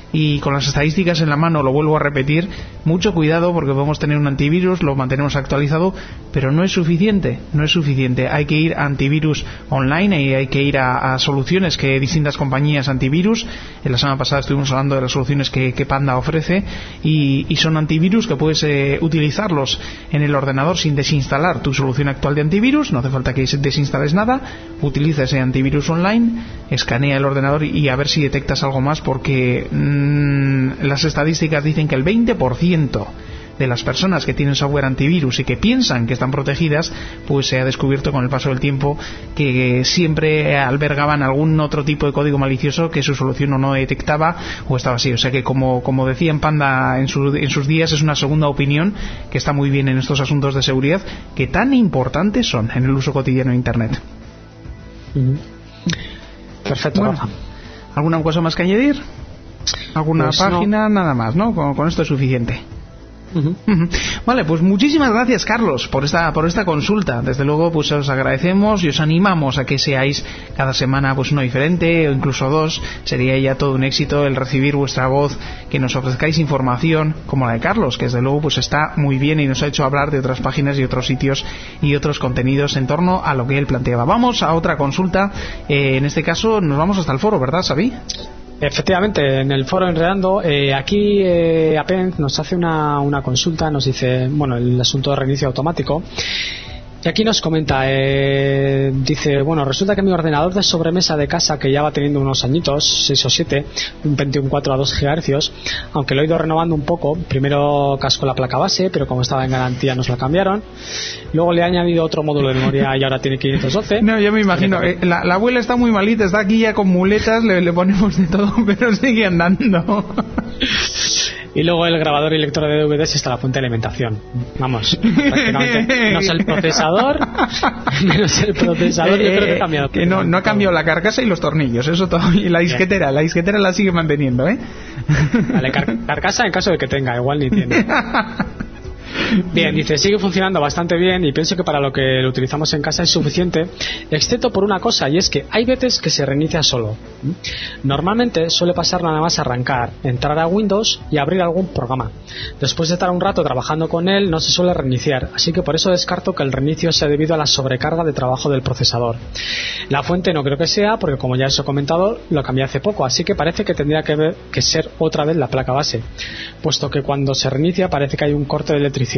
y con las estadísticas en la mano, lo vuelvo a repetir, mucho cuidado, porque podemos tener un antivirus, lo mantenemos actualizado, pero no es suficiente, no es suficiente. Hay que ir a antivirus online y hay que ir a, a soluciones que distintas compañías antivirus, en la semana pasada estuvimos hablando de las soluciones que, que Panda ofrece, y, y son antivirus que puedes eh, utilizarlos en el ordenador sin desinstalar tu solución actual de antivirus. No hace falta que desinstales nada, utiliza ese antivirus online, escanea el ordenador y a ver si detectas algo más, porque mmm, las estadísticas dicen que el veinte por ciento de las personas que tienen software antivirus y que piensan que están protegidas, pues se ha descubierto con el paso del tiempo que siempre albergaban algún otro tipo de código malicioso que su solución o no detectaba o estaba así. O sea que, como, como decía en Panda en, su, en sus días, es una segunda opinión que está muy bien en estos asuntos de seguridad que tan importantes son en el uso cotidiano de Internet. Perfecto. Bueno, ¿alguna cosa más que añadir? ¿Alguna pues página? No. Nada más, ¿no? Con, con esto es suficiente. Uh-huh. Uh-huh. Vale, pues muchísimas gracias, Carlos, por esta por esta consulta. Desde luego, pues os agradecemos y os animamos a que seáis cada semana pues uno diferente o incluso dos. Sería ya todo un éxito el recibir vuestra voz, que nos ofrezcáis información como la de Carlos, que desde luego pues está muy bien y nos ha hecho hablar de otras páginas y otros sitios y otros contenidos en torno a lo que él planteaba. Vamos a otra consulta. Eh, en este caso nos vamos hasta el foro, ¿verdad, Xavi? Efectivamente, en el foro Enredando, eh, aquí eh, Apen nos hace una, una consulta, nos dice, bueno, el asunto de reinicio automático. Y aquí nos comenta, eh, dice, bueno, resulta que mi ordenador de sobremesa de casa, que ya va teniendo unos añitos, seis o siete, un Pentium cuatro a dos gigahercios, aunque lo he ido renovando un poco, primero cascó la placa base, pero como estaba en garantía nos la cambiaron, luego le he añadido otro módulo de memoria y ahora tiene quinientos doce. No, yo me imagino, eh, la, la abuela está muy malita, está aquí ya con muletas, le, le ponemos de todo, pero sigue andando. Y luego el grabador y lector de D V Ds está la fuente de alimentación. Vamos, prácticamente menos el procesador, menos el procesador, yo creo que ha cambiado. Que no, no ha cambiado la carcasa y los tornillos, eso todo. Y la disquetera, Bien. la disquetera la sigue manteniendo, ¿eh? Vale, car- carcasa en caso de que tenga, igual ni tiene. Bien, dice, sigue funcionando bastante bien y pienso que para lo que lo utilizamos en casa es suficiente, excepto por una cosa, y es que hay veces que se reinicia solo. Normalmente suele pasar nada más arrancar, entrar a Windows y abrir algún programa. Después de estar un rato trabajando con él no se suele reiniciar, así que por eso descarto que el reinicio sea debido a la sobrecarga de trabajo del procesador. La fuente no creo que sea, porque como ya os he comentado, lo cambié hace poco, así que parece que tendría que, ver, que ser otra vez la placa base, puesto que cuando se reinicia parece que hay un corte de electricidad.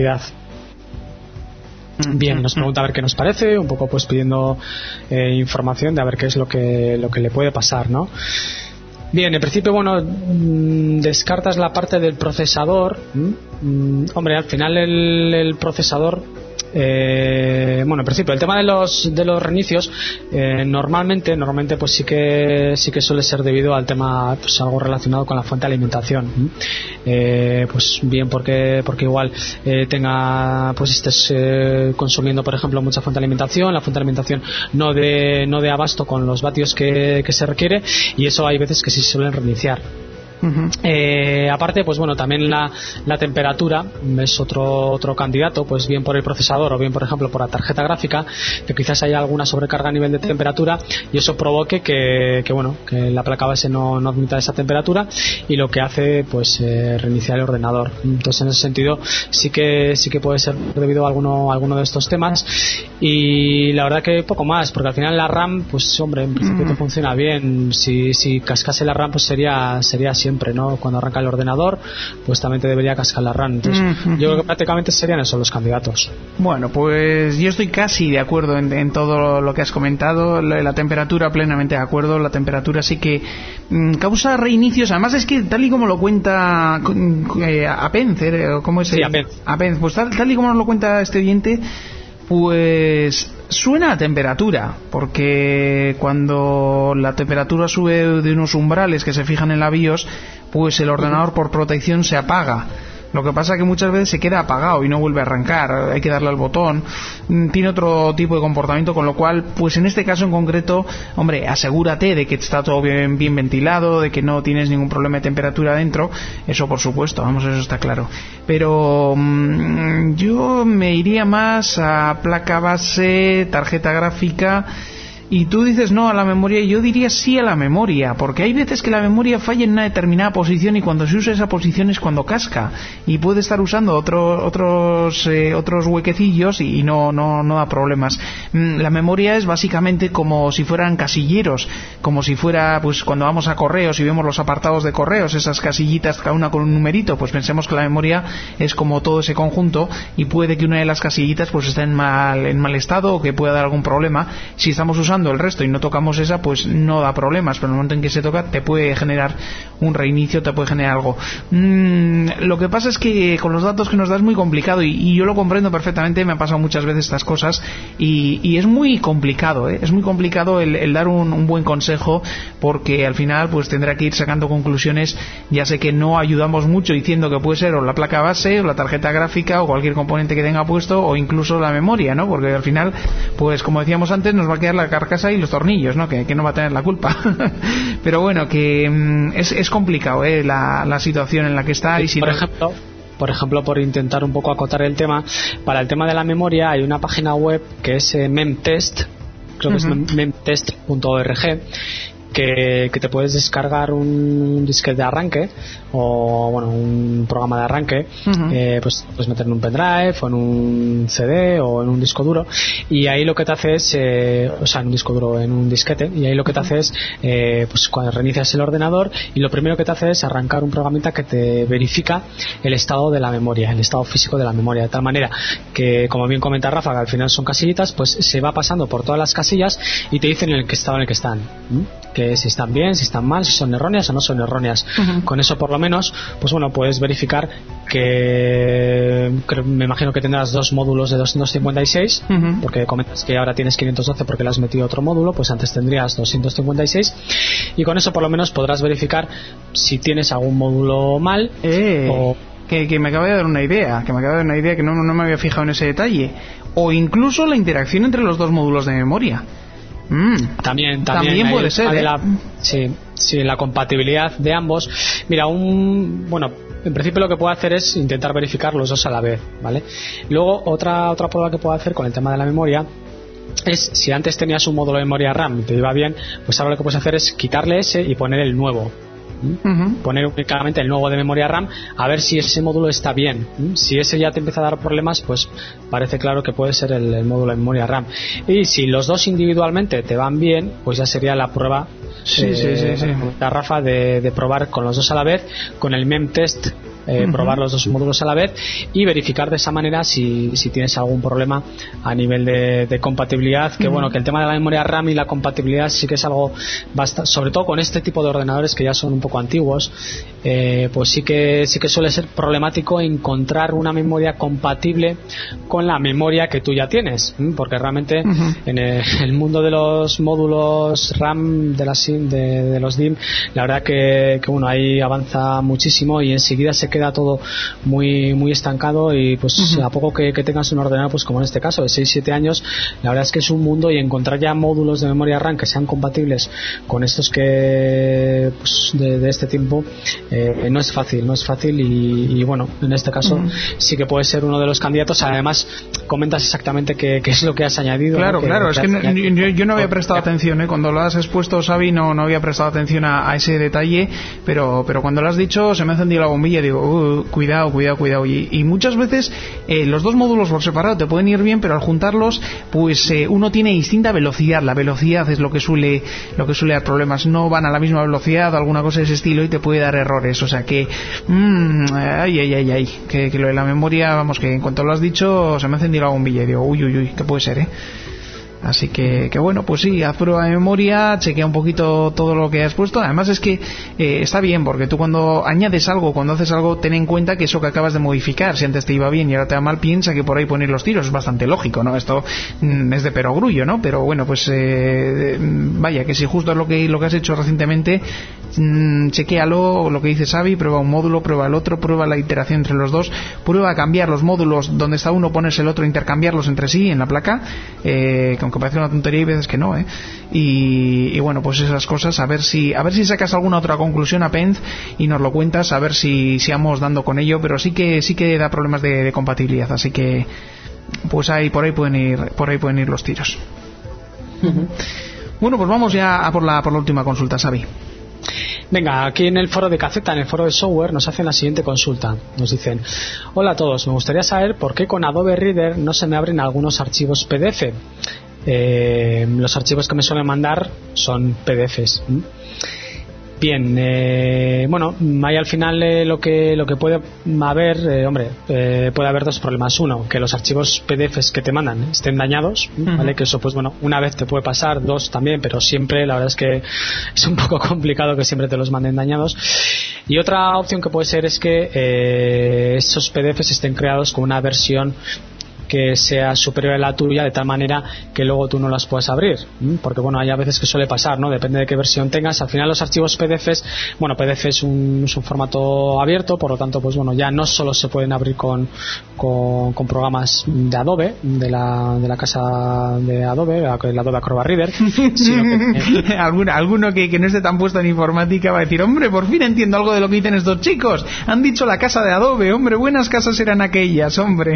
Bien, nos pregunta a ver qué nos parece, un poco pues pidiendo eh, información de a ver qué es lo que lo que le puede pasar, ¿no? Bien, en principio, bueno, mmm, descartas la parte del procesador. ¿Mm? Hombre, al final el, el procesador Eh, bueno, en principio el tema de los de los reinicios eh, normalmente normalmente pues sí que sí que suele ser debido al tema, pues algo relacionado con la fuente de alimentación, eh, pues bien porque porque igual eh, tenga pues estés eh, consumiendo por ejemplo mucha fuente de alimentación, la fuente de alimentación no de no de abasto con los vatios que, que se requiere, y eso hay veces que sí se suelen reiniciar. Uh-huh. Eh, aparte, pues bueno, también la, la temperatura es otro otro candidato, pues bien por el procesador o bien, por ejemplo, por la tarjeta gráfica, que quizás haya alguna sobrecarga a nivel de temperatura y eso provoque que, que bueno, que la placa base no, no admita esa temperatura, y lo que hace, pues, eh, reiniciar el ordenador. Entonces, en ese sentido, sí que sí que puede ser debido a alguno, a alguno de estos temas, y la verdad que poco más, porque al final la RAM, pues hombre, en principio uh-huh. te funciona bien. Si, si cascase la RAM, pues sería sería siempre Siempre, ¿no? Cuando arranca el ordenador, pues también te debería cascar la RAM. Entonces, mm-hmm. yo creo que prácticamente serían esos los candidatos. Bueno, pues yo estoy casi de acuerdo en, en todo lo que has comentado. La, la temperatura, plenamente de acuerdo. La temperatura sí que mm, causa reinicios. Además, es que tal y como lo cuenta eh, Apencer, ¿cómo es? Sí, Apencer. Apencer, pues tal, tal y como nos lo cuenta este oyente, pues suena a temperatura, porque cuando la temperatura sube de unos umbrales que se fijan en la BIOS, pues el ordenador por protección se apaga. Lo que pasa es que muchas veces se queda apagado y no vuelve a arrancar, hay que darle al botón, tiene otro tipo de comportamiento, con lo cual, pues en este caso en concreto, hombre, asegúrate de que está todo bien, bien ventilado, de que no tienes ningún problema de temperatura dentro, eso por supuesto, vamos, eso está claro. Pero mmm, yo me iría más a placa base, tarjeta gráfica. Y tú dices no a la memoria, y yo diría sí a la memoria, porque hay veces que la memoria falla en una determinada posición y cuando se usa esa posición es cuando casca, y puede estar usando otro, otros eh, otros huequecillos y, y no, no, no da problemas. La memoria es básicamente como si fueran casilleros, como si fuera, pues cuando vamos a correos y vemos los apartados de correos, esas casillitas cada una con un numerito, pues pensemos que la memoria es como todo ese conjunto, y puede que una de las casillitas pues esté en mal, en mal estado o que pueda dar algún problema. Si estamos usando el resto y no tocamos esa, pues no da problemas, pero en el momento en que se toca te puede generar un reinicio, te puede generar algo. Mm, lo que pasa es que con los datos que nos da es muy complicado, y, y yo lo comprendo perfectamente, me ha pasado muchas veces estas cosas, y, y es muy complicado, ¿eh? es muy complicado el, el dar un, un buen consejo, porque al final pues tendrá que ir sacando conclusiones. Ya sé que no ayudamos mucho diciendo que puede ser o la placa base o la tarjeta gráfica o cualquier componente que tenga puesto, o incluso la memoria, ¿no? Porque al final, pues como decíamos antes, nos va a quedar la carcasa y los tornillos, ¿no? Que, que no va a tener la culpa. Pero bueno, que mm, es, es complicado, ¿eh? la, la situación en la que está. Y si por no... ejemplo, por ejemplo, por intentar un poco acotar el tema, para el tema de la memoria hay una página web que es eh, memtest, creo que uh-huh. es memtest punto org, que, que te puedes descargar un disquete de arranque o bueno un programa de arranque, uh-huh. eh, pues puedes meter en un pendrive o en un C D o en un disco duro, y ahí lo que te hace es eh, o sea en un disco duro, en un disquete, y ahí lo que te hace es eh, pues cuando reinicias el ordenador, y lo primero que te hace es arrancar un programita que te verifica el estado de la memoria, el estado físico de la memoria, de tal manera que, como bien comenta Rafa, que al final son casillitas, pues se va pasando por todas las casillas y te dicen en el que estado en el que están, ¿sí? Que si están bien, si están mal, si son erróneas o no son erróneas. Uh-huh. Con eso, por lo menos, pues bueno, puedes verificar que, que me imagino que tendrás dos módulos de doscientos cincuenta y seis, uh-huh. porque comentas que ahora tienes quinientos doce porque le has metido otro módulo, pues antes tendrías doscientos cincuenta y seis, y con eso por lo menos podrás verificar si tienes algún módulo mal eh. o... Que, que me acaba de dar una idea, que me acaba de dar una idea que no, no me había fijado en ese detalle, o incluso la interacción entre los dos módulos de memoria. Mm. También, también, también puede hay, ser, hay ¿eh? la, sí, sí, la compatibilidad de ambos. Mira, un bueno, en principio lo que puedo hacer es intentar verificar los dos a la vez, ¿vale? Luego otra otra prueba que puedo hacer con el tema de la memoria es, si antes tenías un módulo de memoria RAM y te iba bien, pues ahora lo que puedes hacer es quitarle ese y poner el nuevo. Uh-huh. Poner únicamente el nuevo de memoria RAM, a ver si ese módulo está bien. Si ese ya te empieza a dar problemas, pues parece claro que puede ser el, el módulo de memoria RAM. Y si los dos individualmente te van bien, pues ya sería la prueba, sí, eh, sí, sí, sí. la Rafa de, de probar con los dos a la vez, con el memtest eh, Uh-huh. probar los dos módulos a la vez y verificar de esa manera si, si tienes algún problema a nivel de, de compatibilidad, que uh-huh. bueno, que el tema de la memoria RAM y la compatibilidad sí que es algo bastante, sobre todo con este tipo de ordenadores que ya son un poco antiguos, eh, pues sí que sí que suele ser problemático encontrar una memoria compatible con la memoria que tú ya tienes, porque realmente uh-huh. en el, el mundo de los módulos RAM de, la SIM, de, de los D I M, la verdad que, que bueno, ahí avanza muchísimo y enseguida se queda todo muy muy estancado y pues uh-huh. a poco que, que tengas un ordenador, pues como en este caso de seis siete años, la verdad es que es un mundo, y encontrar ya módulos de memoria RAM que sean compatibles con estos que pues, de, de este tiempo eh, no es fácil, no es fácil y, y bueno, en este caso uh-huh. sí que puede ser uno de los candidatos. Además comentas exactamente qué, qué es lo que has añadido. Claro, ¿no? claro, que, es que que no, yo, yo no había prestado atención, ¿eh? Cuando lo has expuesto, Xavi, no, no había prestado atención a, a ese detalle, pero, pero cuando lo has dicho se me ha encendido la bombilla y digo, uh, cuidado, cuidado, cuidado. Y, y muchas veces eh, los dos módulos por separado te pueden ir bien, pero al juntarlos, pues eh, uno tiene distinta velocidad. La velocidad es lo que suele lo que suele dar problemas. No van a la misma velocidad, alguna cosa de ese estilo, y te puede dar errores. O sea que, mmm, ay, ay, ay, ay, que, que lo de la memoria, vamos, que en cuanto lo has dicho se me ha encendido la bombilla y digo, uy, uy, uy, ¿qué puede ser, eh? Así que, que bueno, pues sí, haz prueba de memoria, chequea un poquito todo lo que has puesto. Además es que eh, está bien, porque tú cuando añades algo, cuando haces algo, ten en cuenta que eso que acabas de modificar, si antes te iba bien y ahora te va mal, piensa que por ahí poner los tiros es bastante lógico, ¿no? Esto mm, es de perogrullo, ¿no? Pero bueno, pues eh, vaya, que si justo es lo que, lo que has hecho recientemente, mmm, chequéalo, lo que dice Xavi, prueba un módulo, prueba el otro, prueba la iteración entre los dos, prueba a cambiar los módulos donde está uno, pones el otro, intercambiarlos entre sí en la placa, eh, con que parece una tontería y veces que no, ¿eh? Y, y bueno, pues esas cosas, a ver si a ver si sacas alguna otra conclusión, Apenz, y nos lo cuentas, a ver si, si vamos dando con ello, pero sí que sí que da problemas de, de compatibilidad, así que pues ahí por ahí pueden ir por ahí pueden ir los tiros. Uh-huh. Bueno, pues vamos ya a por la por la última consulta, Xavi. Venga, aquí en el foro de Caceta, en el foro de software, nos hacen la siguiente consulta. Nos dicen: hola a todos, me gustaría saber por qué con Adobe Reader no se me abren algunos archivos P D F. Eh, los archivos que me suelen mandar son P D Fs. ¿Mm? Bien, eh, bueno, ahí al final eh, lo que lo que puede haber, eh, hombre, eh, puede haber dos problemas. Uno, que los archivos P D Fs que te mandan estén dañados, uh-huh. ¿vale? Que eso, pues bueno, una vez te puede pasar, dos también, pero siempre, la verdad es que es un poco complicado que siempre te los manden dañados. Y otra opción que puede ser es que eh, esos P D Fs estén creados con una versión que sea superior a la tuya, de tal manera que luego tú no las puedas abrir, porque bueno, hay a veces que suele pasar, ¿no? Depende de qué versión tengas. Al final los archivos P D Fs, bueno, P D F es un, es un formato abierto, por lo tanto, pues bueno, ya no solo se pueden abrir con, con, con programas de Adobe, de la, de la casa de Adobe, el Adobe Acrobat Reader, sino que, eh, alguno, alguno que, que no esté tan puesto en informática va a decir, hombre, por fin entiendo algo de lo que dicen estos chicos, han dicho la casa de Adobe, hombre, buenas casas eran aquellas, hombre.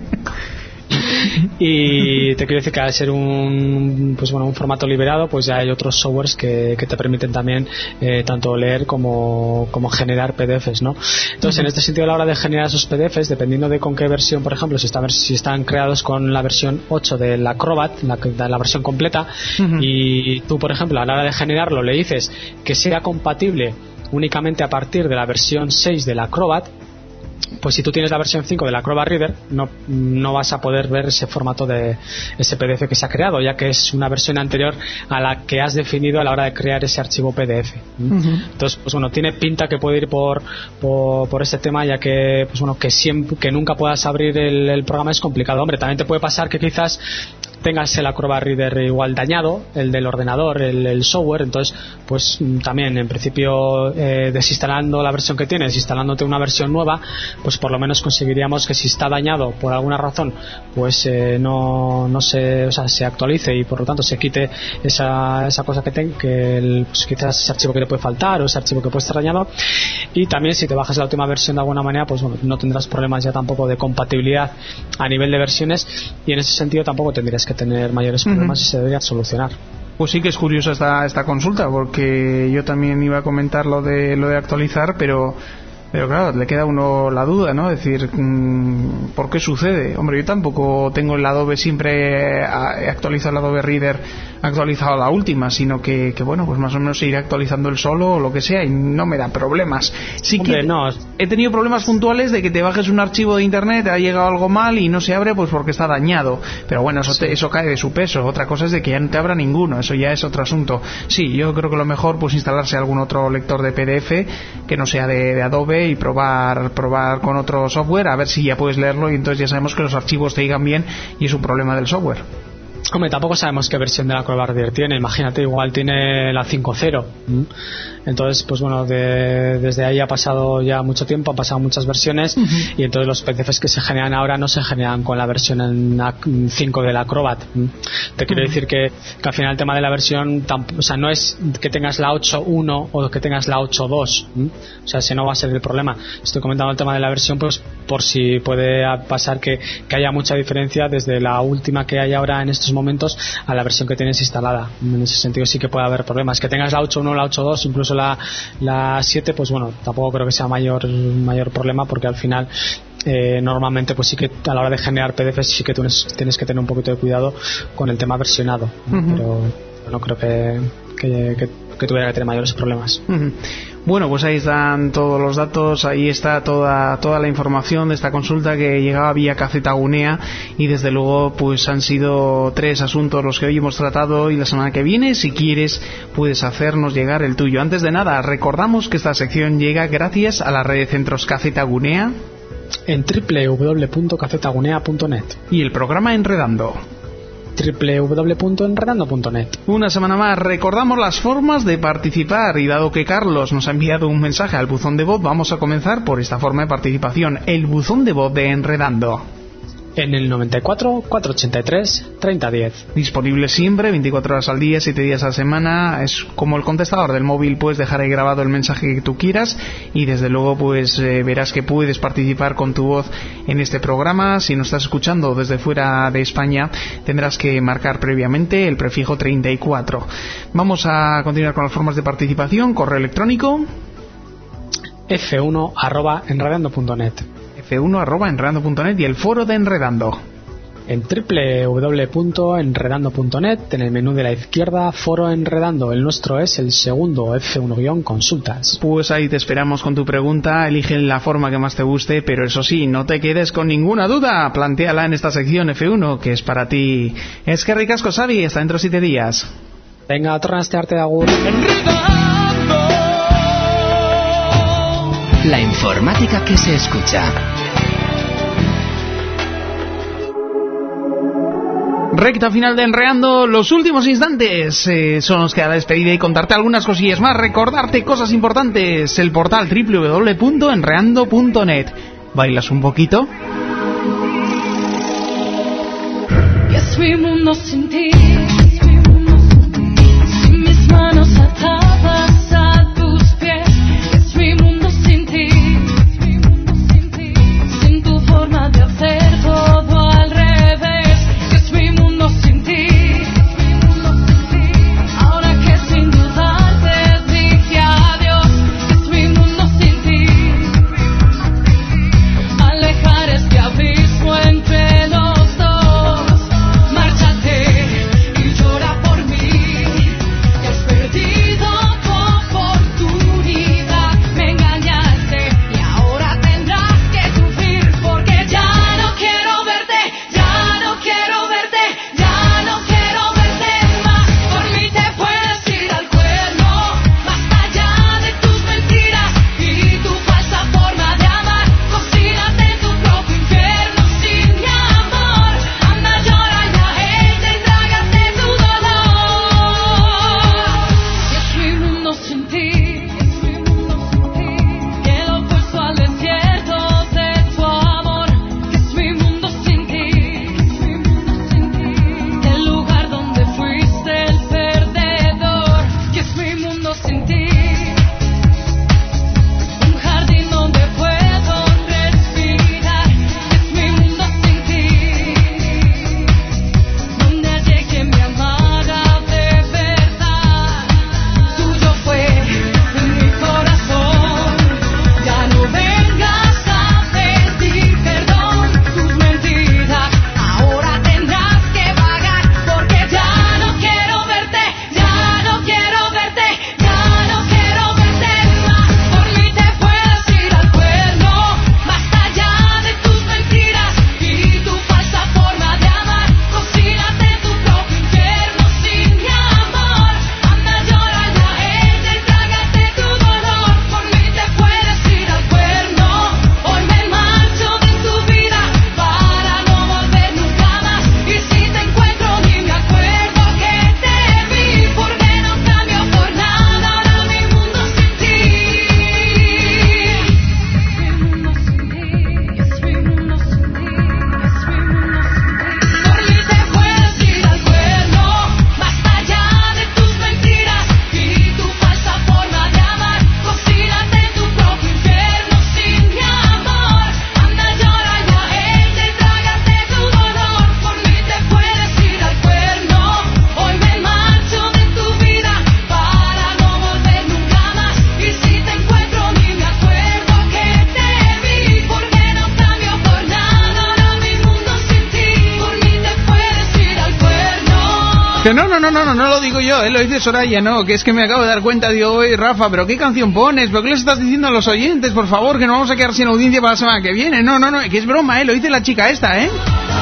Y te quiero decir que al ser un pues bueno un formato liberado, pues ya hay otros softwares que, que te permiten también eh, tanto leer como, como generar P D Fs, ¿no? Entonces, uh-huh. en este sentido, a la hora de generar esos P D Fs, dependiendo de con qué versión, por ejemplo, si, está, si están creados con la versión ocho del Acrobat, la, la versión completa, uh-huh. y tú, por ejemplo, a la hora de generarlo le dices que sea compatible únicamente a partir de la versión seis del Acrobat, pues si tú tienes la versión cinco del Acrobat Reader, no, no vas a poder ver ese formato de ese P D F que se ha creado, ya que es una versión anterior a la que has definido a la hora de crear ese archivo P D F. Uh-huh. Entonces, pues bueno, tiene pinta que puede ir por, por, por este tema, ya que, pues bueno, que siempre, que nunca puedas abrir el, el programa es complicado. Hombre, también te puede pasar que quizás tengas el Acrobat Reader igual dañado, el del ordenador, el, el software, entonces pues también en principio eh, desinstalando la versión que tienes, instalándote una versión nueva, pues por lo menos conseguiríamos que si está dañado por alguna razón, pues eh, no, no se, o sea, se actualice y por lo tanto se quite esa, esa cosa que tenga, que el, pues quizás ese archivo que le puede faltar o ese archivo que puede estar dañado. Y también si te bajas la última versión de alguna manera, pues bueno, no tendrás problemas ya tampoco de compatibilidad a nivel de versiones, y en ese sentido tampoco tendrías que tener mayores problemas, uh-huh. y se debería solucionar. Pues sí que es curiosa esta, esta consulta, porque yo también iba a comentar lo de lo de actualizar, pero Pero claro, le queda a uno la duda, ¿no? Es decir, ¿por qué sucede? Hombre, yo tampoco tengo el Adobe siempre he actualizado el Adobe Reader actualizado a la última, sino que, que bueno, pues más o menos se irá actualizando el solo o lo que sea y no me da problemas. Sí Hombre, que no. he tenido problemas puntuales de que te bajes un archivo de internet, te ha llegado algo mal y no se abre pues porque está dañado. Pero bueno, eso, te, eso cae de su peso. Otra cosa es de que ya no te abra ninguno, eso ya es otro asunto. Sí, yo creo que lo mejor pues instalarse algún otro lector de P D F que no sea de, de Adobe y probar probar con otro software a ver si ya puedes leerlo y entonces ya sabemos que los archivos te llegan bien y es un problema del software. Hombre, tampoco sabemos qué versión de la Acrobat Reader tiene. Imagínate, igual tiene la cinco punto cero. Entonces, pues bueno, de, desde ahí ha pasado ya mucho tiempo, han pasado muchas versiones, uh-huh. y entonces los P D Fs que se generan ahora no se generan con la versión en cinco de la Acrobat. Te quiero uh-huh. decir que, que al final el tema de la versión, o sea, no es que tengas la ocho punto uno o que tengas la ocho punto dos. O sea, ese no va a ser el problema. Estoy comentando el tema de la versión, pues por si puede pasar que, que haya mucha diferencia desde la última que hay ahora en estos momentos a la versión que tienes instalada. En ese sentido sí que puede haber problemas. Que tengas la ocho punto uno, la ocho punto dos, incluso la, la siete, pues bueno, tampoco creo que sea mayor mayor problema, porque al final eh, normalmente pues sí que a la hora de generar P D Fs sí que tienes, tienes que tener un poquito de cuidado con el tema versionado, uh-huh. pero no creo que, que, que, que tuviera que tener mayores problemas. Uh-huh. Bueno, pues ahí están todos los datos, ahí está toda toda la información de esta consulta que llegaba vía Caceta Gunea, y desde luego pues han sido tres asuntos los que hoy hemos tratado, y la semana que viene, si quieres, puedes hacernos llegar el tuyo. Antes de nada, recordamos que esta sección llega gracias a la red de centros Caceta Gunea en doble u doble u doble u punto caceta gunea punto net y el programa Enredando doble u doble u doble u punto enredando punto net. Una semana más recordamos las formas de participar, y dado que Carlos nos ha enviado un mensaje al buzón de voz, vamos a comenzar por esta forma de participación, el buzón de voz de Enredando. En el noventa y cuatro, cuatrocientos ochenta y tres, treinta diez. Disponible siempre, veinticuatro horas al día, siete días a la semana. Es como el contestador del móvil, puedes dejar ahí grabado el mensaje que tú quieras, y desde luego pues eh, verás que puedes participar con tu voz en este programa. Si nos estás escuchando desde fuera de España, tendrás que marcar previamente el prefijo treinta y cuatro. Vamos a continuar con las formas de participación. Correo electrónico efe uno arroba enredando punto net efe uno arroba enredando punto net y el foro de Enredando. En doble u doble u doble u punto enredando punto net, en el menú de la izquierda, foro Enredando. El nuestro es el segundo, efe uno consultas. Pues ahí te esperamos con tu pregunta. Elige la forma que más te guste, pero eso sí, no te quedes con ninguna duda. Plantéala en esta sección efe uno, que es para ti. Es que ricasco, Xavi, hasta dentro de siete días. Venga, tornaste arte de agur. La informática que se escucha. Recta final de Enredando, los últimos instantes. Eh, solo nos queda la despedida y contarte algunas cosillas más, recordarte cosas importantes. El portal doble u doble u doble u punto enredando punto net. ¿Bailas un poquito? Es mi mundo sin ti, sin mis manos atadas a tus pies. Es mi mundo sin ti, sin tu forma de hacer todo al revés. Es mi mundo sin ti, ahora que sin dudar te dije adiós. Es mi mundo sin ti, alejar este abismo entre los dos. Márchate y llora por mí, que has perdido tu oportunidad. Me engañaste y ahora tendrás que sufrir, porque ya no quiero Que no, no, no, no, no, no lo digo yo, eh, lo dice Soraya, no, que es que me acabo de dar cuenta, digo, oye, Rafa, pero ¿qué canción pones? ¿Pero qué les estás diciendo a los oyentes? Por favor, que no vamos a quedar sin audiencia para la semana que viene. No, no, no, que es broma, eh, lo dice la chica esta, eh.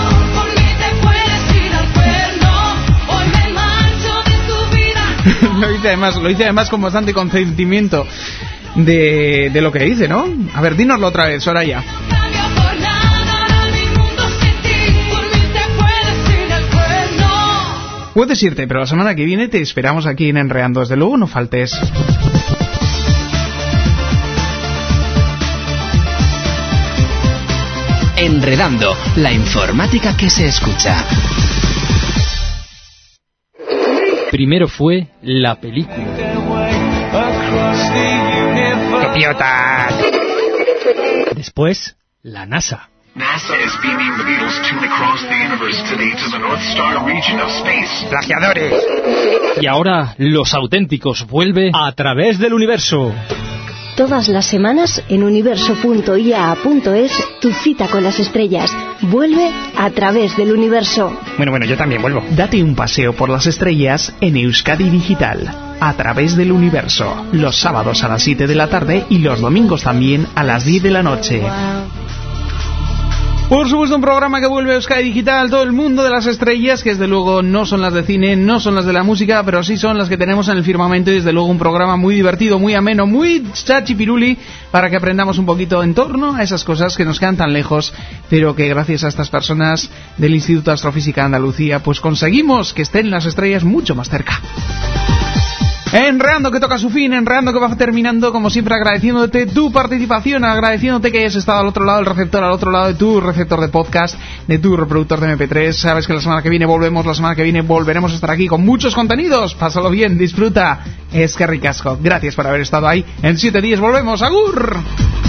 Lo dice además, lo dice además con bastante consentimiento de, de lo que dice, ¿no? A ver, dínoslo otra vez, Soraya. Puedes irte, pero la semana que viene te esperamos aquí en Enreando. Desde luego no faltes. Enredando, la informática que se escucha. Primero fue la película. ¡Copiotas! Después, la NASA. NASA is beaming the Beatles tune across the universe today to the North Star region of space. ¡Plagiadores! Y ahora, Los Auténticos vuelve a través del universo. Todas las semanas en universo punto i a punto es, tu cita con las estrellas. Vuelve a través del universo. Bueno, bueno, yo también vuelvo. Date un paseo por las estrellas en Euskadi Digital, a través del universo. Los sábados a las siete de la tarde y los domingos también a las diez de la noche. Por supuesto, un programa que vuelve a Euskadi Digital, todo el mundo de las estrellas, que desde luego no son las de cine, no son las de la música, pero sí son las que tenemos en el firmamento, y desde luego un programa muy divertido, muy ameno, muy chachipiruli, para que aprendamos un poquito en torno a esas cosas que nos quedan tan lejos, pero que gracias a estas personas del Instituto de Astrofísica de Andalucía, pues conseguimos que estén las estrellas mucho más cerca. Enreando que toca su fin, enreando que va terminando, como siempre agradeciéndote tu participación, agradeciéndote que hayas estado al otro lado del receptor, al otro lado de tu receptor de podcast, de tu reproductor de eme pe tres. Sabes que la semana que viene volvemos, la semana que viene volveremos a estar aquí con muchos contenidos. Pásalo bien, disfruta. Es que ricasco. Gracias por haber estado ahí. En siete días volvemos. ¡Agur!